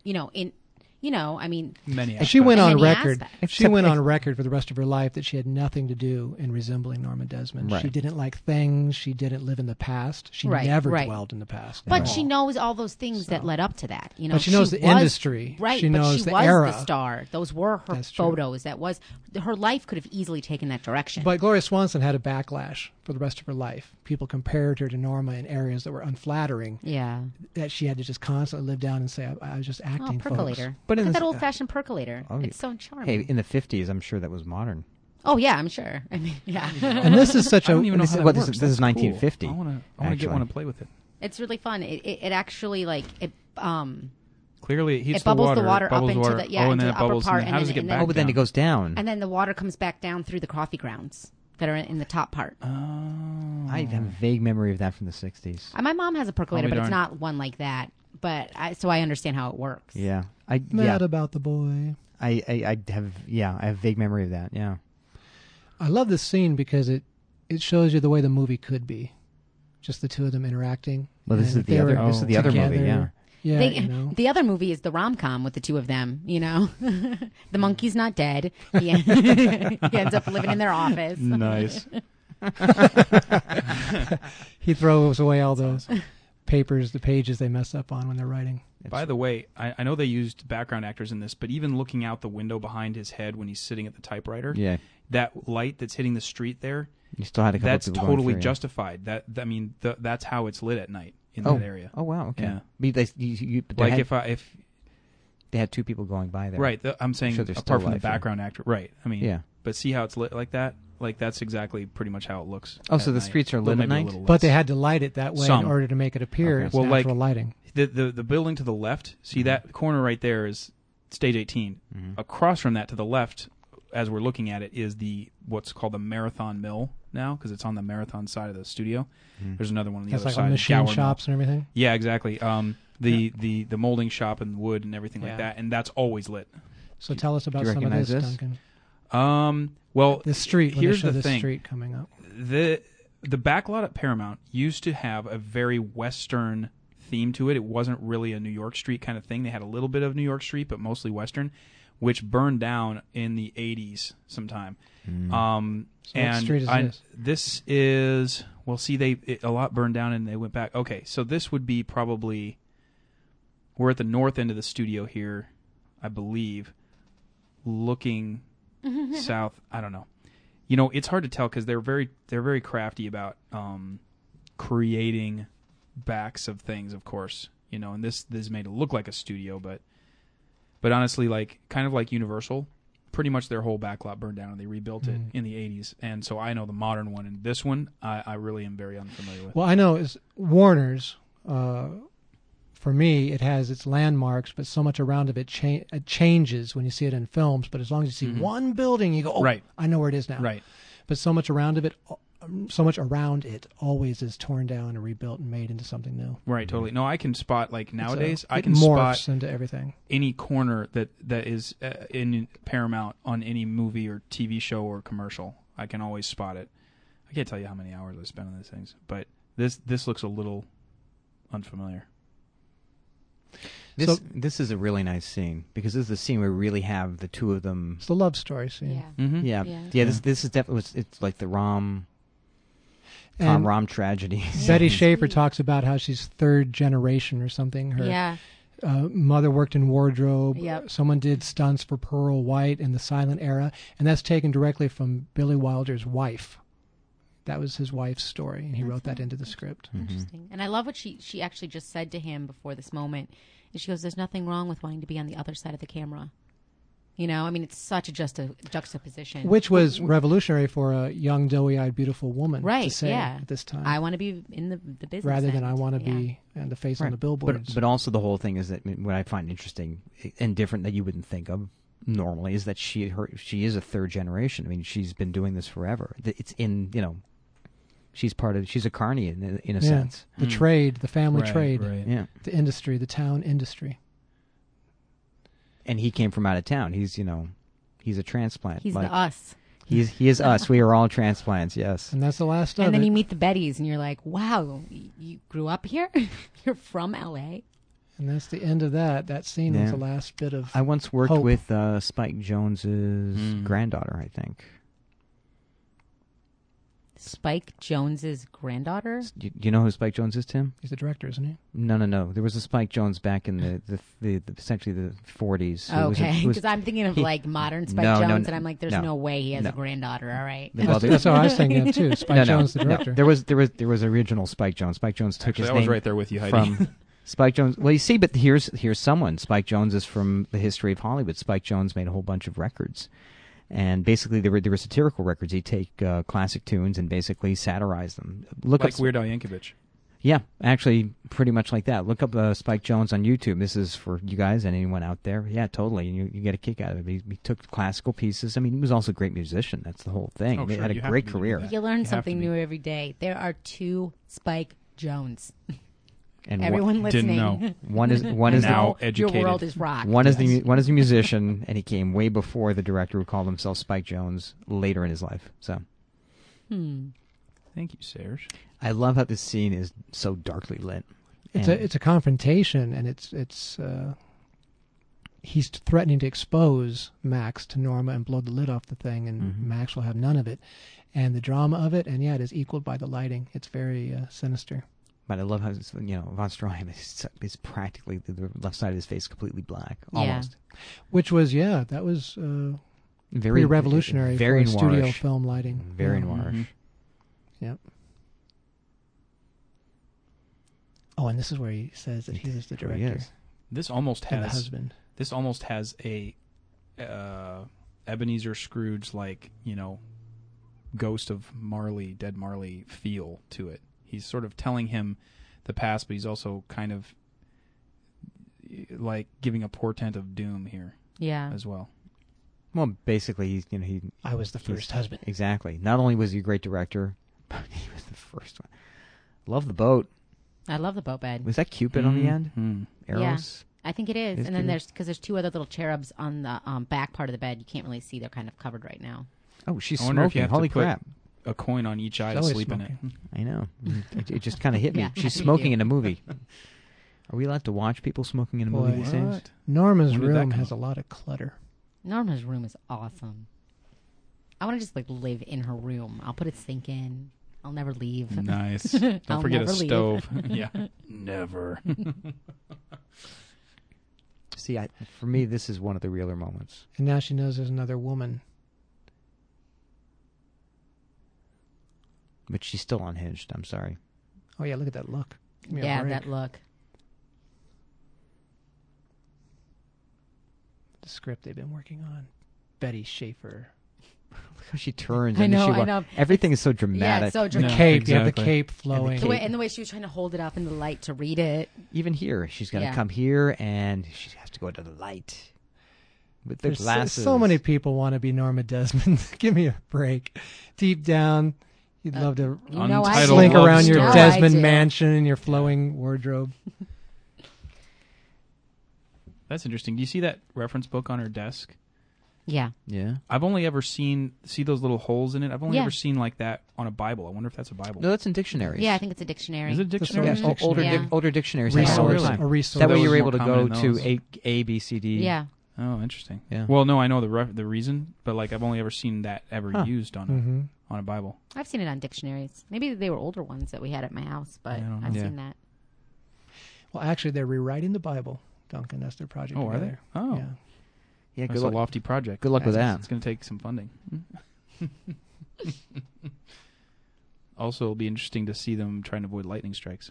I mean, Many And she went In on many record. aspects. She went on record for the rest of her life that she had nothing to do in resembling Norma Desmond. Right. She didn't like things. She didn't live in the past. She Right, never right. dwelled in the past. but at she all. knows all those things that led up to that. But she knows the industry. right? She but knows she the was era. the star. Those were her That's true. photos. That was her life. Could have easily taken that direction. But Gloria Swanson had a backlash for the rest of her life. People compared her to Norma in areas that were unflattering. yeah, That she had to just constantly live down and say, "I was just acting." percolator. But But in Look at this- that old-fashioned percolator. Oh, It's so charming. Hey, in the 50s, I'm sure that was modern. Oh yeah, I'm sure. I mean, yeah, And this is such I a. don't even know This how is- that what, this works. is- this is That's cool. 1950, I want to get actually. one and play with it. it's really fun. It actually like it. Clearly, it heats It bubbles the water up bubbles into water. the- yeah, oh, and into then the it upper bubbles. part, and then and how does then- it get and back then- Oh, but then it down? goes down. And then the water comes back down through the coffee grounds that are in the top part. Oh, I have a vague memory of that from the 60s. My mom has a percolator, I'll be but it's darned. not one like that. But so I understand how it works. Yeah. Mad about the boy. I have vague memory of that. Yeah. I love this scene because it shows you the way the movie could be. Just the two of them interacting. Well, this And is if the they other. were This is the other movie. together- Yeah. Yeah, They, you know. The other movie is the rom-com with the two of them, you know. The monkey's not dead. He ends up living in their office. Nice. He throws away all those papers, the pages they mess up on when they're writing. By the way, I know they used background actors in this, but even looking out the window behind his head when he's sitting at the typewriter, Yeah. that light that's hitting the street there, You still had a couple that's people going totally through, yeah. justified. That's how it's lit at night in Oh. that area. Oh wow. Okay. Yeah. But but they Like had, if they had two people going by there. right, I'm saying Sure, there's apart still from the life, yeah. background actor, right? I mean, Yeah. But see how it's lit like that? Like that's exactly pretty much how it looks. Oh, at so the night. streets are Well, lit at maybe a night? little But less. they had to light it that way Some. in order to make it appear Okay. it's Well, like- natural lighting. the building to the left. See that corner right there is stage 18. Mhm. Across from that to the left, as we're looking at it, is the what's called the Marathon Mill now because it's on the Marathon side of the studio. There's another one on the That's other like side. on the machine Gower Mill. shops and everything. Yeah, exactly. The molding shop and wood and everything Yeah. like that, and that's always lit. So tell us about you some of recognize this, this? Duncan. Well, The street, when here's they show the the thing. street coming up. the backlot at Paramount used to have a very Western theme to it. It wasn't really a New York Street kind of thing. They had a little bit of New York Street, but mostly Western, which burned down in the 80s sometime. Mm. So what street is this? This is a lot burned down and they went back. Okay, so this would be probably we're at the north end of the studio here, I believe, looking south. I don't know. You know, it's hard to tell because they're very crafty about creating backs of things. Of course, you know, and this made it look like a studio, but honestly, like kind of like Universal, pretty much their whole backlot burned down and they rebuilt it in the 80s. And so I know the modern one, and this one I really am very unfamiliar with. Well, I know is Warner's. For me, it has its landmarks, but so much around it changes when you see it in films. But as long as you see one building, you go, "Oh, Right. I know where it is now." Right. But so much around it always is torn down and rebuilt and made into something new. Right, totally. No, I can spot like nowadays. I it can morphs spot into everything. any corner that is in Paramount on any movie or TV show or commercial. I can always spot it. I can't tell you how many hours I spent on these things, but this looks a little unfamiliar. This is a really nice scene because this is the scene where we really have the two of them. It's the love story scene. Yeah. Mm-hmm. Yeah, Yeah. This is definitely it's like the rom And tragedy. Betty Yeah. Schaefer Sweet. talks about how she's third generation or something. Her Yeah. mother worked in wardrobe. Yep. Someone did stunts for Pearl White in the silent era, and that's taken directly from Billy Wilder's wife. That was his wife's story, and he wrote that into the script. Interesting. And I love what she actually just said to him before this moment. And she goes, "There's nothing wrong with wanting to be on the other side of the camera." You know, I mean, it's such a juxtaposition. Which was revolutionary for a young, doughy-eyed, beautiful woman to Right, say yeah. at this time, I want to be in the business rather than end. I want to Yeah. be the face on Right. the billboards. But also the whole thing is that what I find interesting and different that you wouldn't think of normally is that she is a third generation. I mean, she's been doing this forever. It's in she's a carny in a sense. The trade, the family Right, trade, right. Yeah, the industry, the town industry. and he came from out of town. He's a transplant. He's like, the us. He is us. We are all transplants. Yes. And that's the last of And then it. you meet the Bettys, and you're like, wow, you grew up here? You're from L.A.? And that's the end of that. That scene was Yeah. the last bit of I once worked hope. with Spike Jonze's granddaughter, I think. Spike Jonze's granddaughter? Do you know who Spike Jonze is, Tim? He's the director, isn't he? No. There was a Spike Jonze back in the essentially the 40s. who was a- Okay, who was- because I'm thinking of he- like modern Spike No, Jones, no, and I'm like, there's no, no way he has no. a granddaughter. All right. Well, That's what I was thinking of too. Spike Jones, the director. There was original Spike Jonze. Spike Jonze took Actually, his I name was right there with you, Heidi. from Spike Jonze. Well, you see, but here's someone. Spike Jonze is from the history of Hollywood. Spike Jonze made a whole bunch of records, and basically they were satirical records. He'd take classic tunes and basically satirize them. Look like up Weird Al Yankovic. Yeah, actually, pretty much like that. Look up Spike Jonze on YouTube. This is for you guys and anyone out there. Yeah, totally. You get a kick out of it. He took classical pieces. I mean, he was also a great musician. That's the whole thing. Oh, He sure. had a You have great to do career. that. You learn You have something to be. new every day. There are two Spike Jones. And Everyone listening. Didn't know. one is Now Your educated. world is rock. one is a musician, and he came way before the director who called himself Spike Jonze later in his life. So Thank you, Serge. I love how this scene is so darkly lit. It's And- a confrontation, and it's he's threatening to expose Max to Norma and blow the lid off the thing, and Mhm. Max will have none of it. And the drama of it, and yeah, it is equaled by the lighting. It's very sinister. But I love how Von Stroheim is practically the left side of his face completely black, Yeah. almost. Which was that was Very pretty revolutionary very for studio noirish. film lighting. Very Yeah. noirish. Mhm. Yep. Oh, and this is where he says that he was the Sure he director is. This almost and the has husband. this almost has a Ebenezer Scrooge ghost of Marley, dead Marley feel to it. He's sort of telling him the past, but he's also kind of like giving a portent of doom here Yeah. as well. Well, basically, he I was the he's- first husband. Exactly. Not only was he a great director, but he was the first one. Love the boat. I love the boat bed. Was that Cupid on the end? Mhm. Eros? I think it is. Is And then Cupid? there's two other little cherubs on the back part of the bed. You can't really see. They're kind of covered right now. Oh, she's I wonder if you smoking. have Holy to put crap. a coin on each eye to Zoe's sleep in smoking. it. I know. It just kind of hit me. Yeah, She's me smoking too. in a movie. Are we allowed to watch people smoking in a movie Boy. these days? What? Norma's When did that room come has a up? lot of clutter. Norma's room is awesome. I want to just live in her room. I'll put a sink in. I'll never leave. Nice. Don't I'll forget a never leave. stove. Yeah. Never. See, for me, this is one of the realer moments. And now she knows there's another woman. But she's still unhinged. I'm sorry. Oh yeah, look at that look. Give me a Yeah, break. that look. The script they've been working on. Betty Schaefer. Look how she turns. I and then know, she I know. Everything is so dramatic. Yeah, it's so The dramatic. cape, you have the exactly. cape flowing. The way she was trying to hold it up in the light to read it. Even here, she's going to Yeah. come here, and she has to go to the light with the There's glasses. so many people want to be Norma Desmond. Give me a break. Deep down, you'd love to You know I Untitled do. slink love around your story. Now I Desmond do. mansion in your flowing wardrobe. That's interesting. Do you see that reference book on her desk? Yeah. Yeah. I've only ever see those little holes in it. I've only Yeah. ever seen like that on a Bible. I wonder if that's a Bible. No, that's in dictionaries. Yeah, I think it's a dictionary. Is it a The dictionary? source Yeah, older, Yeah. older dictionaries have it all the Resource. time. A resource. That way Those you're more able to common go in to those. A, B, C, D. Yeah. Oh, interesting. Yeah. Well, no, I know the reason, but like I've only ever seen that ever Huh. used on Mm-hmm. on a Bible. I've seen it on dictionaries. Maybe they were older ones that we had at my house, but I don't know. I've Yeah. seen that. Well, actually, they're rewriting the Bible, Duncan. That's their project. Oh, are they? together. Oh, Yeah. Yeah, that's good a luck. lofty project. Good luck with that. It's going to take some funding. Also, it'll be interesting to see them trying to avoid lightning strikes.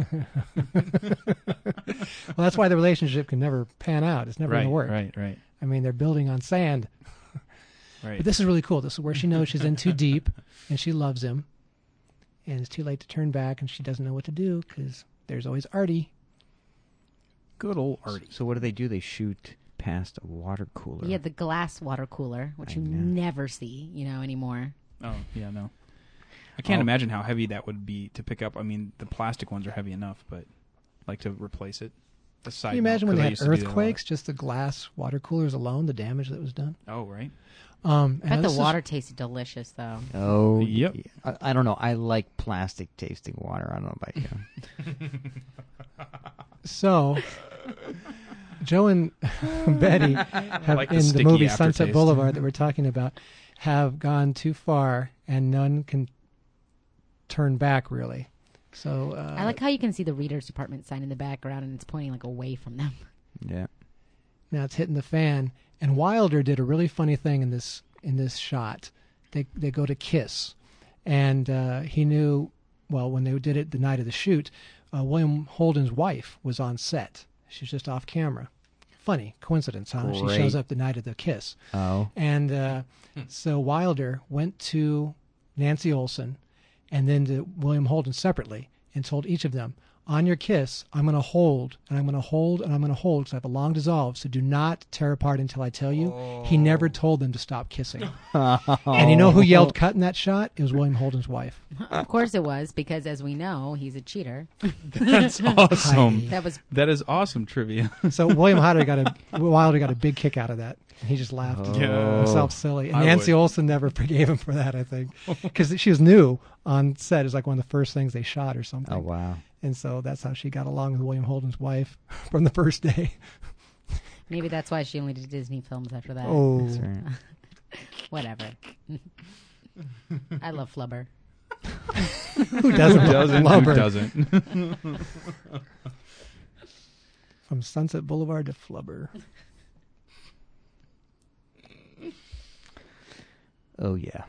Well, that's why the relationship can never pan out. It's never going to work. Right. I mean, they're building on sand. Right. But this is really cool. This is where she knows she's in too deep, and she loves him, and it's too late to turn back, and she doesn't know what to do because there's always Artie. Good old Artie. So what do? They shoot past a water cooler. Yeah, the glass water cooler, which I you know. never see, anymore. Oh, yeah, no. I can't Oh. imagine how heavy that would be to pick up. I mean, the plastic ones are heavy enough, but like to replace it. Can you imagine when they had earthquakes, just the glass water coolers alone, the damage that was done? Oh, right. And I bet this the is- water tasted delicious, though. Oh, Yep. yeah. I don't know. I like plastic tasting water. I don't know about you. So, Joe and Betty have, like the in the sticky movie Sunset aftertaste. Boulevard that we're talking about, have gone too far, and none can turn back, really. So I like how you can see the reader's department sign in the background, and it's pointing away from them. Yeah. now it's hitting the fan. And Wilder did a really funny thing in this shot. They go to kiss, and he knew, well, when they did it the night of the shoot, William Holden's wife was on set. She's just off camera. Funny coincidence, huh? She Great. shows up the night of the kiss. Oh. And so Wilder went to Nancy Olson and then to William Holden separately and told each of them, on your kiss, I'm going to hold, and I'm going to hold, and I'm going to hold, because I have a long dissolve, so do not tear apart until I tell you. He never told them to stop kissing. And you know who yelled cut in that shot? It was William Holden's wife. Of course it was, because as we know, he's a cheater. That's awesome. That is awesome trivia. So William Wilder got a big kick out of that. And he just laughed himself silly. And Nancy Olsen never forgave him for that, I think. Because she was new on set. It was like one of the first things they shot or something. Oh, wow. And so that's how she got along with William Holden's wife from the first day. Maybe that's why she only did Disney films after that. Oh. That's right. Whatever. I love Flubber. Who doesn't? Love Who her? doesn't? From Sunset Boulevard to Flubber. Oh, yeah.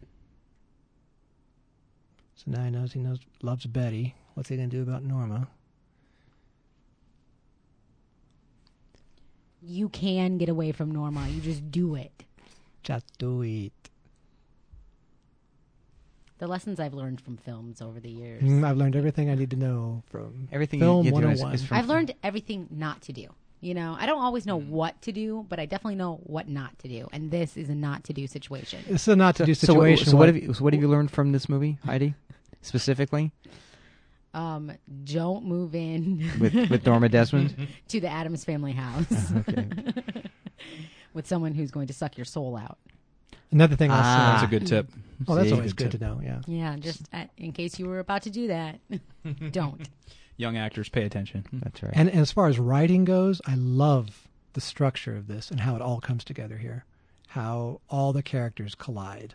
So now he loves Betty. What's he going to do about Norma? You can get away from Norma. You just do it. Just do it. The lessons I've learned from films over the years. I've learned everything I need to know from Everything Film you do 101. is from I've learned everything not to do. You know, I don't always know what to do, but I definitely know what not to do. And this is a not to do situation. It's a not to do So situation. So what have you learned from this movie, Heidi? Specifically Don't move in with Norma Desmond. to the Addams Family house Okay. with someone who's going to suck your soul out. Another thing I'll That's say. a good tip. Oh, that's See? always good to know. Yeah. Yeah, just in case you were about to do that, don't. Young actors, pay attention. That's right. And as far as writing goes, I love the structure of this and how it all comes together here. How all the characters collide.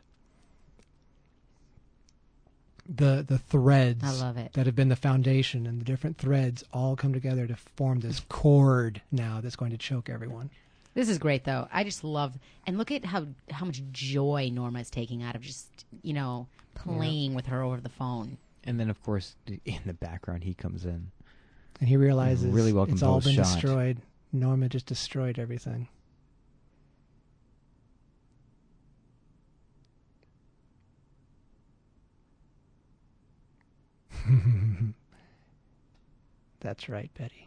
The threads I love it. that have been the foundation, and the different threads all come together to form this cord now that's going to choke everyone. This is great, though. I just love, and look at how much joy Norma is taking out of just, playing with her over the phone. And then, of course, in the background, he comes in. And he realizes Really well it's all been composed shot. destroyed. Norma just destroyed everything. That's right, Betty.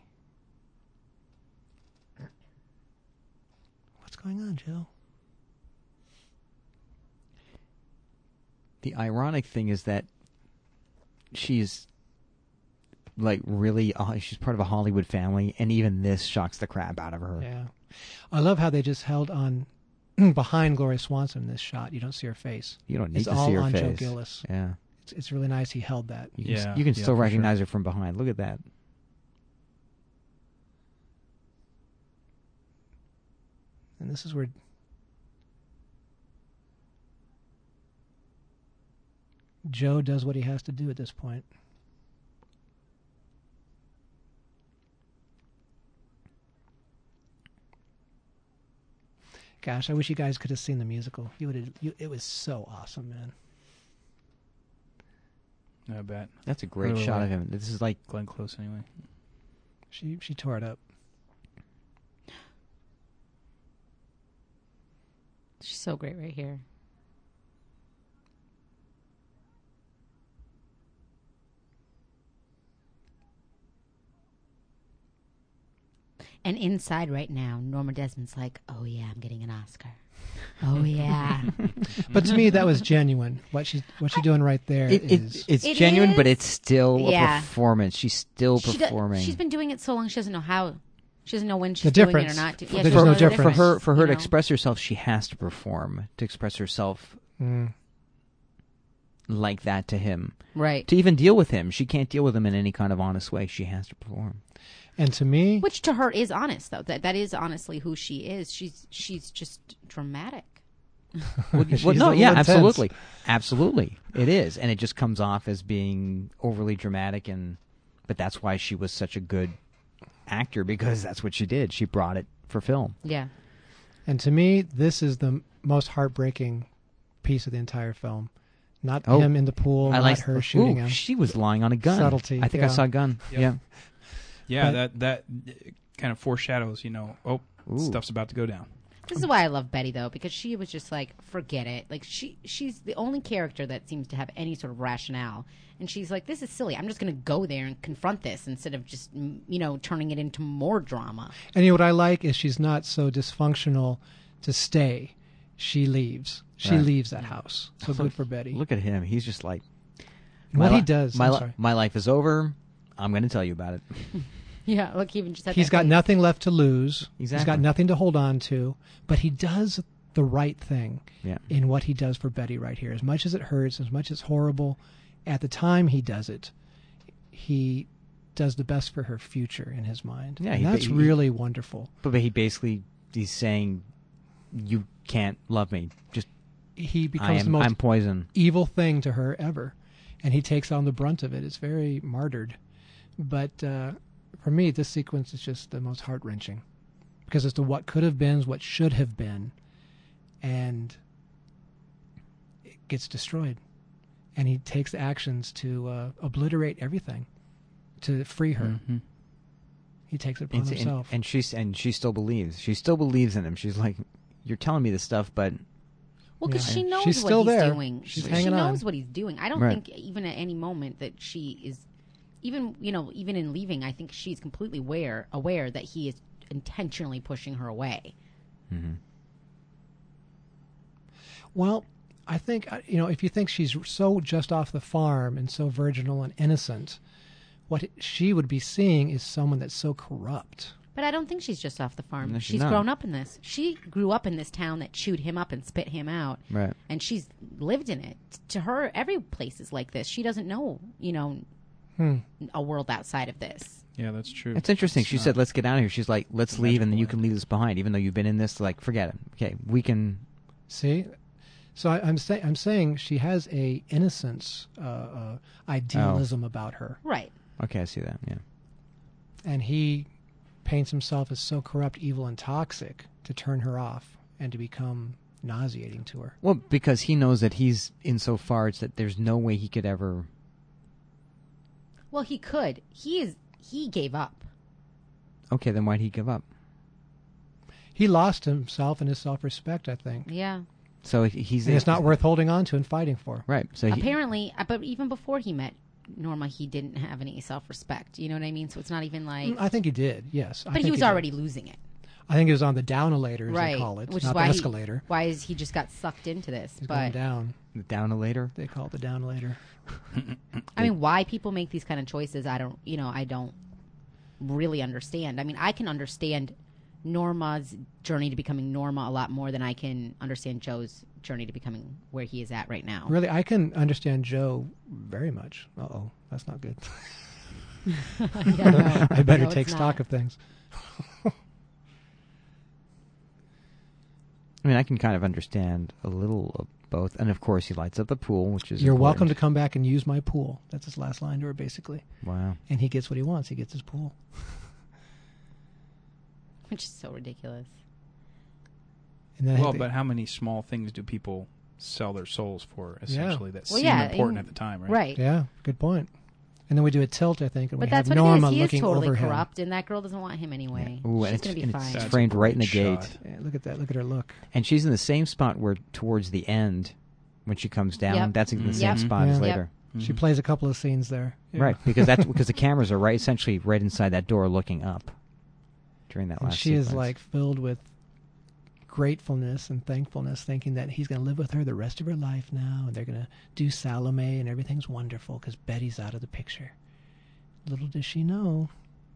What's going on, Jill? The ironic thing is that she's like really she's part of a Hollywood family, and even this shocks the crap out of her. Yeah. I love how they just held on behind Gloria Swanson in this shot. You don't see her face. You don't need It's to all see her on face. Joe Gillis. Yeah, It's really nice he held that. you can, Yeah, you can yeah, still for recognize her from behind. Look at that. And this is where Joe does what he has to do at this point. Gosh, I wish you guys could have seen the musical. It was so awesome, man. I bet. That's a great Really shot well. of him. This is like Glenn Close, anyway. She tore it up. She's so great right here. And inside right now, Norma Desmond's like, oh yeah, I'm getting an Oscar. Oh yeah. But to me, that was genuine. What she's doing right there is it's It genuine, but is. it's still Yeah. a performance. She's still performing. She's been doing it so long, she doesn't know how. She doesn't know when The she's doing it or difference. not. Yeah, There's she no doesn't know the difference. for her you to know? express herself, she has to perform to express herself like that to him. Right. To even deal with him, she can't deal with him in any kind of honest way. She has to perform. and to me, Which to her is honest, though. That is honestly who she is. She's just dramatic. she's Well, a no, little yeah, intense. absolutely, it is, and it just comes off as being overly dramatic, but that's why she was such a good actor, because that's what she did. She brought it for film. Yeah. And to me, this is the most heartbreaking piece of the entire film. Not Oh, him in the pool, I not like her shooting Ooh, him. She was lying on a gun. Subtlety, I think I yeah. saw a gun. Yep. Yeah. Yeah, But- that kind of foreshadows, Ooh. stuff's about to go down. This is why I love Betty, though, because she was just like, forget it. Like, she's the only character that seems to have any sort of rationale. And she's like, this is silly. I'm just going to go there and confront this instead of just, turning it into more drama. And what I like is she's not so dysfunctional to stay. She leaves. She Right. leaves that house. So good for Betty. Look at him. He's just like, And what my he li- does. My, I'm li- sorry. my life is over. I'm going to tell you about it. Yeah, look, he even just had He's that got face. nothing left to lose. Exactly. He's got nothing to hold on to. But he does the right thing Yeah. in what he does for Betty right here. As much as it hurts, as much as it's horrible, at the time he does it, he does the best for her future in his mind. Yeah, and he- that's he- really wonderful. But he's saying, you can't love me. Just He becomes the most I'm poison. evil thing to her ever, and he takes on the brunt of it. It's very martyred. But for me, this sequence is just the most heart-wrenching because it's the what could have been, what should have been, and it gets destroyed. And he takes actions to obliterate everything to free her. Mhm. He takes it upon himself. And she still believes. She still believes in him. She's like, you're telling me this stuff, but Well, because Yeah. she knows She's what still he's there. doing. She's She hanging knows on. what he's doing. I don't Right. think even at any moment that she is, even in leaving, I think she's completely aware that he is intentionally pushing her away. Well, I think, if you think she's so just off the farm and so virginal and innocent, what she would be seeing is someone that's so corrupt. But I don't think she's just off the farm. No, she's she's not. grown up in this. She grew up in this town that chewed him up and spit him out. Right. And she's lived in it. To her, every place is like this. She doesn't know, a world outside of this. Yeah, that's true. it's interesting. She not- said, let's get out of here. She's like, let's leave, and then you magical can leave this behind, even though you've been in this. Like, forget it. Okay, we can. See? So I'm saying she has a innocence, idealism about her. Right. Okay, I see that. Yeah. And he paints himself as so corrupt, evil, and toxic to turn her off and to become nauseating to her. Well, because he knows that he's in so far, it's that there's no way he could ever. Well, he could. He gave up. Okay, then why'd he give up? He lost himself and his self-respect, I think. Yeah. So he's. And it's not worth holding on to and fighting for. Right. So he, Apparently, but even before he met Norma, he didn't have any self-respect. You know what I mean? So it's not even like. I think he did, yes. But he was already losing it. I think he was on the downalator, as Right. they call it, Which not is the why escalator. why is he just got sucked into this? He's going But down. the downalator. They call it the downalator. I mean, why people make these kind of choices, I don't really understand. I mean, I can understand Norma's journey to becoming Norma a lot more than I can understand Joe's journey to becoming where he is at right now. Really, I can understand Joe very much. Uh-oh, that's not good. Yeah, no. I better No, take it's stock not. of things. I mean, I can kind of understand a little of both, and of course, he lights up the pool, which is. You're welcome to important. come back and use my pool. That's his last line to her, basically. Wow. And he gets what he wants. He gets his pool. Which is so ridiculous. And then Well, but how many small things do people sell their souls for, essentially, that Well, seem yeah, important and- at the time, right? Right. yeah, good point. And then we do a tilt, I think, and But we have that's what Norma it is. He is looking totally over him. corrupt, and that girl doesn't want him anyway. Ooh, She's and going to be it's fine. That's framed a right in the great gate. shot. Yeah, look at that. Look at her look. And she's in the same spot where, towards the end, when she comes down, Yep. that's in the Mhm. same Yep. spot as Yeah. later. She plays a couple of scenes there. Yeah. Right, because that's because the cameras are essentially right inside that door, looking up during that And last. she is sequence. like filled with gratefulness and thankfulness, thinking that he's going to live with her the rest of her life now, and they're going to do Salome, and everything's wonderful because Betty's out of the picture. Little does she know,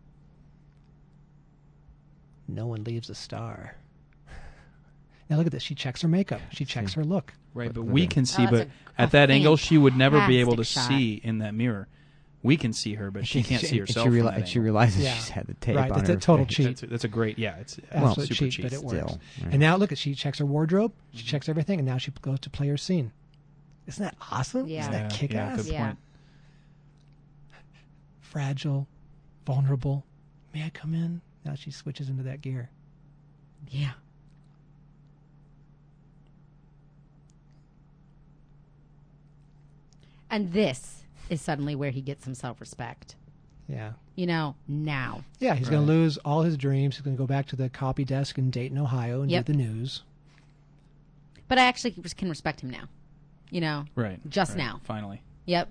no one leaves a star. Now look at this. She checks her makeup. She checks her look. Right, but Look we at- can see, Oh, but that's a at that angle, she would never be able to fantastic shot. see in that mirror. We can see her, but she can't see herself. And from that and she angle. realizes Yeah. she's had the tape Right, on that's her a total face. cheat. That's a great, yeah, it's Absolute super cheat, cheat. but it works. Still, yeah. And now look at, she checks her wardrobe. She checks everything, and now she goes to play her scene. Isn't that awesome? Yeah. Isn't that Yeah, kick-ass? good Yeah. point. Fragile, vulnerable. May I come in? Now she switches into that gear. Yeah. And this is suddenly where he gets some self-respect. Yeah. Now. Yeah, he's going to lose all his dreams. He's going to go back to the copy desk in Dayton, Ohio, and Yep. do the news. But I actually can respect him now. Right. Just right. now. Finally. Yep.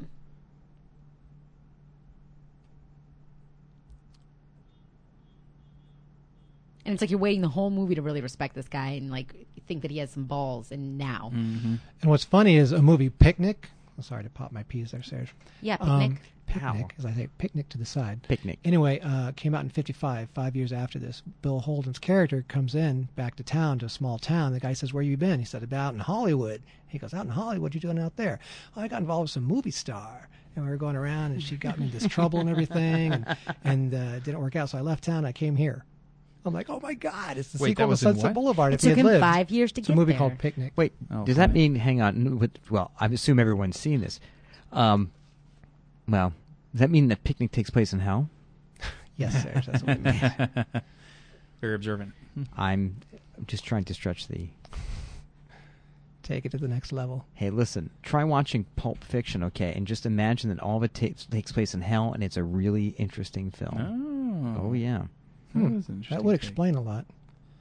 And it's like you're waiting the whole movie to really respect this guy and like think that he has some balls. And now, Mm-hmm. And what's funny is a movie, Picnic. I'm sorry to pop my peas there, Serge. yeah, picnic. Picnic, as I say, Picnic to the side. Picnic. Anyway, came out in 55, 5 years after this. Bill Holden's character comes in back to town, to a small town. The guy says, "Where you been?" He said, "About in Hollywood." He goes, "Out in Hollywood? What you doing out there?" "Oh, I got involved with some movie star. And we were going around, and she got me in this trouble and everything, and it didn't work out, so I left town, and I came here." I'm like, oh my God, it's the Wait, that sequel to was in Sunset what? Boulevard. It If he took had him lived. 5 years to It's get a movie there. called Picnic. Wait, Oh, does that funny. mean, hang on, well, I assume everyone's seen this. Well, does that mean that Picnic takes place in hell? Yes, Serge, that's what it means. Very observant. I'm just trying to stretch the... Take it to the next level. Hey, listen, try watching Pulp Fiction, okay, and just imagine that all of it takes place in hell, and it's a really interesting film. Oh yeah. That was an That would interesting explain a lot.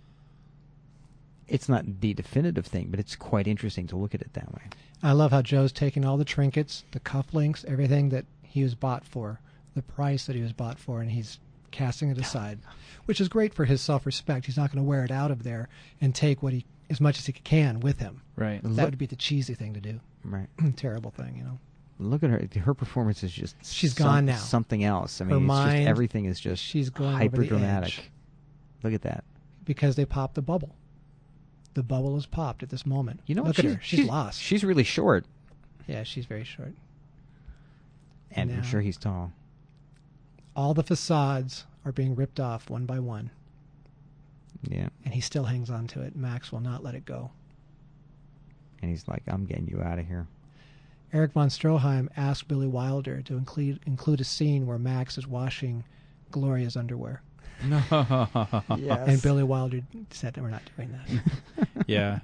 It's not the definitive thing, but it's quite interesting to look at it that way. I love how Joe's taking all the trinkets, the cufflinks, everything that he was bought for, the price that he was bought for, and he's casting it aside, which is great for his self-respect. He's not going to wear it out of there and take as much as he can with him. Right. That would be the cheesy thing to do. Right. Terrible thing, Look at her. Her performance is just... She's gone now. Something else. I Her mean, it's mind, just, everything is just she's going over the hyper-dramatic. edge. Look at that. Because they popped the bubble. The bubble is popped at this moment. You know Look what? at her. She's lost. She's really short, Yeah, she's very short. and I'm Now- sure he's tall. All the facades are being ripped off one by one, Yeah. and he still hangs on to it. Max will not let it go. And he's like, I'm getting you out of here. Eric von Stroheim asked Billy Wilder to include a scene where Max is washing Gloria's underwear. And Billy Wilder said, "We're not doing that." Yeah.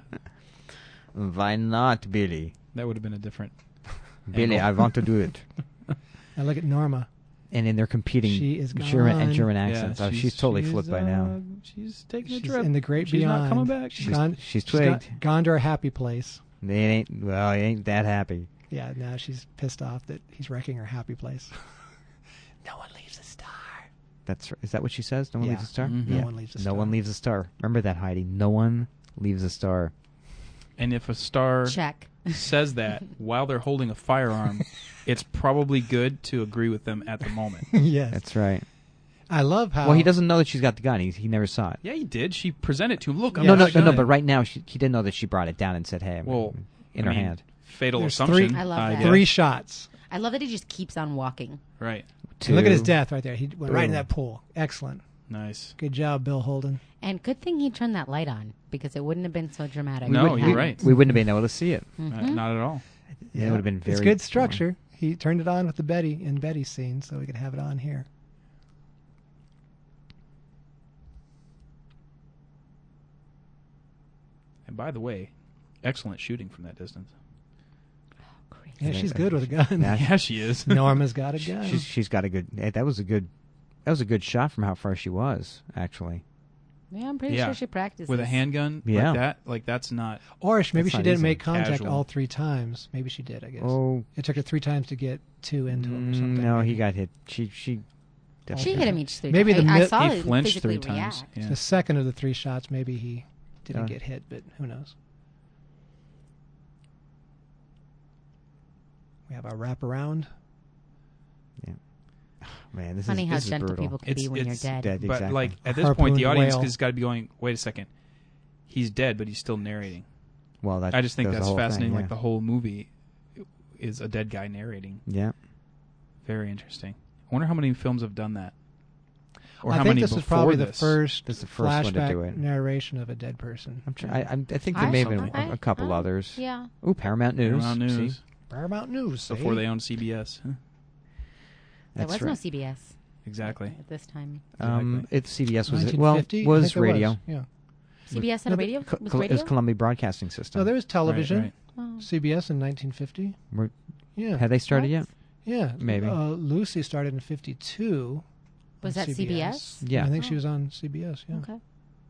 Why not, Billy? That would have been a different... Billy, angle. I want to do it. Now look at Norma. And in their competing She is German gone. accents. Oh, she's totally flipped by now. She's taking a She's trip. in the great She's beyond. not coming back. She's gone. she's gone, twigged. gone to her happy place. It ain't that happy. Yeah, now she's pissed off that he's wrecking her happy place. No one leaves a star. Is that what she says? No one Yeah. leaves a star? Mhm. No one leaves a No star. one leaves a star. Remember that, Heidi. No one leaves a star. And if a star Check. says that while they're holding a firearm, it's probably good to agree with them at the moment. Yes. That's right. I love how. Well, he doesn't know that she's got the gun. He never saw it. Yeah, he did. She presented to him. Look, No, I'm no, not no, gonna- but right now he didn't know that she brought it down and said, "Hey, Well, in I her mean, hand." Fatal There's assumption. three- I love that. guess. 3 shots. I love that he just keeps on walking. Right. And look at his Two. death right there. He went right in Boom. that pool. Excellent. Nice. Good job, Bill Holden. And good thing he turned that light on because it wouldn't have been so dramatic. No, wouldn't- you're right. We wouldn't have been able to see it. Not at all. It would have been very. It's good structure. He turned it on with the Betty scene, so we could have it on here. And by the way, excellent shooting from that distance. Great. Yeah, she's good with a gun. Yeah. Yeah, she is. Norma's got a gun. She's got a good. That was a good shot from how far she was. Actually, Yeah, I'm pretty Yeah. sure she practiced With a handgun Yeah. like that, like that's not... Or maybe That's she not didn't easy. make contact Casual. all 3 times. Maybe she did, I guess. oh It took her 3 times to get 2 into him or something. no, maybe. he got hit. She She definitely- hit him each 3 Maybe times. the I mid- saw He it flinched physically 3 times. react. Yeah. The second of the 3 shots, maybe he didn't Uh. get hit, but who knows? We have our wraparound. Man, this Funny is how this is gentle brutal. people can be when you're dead. Dead, But exactly. like at this Harpoon point, the audience whale. has got to be going, wait a second. He's dead, but he's still narrating. Well, that, I just think that was the that's whole thing, fascinating. yeah. Like the whole movie is a dead guy narrating. Yeah. Very interesting. I wonder how many films have done that. Or I how think many this is before probably this. the first This is the first one to flashback do it. narration of a dead person. I think there may have been a couple others. Yeah. Ooh, Paramount News. Paramount News. See? Paramount News. Before eh? they owned CBS. Huh. There That's was no right. CBS Exactly. at this time. It's CBS was 1950? I was think there radio. Yeah. CBS had a radio? Was It was radio? Columbia Broadcasting System. No, there was television. Right, Oh. CBS in 1950. Were- Yeah. Had they started What? yet? Yeah, Maybe. Lucy started in 52. Was on that CBS? Yeah. I think she was on CBS. Yeah. Okay.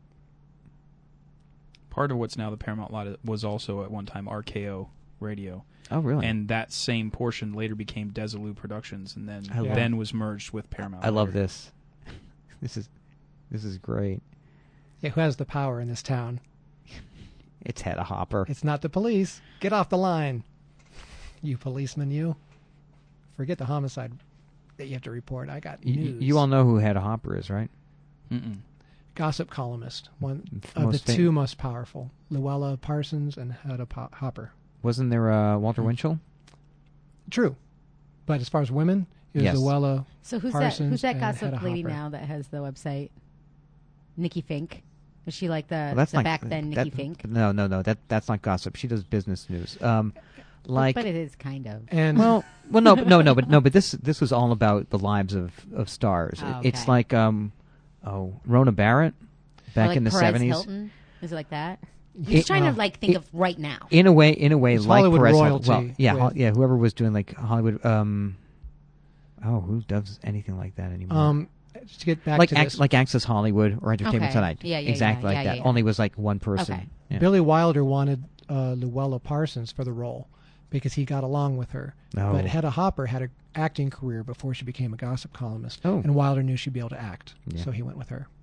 Part of what's now the Paramount lot was also at one time RKO Radio. Oh, really? And that same portion later became Desilu Productions, and I love- then was merged with Paramount. I love later. this. This is great. Yeah, who has the power in this town? It's Hedda Hopper. It's not the police. Get off the line, you policeman. You forget the homicide that you have to report. I got news. You all know who Hedda Hopper is, right? Mm-mm. Gossip columnist, one of Most the two most powerful, Luella Parsons and Hedda Hopper. Wasn't there Walter Winchell? True, but as far as women, it was Yes. Luella. So who's Parsons that and gossip Hedda lady Hopper. now that has the website? Nikki Fink. Is she like the, Well, that's the not back then Nikki Fink? No. That's not gossip. She does business news. Like, But it is kind of. And well, but this was all about the lives of stars. Oh, It's okay. like Rona Barrett back Or like in the Perez 70s. Hilton? Is it like that? I'm just trying to think of right now. In a way, It's like Hollywood Perez royalty Hilton. Well, yeah, with- yeah. Whoever was doing like Hollywood. Who does anything like that anymore? to get back like to this, like Access Hollywood or Entertainment Okay. Tonight. Yeah, exactly like that. yeah. Only was like one person. Okay. Yeah. Billy Wilder wanted Luella Parsons for the role because he got along with her. Oh. But Hedda Hopper had an acting career before she became a gossip columnist, Oh. and Wilder knew she'd be able to act, Yeah. so he went with her.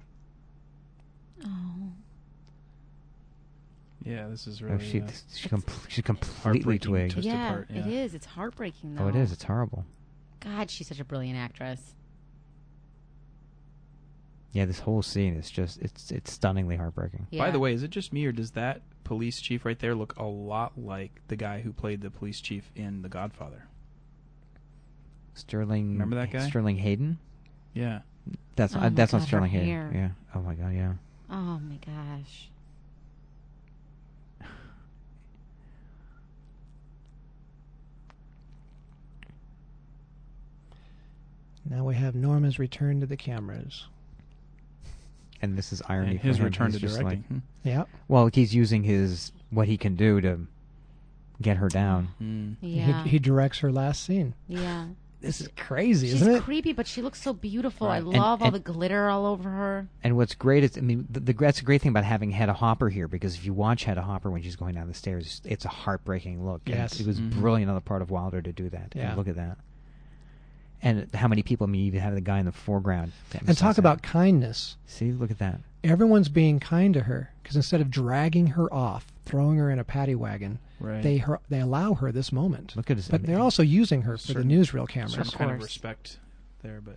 Yeah, this is Oh, really she completely heartbreaking twigged. twisted Yeah, part, yeah. it is. It's heartbreaking, though. Oh, it is. It's horrible. God, she's such a brilliant actress. Yeah, this whole scene is just it's stunningly heartbreaking. Yeah. By the way, is it just me or does that police chief right there look a lot like the guy who played the police chief in The Godfather? Sterling. Remember that guy? Sterling Hayden. Yeah. That's Oh my that's not God, Sterling her Hayden. hair. Yeah. Oh my God. Yeah. Oh my gosh. Now we have Norma's return to the cameras. And this is irony. And for his him. return to He's just directing. like- Yeah, well, he's using what he can do to get her down. Mm. Yeah. he directs her last scene. Yeah. This is crazy, She's isn't it? creepy, but she looks so beautiful. Right. I love all the glitter all over her. And what's great is, I mean, that's a great thing about having Hedda Hopper here, because if you watch Hedda Hopper when she's going down the stairs, it's a heartbreaking look. And Yes. it was brilliant on the part of Wilder to do that. Yeah. And look at that. And how many people? I mean, you even have the guy in the foreground. And talk about kindness. See, look at that. Everyone's being kind to her because instead of dragging her off, throwing her in a paddy wagon, Right. they allow her this moment. Look at his. But they're also using her for the Certain- newsreel cameras. Some kind of course. respect there, but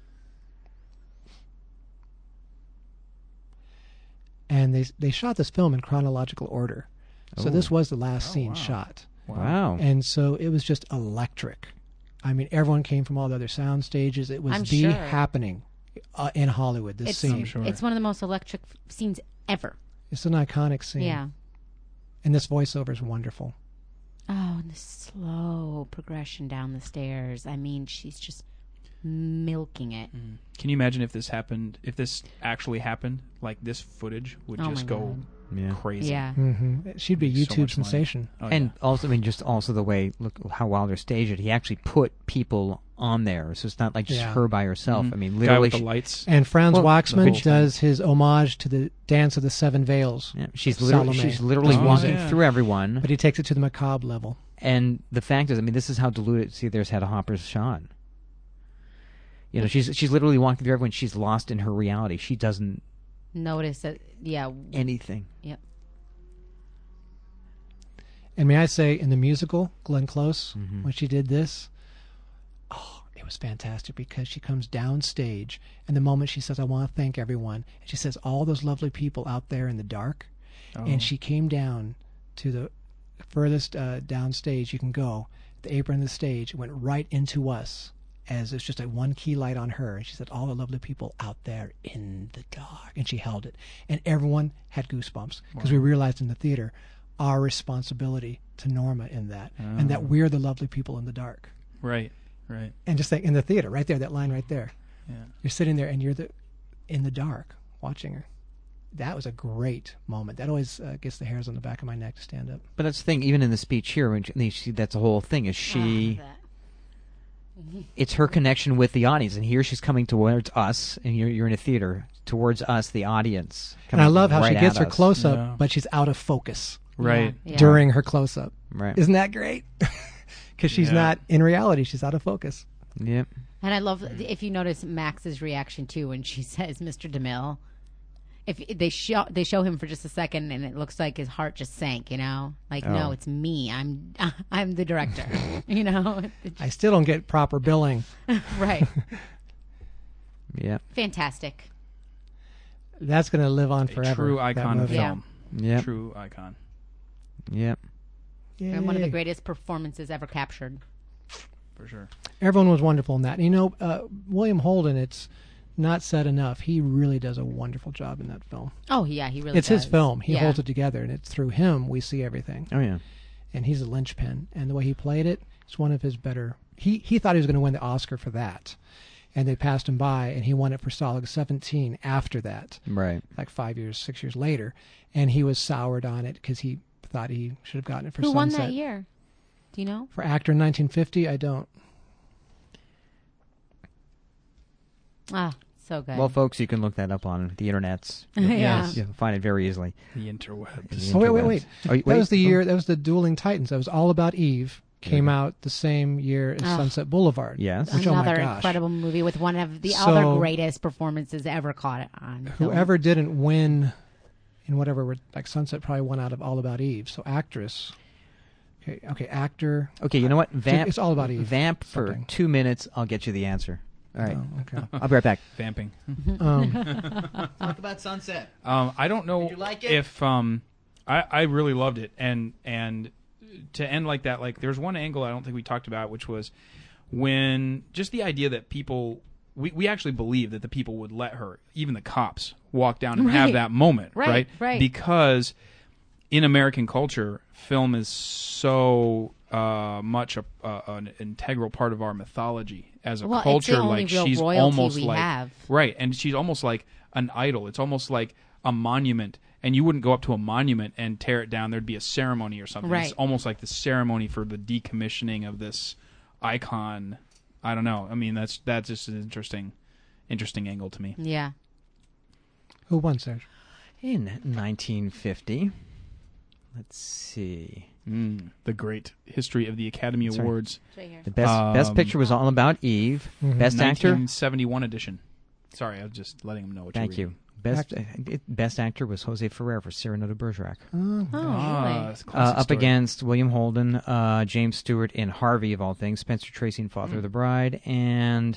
And they shot this film in chronological order. So Oh. this was the last Oh, scene wow. shot. Wow. And so it was just electric. I mean, everyone came from all the other sound stages. It was I'm the sure. happening in Hollywood, this It's, scene. sure. it's one of the most electric scenes ever. It's an iconic scene. Yeah. And this voiceover is wonderful. Oh, and the slow progression down the stairs. I mean, she's just milking it. can you imagine if this actually happened? Like this footage would Oh just my go God. Yeah. crazy. Yeah. She'd be a So YouTube much money. sensation. Oh, And yeah. also, I mean, just also the way, look how Wilder staged it. He actually put people on there, so it's not like just Yeah. her by herself. I mean, Guy literally, with the lights. And Franz Well, Waxman the whole does his homage to the Dance of the Seven Veils. yeah, she's Salome. literally Oh, walking yeah. through everyone. But he takes it to the macabre level. And the fact is, I mean, this is how diluted. See, there's Hedda Hopper's Sean. You know, she's literally walking through everyone. She's lost in her reality. She doesn't Notice that, yeah. anything. Yep. And may I say, in the musical, Glenn Close, Mm-hmm. when she did this, oh, it was fantastic because she comes downstage, and the moment she says, I want to thank everyone, and she says, all those lovely people out there in the dark, and she came down to the furthest downstage you can go, the apron of the stage, went right into us, as it's just a one key light on her, and she said, all the lovely people out there in the dark, and she held it, and everyone had goosebumps, because we realized in the theater our responsibility to Norma in that, and that we're the lovely people in the dark. Right. Right. And just think, in the theater, right there, that line right there, Yeah. you're sitting there and you're in the dark watching her. That was a great moment. That always gets the hairs on the back of my neck to stand up. But that's the thing. Even in the speech here, when that's the whole thing. Is she? it's her connection with the audience. And here she's coming towards us, and you're in a theater, towards us, the audience. And I love how right she gets at her us. close-up, Yeah. but she's out of focus Right. Yeah. during her close-up. Right. Isn't that great? Because she's Yeah. not, in reality, she's out of focus. Yep. And I love if you notice Max's reaction too when she says Mr. DeMille. If they show him for just a second and it looks like his heart just sank, like no, it's me. I'm the director, I still don't get proper billing. right. Yep. Fantastic. That's going to live on A forever. true that icon of movie. Yeah. film. Yep. True icon. Yep. And one of the Yay. greatest performances ever captured. For sure. Everyone was wonderful in that. William Holden, it's not said enough. He really does a wonderful job in that film. Oh yeah, he really It's does. his film. He Yeah. holds it together, and it's through him we see everything. Oh, yeah. And he's a linchpin. And the way he played it, it's one of his better. He thought he was going to win the Oscar for that, and they passed him by, and he won it for Solid 17 after that, Right. like 6 years later, and he was soured on it because he thought he should have gotten it for Who won Sunset. that year? Do you know? For actor in 1950, I don't. Ah, so good. Well, folks, you can look that up on the internets. Yeah. You'll find it very easily. The interwebs. The Oh, wait. interwebs. Oh, That was the year. That was the Dueling Titans. That was All About Eve. Came out the same year as Sunset Boulevard. Yes. Which, oh my Another gosh. incredible movie with one of the So- other greatest performances ever caught on film. Whoever didn't win in whatever, like Sunset probably won out of All About Eve. So actress. Okay, actor. Okay, you know what? Vamp. It's All About Eve. Vamp for Something. 2 minutes. I'll get you the answer. All right. Oh, okay. I'll be right back. Vamping. Talk about Sunset. I don't know Did you like it? if I really loved it, and to end like that, like there's one angle I don't think we talked about, which was when just the idea that people we actually believe that the people would let her, even the cops, walk down and have Right. that moment, Right, right. Because in American culture, film is so much an integral part of our mythology as a Well, it's culture. the only Like real she's royalty almost we like have. right, and she's almost like an idol. It's almost like a monument, and you wouldn't go up to a monument and tear it down. There'd be a ceremony or something. Right. It's almost like the ceremony for the decommissioning of this icon. I don't know. I mean, that's just an interesting angle to me. Yeah. Who won, Serge? In 1950, let's see. The great history of the Academy right. Awards. It's right here. The best picture was All About Eve. Mhm. Best actor. 1971 edition. Sorry, I was just letting him know what Thank you're you. Best actor was Jose Ferrer for Cyrano de Bergerac. Oh, really? It's a classic Up story. against William Holden, James Stewart in Harvey of all things, Spencer Tracy in Father of the Bride, and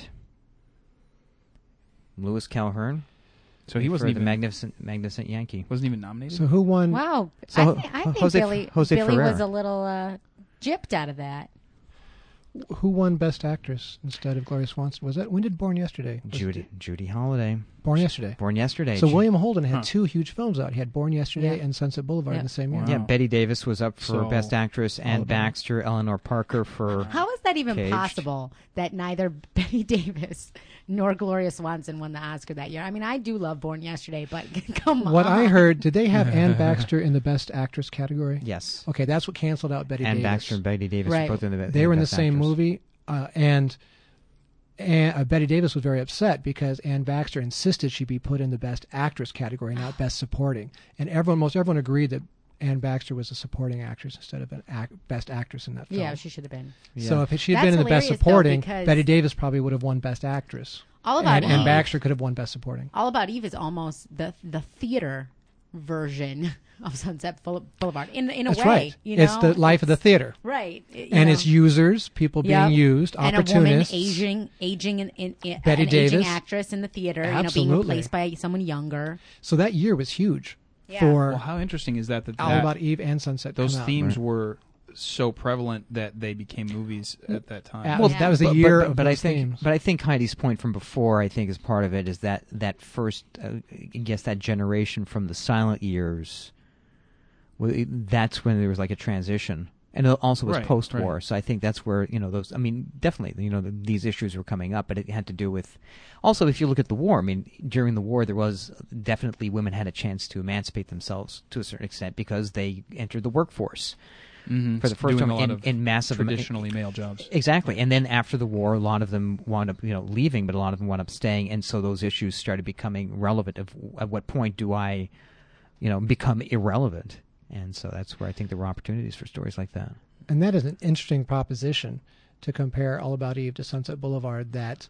Lewis Calhern. So he for wasn't even the magnificent Yankee. wasn't even nominated. So who won? Wow. So, I think Jose Billy Ferrer. was a little gypped out of that. Who won Best Actress instead of Gloria Swanson? Was that when did Born Yesterday? Was Judy Holliday. Born Yesterday. Born Yesterday. So She- William Holden had two huge films out. He had Born Yesterday Yeah. and Sunset Boulevard in the same year. Wow. Yeah, Betty Davis was up for So- Best Actress, All and about- Baxter, Eleanor Parker for. How is that even Caged. possible that neither Betty Davis nor Gloria Swanson won the Oscar that year? I mean, I do love Born Yesterday, but come on. What I heard, did they have Anne Baxter in the Best Actress category? Yes. Okay, that's what canceled out Betty Anne Davis. Baxter and Betty Davis Right. were both in the They were in the Best same Actress. movie, and Betty Davis was very upset because Anne Baxter insisted she be put in the Best Actress category, not Best Supporting. And most everyone agreed that Anne Baxter was a supporting actress instead of an Best Actress in that film. Yeah, she should have been. So if she had That's been in the Best hilarious, though, Supporting, because- Betty Davis probably would have won Best Actress. All About And Eve. Baxter could have won Best Supporting. All About Eve is almost the theater version of Sunset Boulevard in a That's way. right. You know? It's the life of the theater. Right. And it's users, people being Yep. used, and opportunists. a woman aging an Betty aging Davis. actress in the theater, being Absolutely. replaced by someone younger. So that year was huge Yeah. for Well, how interesting is that? All About Eve and Sunset. those come out. themes were so prevalent that they became movies at that time. Well, that was the But- year but, of but I those think, themes. but I think Heidi's point from before, I think, is part of it. Is that first, I guess, that generation from the silent years. That's when there was like a transition, and it also was Right, post-war. right. So I think that's where those. I mean, definitely, these issues were coming up, but it had to do with. Also, if you look at the war, I mean, during the war, there was definitely women had a chance to emancipate themselves to a certain extent because they entered the workforce. Mhm. for the first Doing time a lot of in massive traditionally male jobs. Exactly. And then after the war, a lot of them wound up, leaving, but a lot of them wound up staying. And so those issues started becoming relevant. At what point do I, become irrelevant? And so that's where I think there were opportunities for stories like that. And that is an interesting proposition to compare All About Eve to Sunset Boulevard, that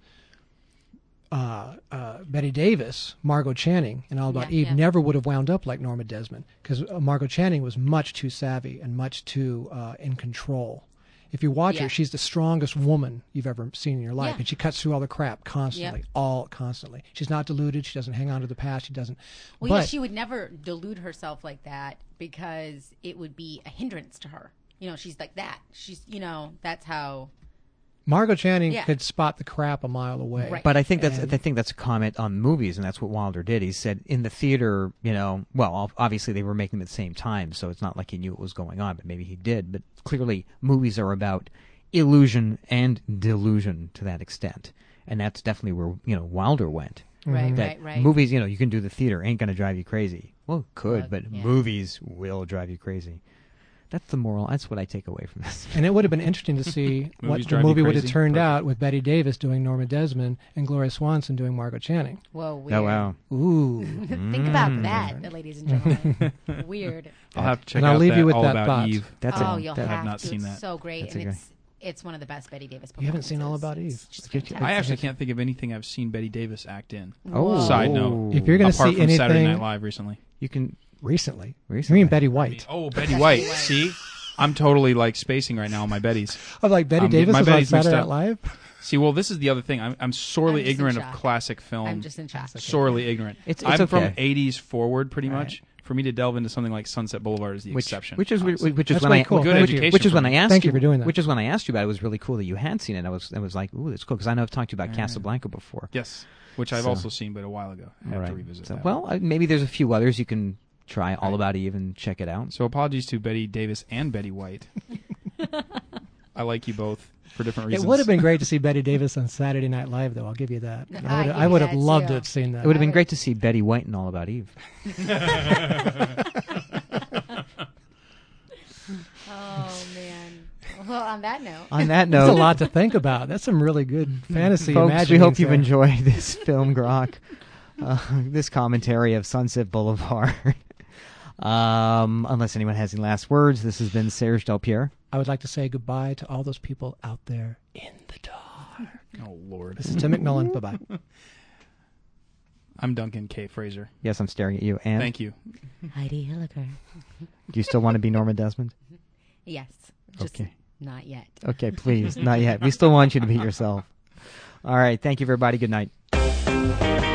Betty Davis, Margot Channing, in All About Eve never would have wound up like Norma Desmond, because Margot Channing was much too savvy and much too in control. If you watch her, she's the strongest woman you've ever seen in your life, and she cuts through all the crap constantly, constantly. She's not deluded. She doesn't hang on to the past. She doesn't. Well, yeah, she would never delude herself like that because it would be a hindrance to her. She's like that. She's, that's how. Margot Channing could spot the crap a mile away. Right. But I think that's a comment on movies, and that's what Wilder did. He said in the theater, well, obviously they were making them at the same time, so it's not like he knew what was going on, but maybe he did. But clearly, movies are about illusion and delusion to that extent, and that's definitely where Wilder went. Right, that right. Movies, you can do the theater, ain't going to drive you crazy. Well, it could, but yeah. movies will drive you crazy. That's the moral. That's what I take away from this. And it would have been interesting to see what the movie would have turned out with Betty Davis doing Norma Desmond and Gloria Swanson doing Margot Channing. Whoa, weird. Oh, wow. Ooh. Think about that, ladies and gentlemen. Weird. I'll have to check And out I'll leave that you with All that About thought. Eve. You'll I have have not to. seen It's that. so great, That's and a it's one of the best Betty Davis performances. You haven't seen All About Eve. It's just fantastic. I actually can't think of anything I've seen Betty Davis act in. Oh. Side note. If you're going to Apart see from Saturday anything Night Live recently. You can recently, you Recently. mean Betty White? Betty White. See? I'm totally spacing right now on my Betties. Oh, like Betty I'm getting Davis my was on Bettys mixed Saturday up. Night Live? See, well, this is the other thing. I'm sorely I'm just in ignorant of shock. classic film. I'm just in shock. Sorely ignorant. It's I'm from okay. 80s forward, pretty much. For me to delve into something like Sunset Boulevard is the exception. Which is honestly. when That's I way cool. Good Thank you. education which is for when me. I asked Thank you for doing that. Which is when I asked you about it. It was really cool that you had seen it. I was like, ooh, that's cool, because I know I've talked to you about Casablanca before. Yes, which I've So- also seen, but a while ago. I have to revisit that. Well, maybe there's a few others you can try. All About Eve and check it out. So apologies to Betty Davis and Betty White. I like you both for different reasons. It would have been great to see Betty Davis on Saturday Night Live, though. I'll give you that. I I would have give you that, loved too. to have seen that. It would have been great to see Betty White in All About Eve. Oh, man. Well, on that note. On that That's a note, lot to think about. That's some really good fantasy folks, we imaginings hope you've there. enjoyed this film grok, this commentary of Sunset Boulevard. Unless anyone has any last words, this has been Serge Delpierre. I would like to say goodbye to all those people out there in the dark. Oh, Lord. This is Tim McMillan. Bye-bye. I'm Duncan K. Fraser. Yes, I'm staring at you. And Thank you. Heidi Hilliker. do you still want to be Norma Desmond? Yes. Just Okay. not yet. Okay, please. Not yet. We still want you to be yourself. All right. Thank you, everybody. Good night.